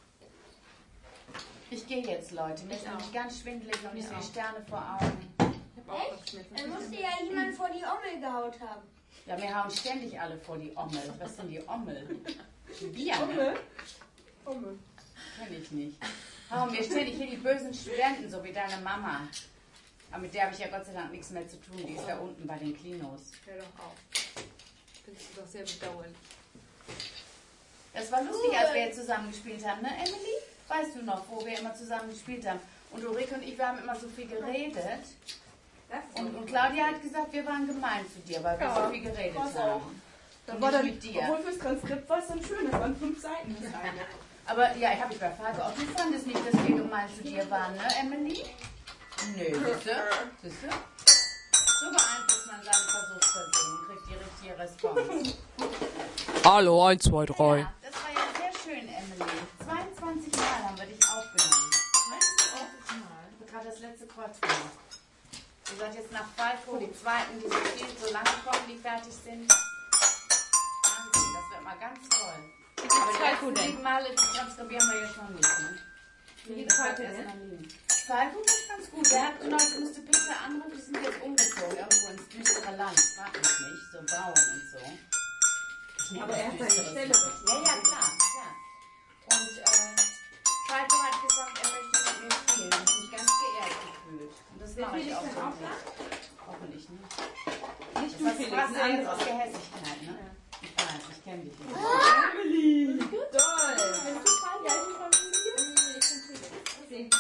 F: Ich gehe jetzt, Leute. Mir ist nämlich ganz schwindelig und ich sehe Sterne vor Augen.
E: Ich hab auch Kopfschmerzen.
C: Dann musste ja jemand vor die Ommel gehaut haben.
F: Ja, mir hauen ständig alle vor die Ommel. Was sind die Ommel? Bier, ne?
B: Ommel?
F: Kenn ich nicht. Hauen mir ständig hier die bösen Studenten, so wie deine Mama. Aber mit der habe ich ja Gott sei Dank nichts mehr zu tun. Die ist da unten bei den Klinos.
E: Hör doch auf. Findest du doch sehr bedauerlich.
F: Das war lustig, als wir jetzt zusammen gespielt haben, ne, Emily? Weißt du noch, wo wir immer zusammen gespielt haben? Und Ulrike und ich, wir haben immer so viel geredet. Und Claudia hat gesagt, wir waren gemein zu dir, weil wir so viel geredet haben.
B: Da
F: Und
B: war
F: nicht
B: dann,
F: mit dir.
B: obwohl fürs Transkript war es dann schön, das waren 5 Seiten. Das eine.
F: Aber ja, ich habe mich bei Frage auch, du fandest nicht, dass wir gemein zu dir waren, ne, Emily? Nö, siehst du? So beeinflusst man seine Versuchsperson und kriegt die richtige Response.
G: Hallo, 1, 2, 3.
F: Ja, das war ja sehr schön, Emily. 22 Mal haben wir dich aufgenommen. Ich habe gerade das letzte Kreuz gemacht. Sie sagt jetzt nach Falco, die zweiten, die so viel so lange kommen, die fertig sind. Wahnsinn, das wird mal ganz toll. Aber die ersten 7 Male transkribieren wir jetzt noch nicht. Ne?
B: Wie geht's heute denn?
F: Falco ist ganz gut. Der hat Leute, musste Peter anrufen, die sind jetzt umgezogen, irgendwo ins düstere Land. Frag mich nicht, so bauen und so.
B: Aber er hat seine Stelle.
F: Ja, klar. Und Falco hat gesagt, er möchte mit mir spielen. Ich habe mich ganz geehrt gefühlt. Und das mache ich auch so. Hoffentlich nicht.
B: Nicht du,
F: Das
B: Felix,
F: war
B: ein
F: sehr
B: anderer.
F: aus Gehässigkeit, ne? Ich weiß, ich kenne dich nicht.
B: Emily!
E: Toll.
B: Bist du Fall? Ja, ich bin von dir. Ich bin Felix. Nicht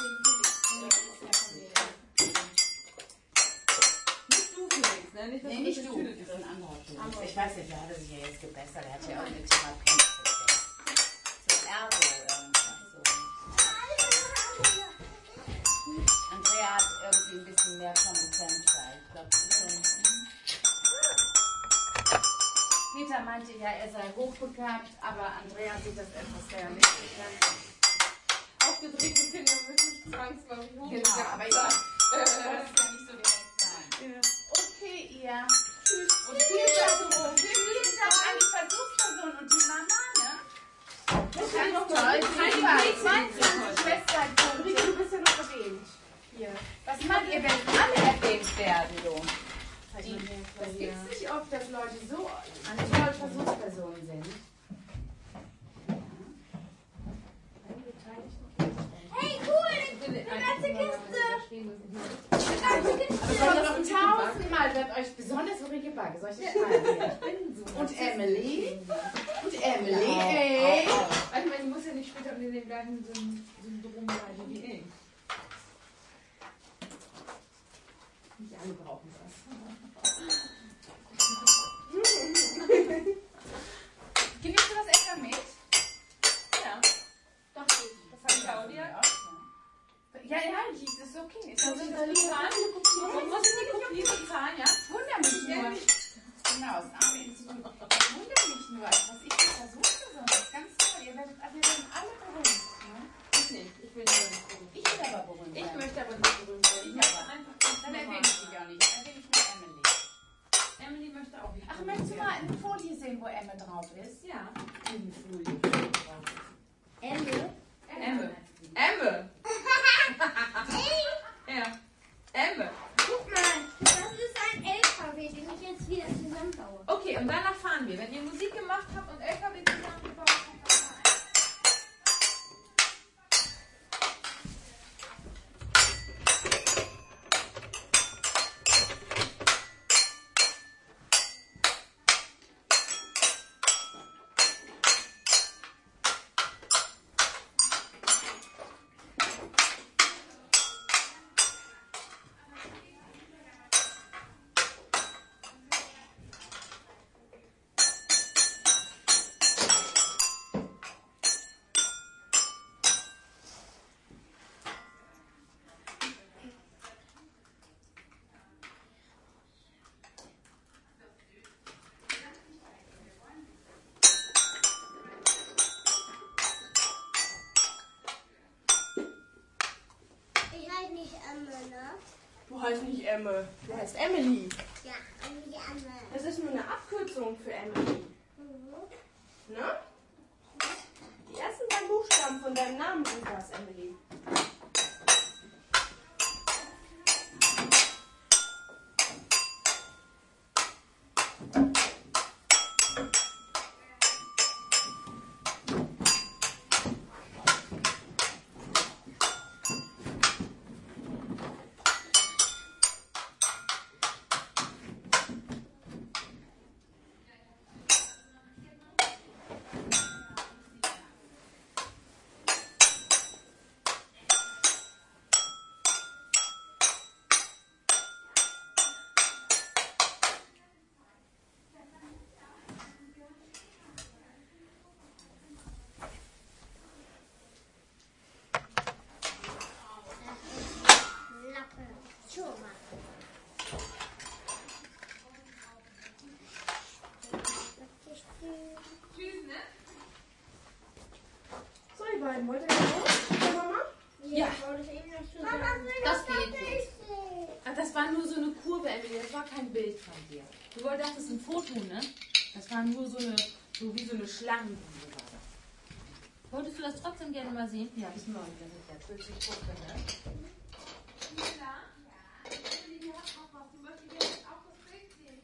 B: du, Felix, ne? Nicht, dass
F: Nee,
B: du
F: nicht
B: mit
F: du.
B: der Tüte
F: Das ist ein anderer Felix.
B: Anderer
F: Ich weiß nicht, der hatte sich ja jetzt gebessert. Der hat ja auch eine Therapie. So Ergo irgendwas. So. Andrea hat irgendwie ein bisschen mehr Common Sense da. Ich glaube schon. Peter meinte ja, er sei hochbegabt, aber Andrea sieht das etwas realistischer.
E: Aufgedrehte Kinder müssen nicht zwangsläufig hochgehen.
F: Genau, aber ich wollte es ja nicht so direkt sagen.
E: Ja.
F: Okay, ihr. Tschüss. Und viel Spaß an die Versuchsperson und die Mama, ne? Das ist ganz toll. Die Schwester hat
B: Ulrike, du bist ja noch erwähnt. Hier.
F: Was macht ihr, wenn alle erwähnt werden, du? Das gibt es nicht oft, dass Leute so eine tolle Versuchsperson sind.
C: Hey, cool! Eine ganze Kiste!
F: Aber schon 1000-mal wird euch besonders Ulrike Bagge, soll ich das schreiben? Und Emily. Und Emily, ey.
E: Ich meine, ich muss ja nicht später unter dem gleichen Syndrom leiden wie ich. Nicht alle brauchen das.
F: Genießt du das etwa mit?
E: Ja. Doch, das hat Claudia.
F: Ja, das ist okay.
E: Das sind die Zahlen. Man muss die Kopie bezahlen, ja?
F: Wunder mich nur. Genau, das arme Institut. Wunder mich nur, was ich für Versuchsperson. Das ist ganz toll. Wir werden alle berühmt. Ne?
E: Ich nicht. Ich will nicht berühmt.
F: Ich will aber berühmt
E: Ich
F: werden.
E: möchte aber nicht berühmt werden. Ich möchte einfach ganz
F: Dann
E: normal
F: erwähne ich dich auch nicht. Dann erwähne ich nur Emily.
E: Emily möchte auch nicht
F: Ach,
E: berühmt
F: möchtest du mal
E: werden.
F: eine Folie sehen, wo Emme drauf ist?
E: Ja.
F: Eine Folie drauf ist.
E: Emme. Emme. Ja. Emme.
C: Guck mal, das ist ein LKW, den ich jetzt wieder zusammenbaue.
E: Okay, und danach fahren wir. Wenn ihr Musik gemacht habt und LKW zusammengebaut habt, dann fahren wir.
C: Ich heiße nicht Emme, ne?
B: Du heißt nicht Emme. Du heißt Emily.
C: Ja, Emme.
B: Das ist nur eine Abkürzung für Emily. Ne? Die ersten 3 Buchstaben von deinem Namen sind das, Emily.
E: Tschüss, ne?
B: So, ihr beiden, wollt ihr los? Ja, Mama?
E: Ja.
C: Mama,
E: Das geht jetzt.
F: Ach, das war
E: war nur so eine Kurve, Emily, das war kein Bild von dir. Du dachtest ein Foto, ne? Das war nur so wie so eine Schlangengrube war das. Wolltest du das trotzdem gerne mal sehen? Ja, bis morgen, wenn ich jetzt wirklich gucke, ne? Ja. Emily, die hat auch was. Du möchtest jetzt auch das Bild sehen.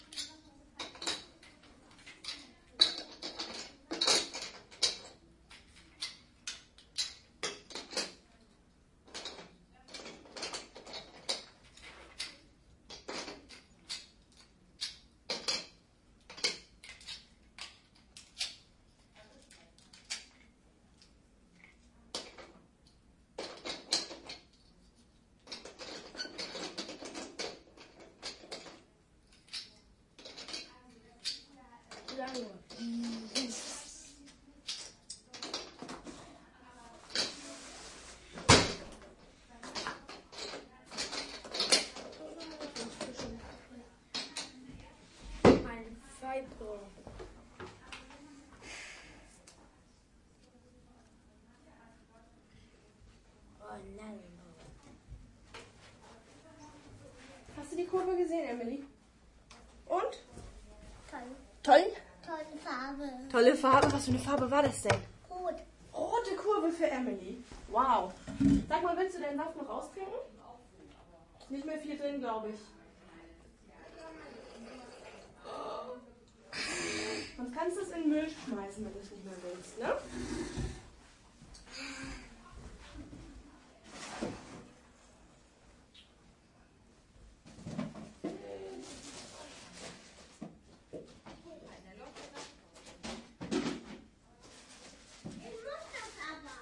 D: Ein Viper. Oh nein.
B: Hast du die Kurve gesehen, Emily? Und?
C: Toll.
B: Toll?
C: Tolle Farbe.
B: Tolle Farbe. Was für eine Farbe war das denn?
C: Rot.
B: Rote Kurve für Emily. Wow. Sag mal, willst du deinen Saft noch austrinken? Nicht mehr viel drin, glaube ich. Sonst kannst du es in den Müll schmeißen, wenn du es nicht mehr willst, ne?
C: Ich muss das aber.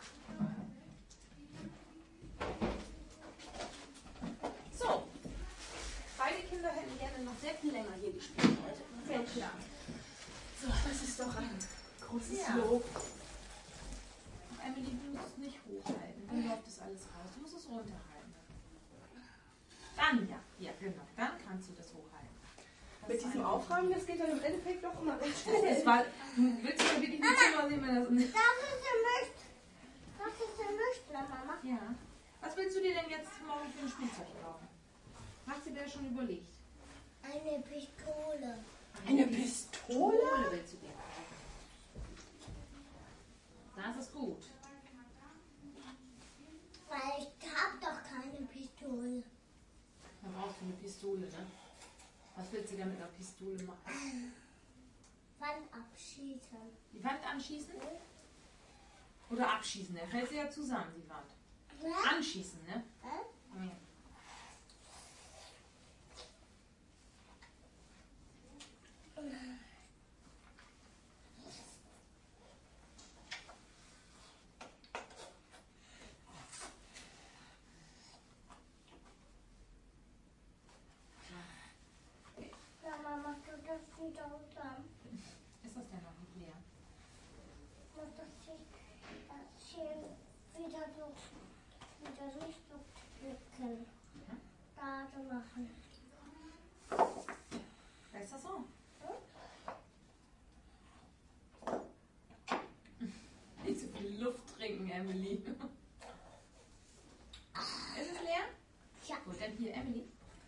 E: So. Beide Kinder hätten gerne noch sehr viel länger hier gespielt heute.
B: Mensch, ja. So, das ist doch ein großes
E: Ja.
B: Lob.
E: Emily, du musst es nicht hochhalten. Dann läuft das alles raus. Du musst es runterhalten. Dann ja. Ja, genau. Dann kannst du das hochhalten. Das
B: Mit
E: ist
B: diesem
E: einfach-
B: Aufräumen, das geht dann im Endeffekt doch immer recht
E: Es
B: schnell.
E: war, willst du mal wirklich ein Zimmer sehen, wenn das nicht...
C: Das ist ein Mist. Das ist ein Mist, Mama.
E: Ja. Was willst du dir denn jetzt morgen für ein Spielzeug kaufen? Hast du dir schon überlegt?
C: Eine Pistole.
B: Eine Pistole?
E: Willst du dir kaufen? Das ist gut.
C: Weil ich hab doch keine Pistole.
E: Dann brauchst du eine Pistole, ne? Was willst du denn mit einer Pistole machen?
C: Wann abschießen?
E: Die Wand anschießen? Oder abschießen? Der fällt sie ja zusammen, die Wand.
C: Ja?
E: Anschießen, ne? Ja.
C: Ja, Mama, du das wieder zusammen.
E: Ist das denn noch nicht leer?
C: Muss das hier wieder nicht so drücken. Da so machen.
E: Ist das so? Nicht so viel Luft trinken, Emily. Ist es leer?
C: Ja.
E: Gut, dann hier, Emily.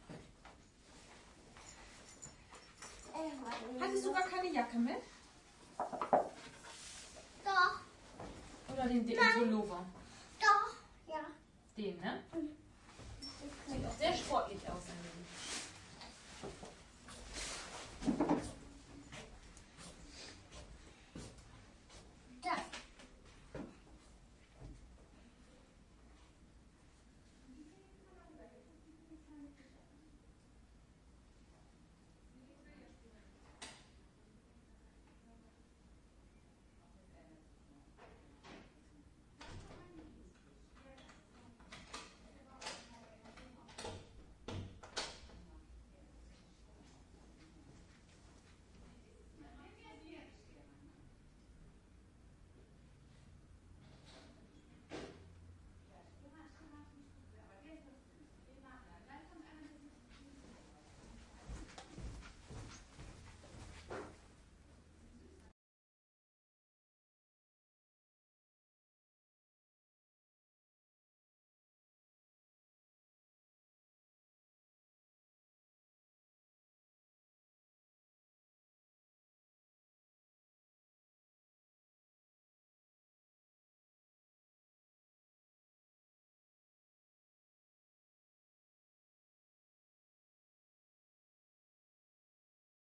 E: Hattest du gar keine Jacke mit?
C: Doch,
E: Oder den dicken Pullover?
C: doch, ja.
E: Den, ne? Sieht auch sehr sportlich aus,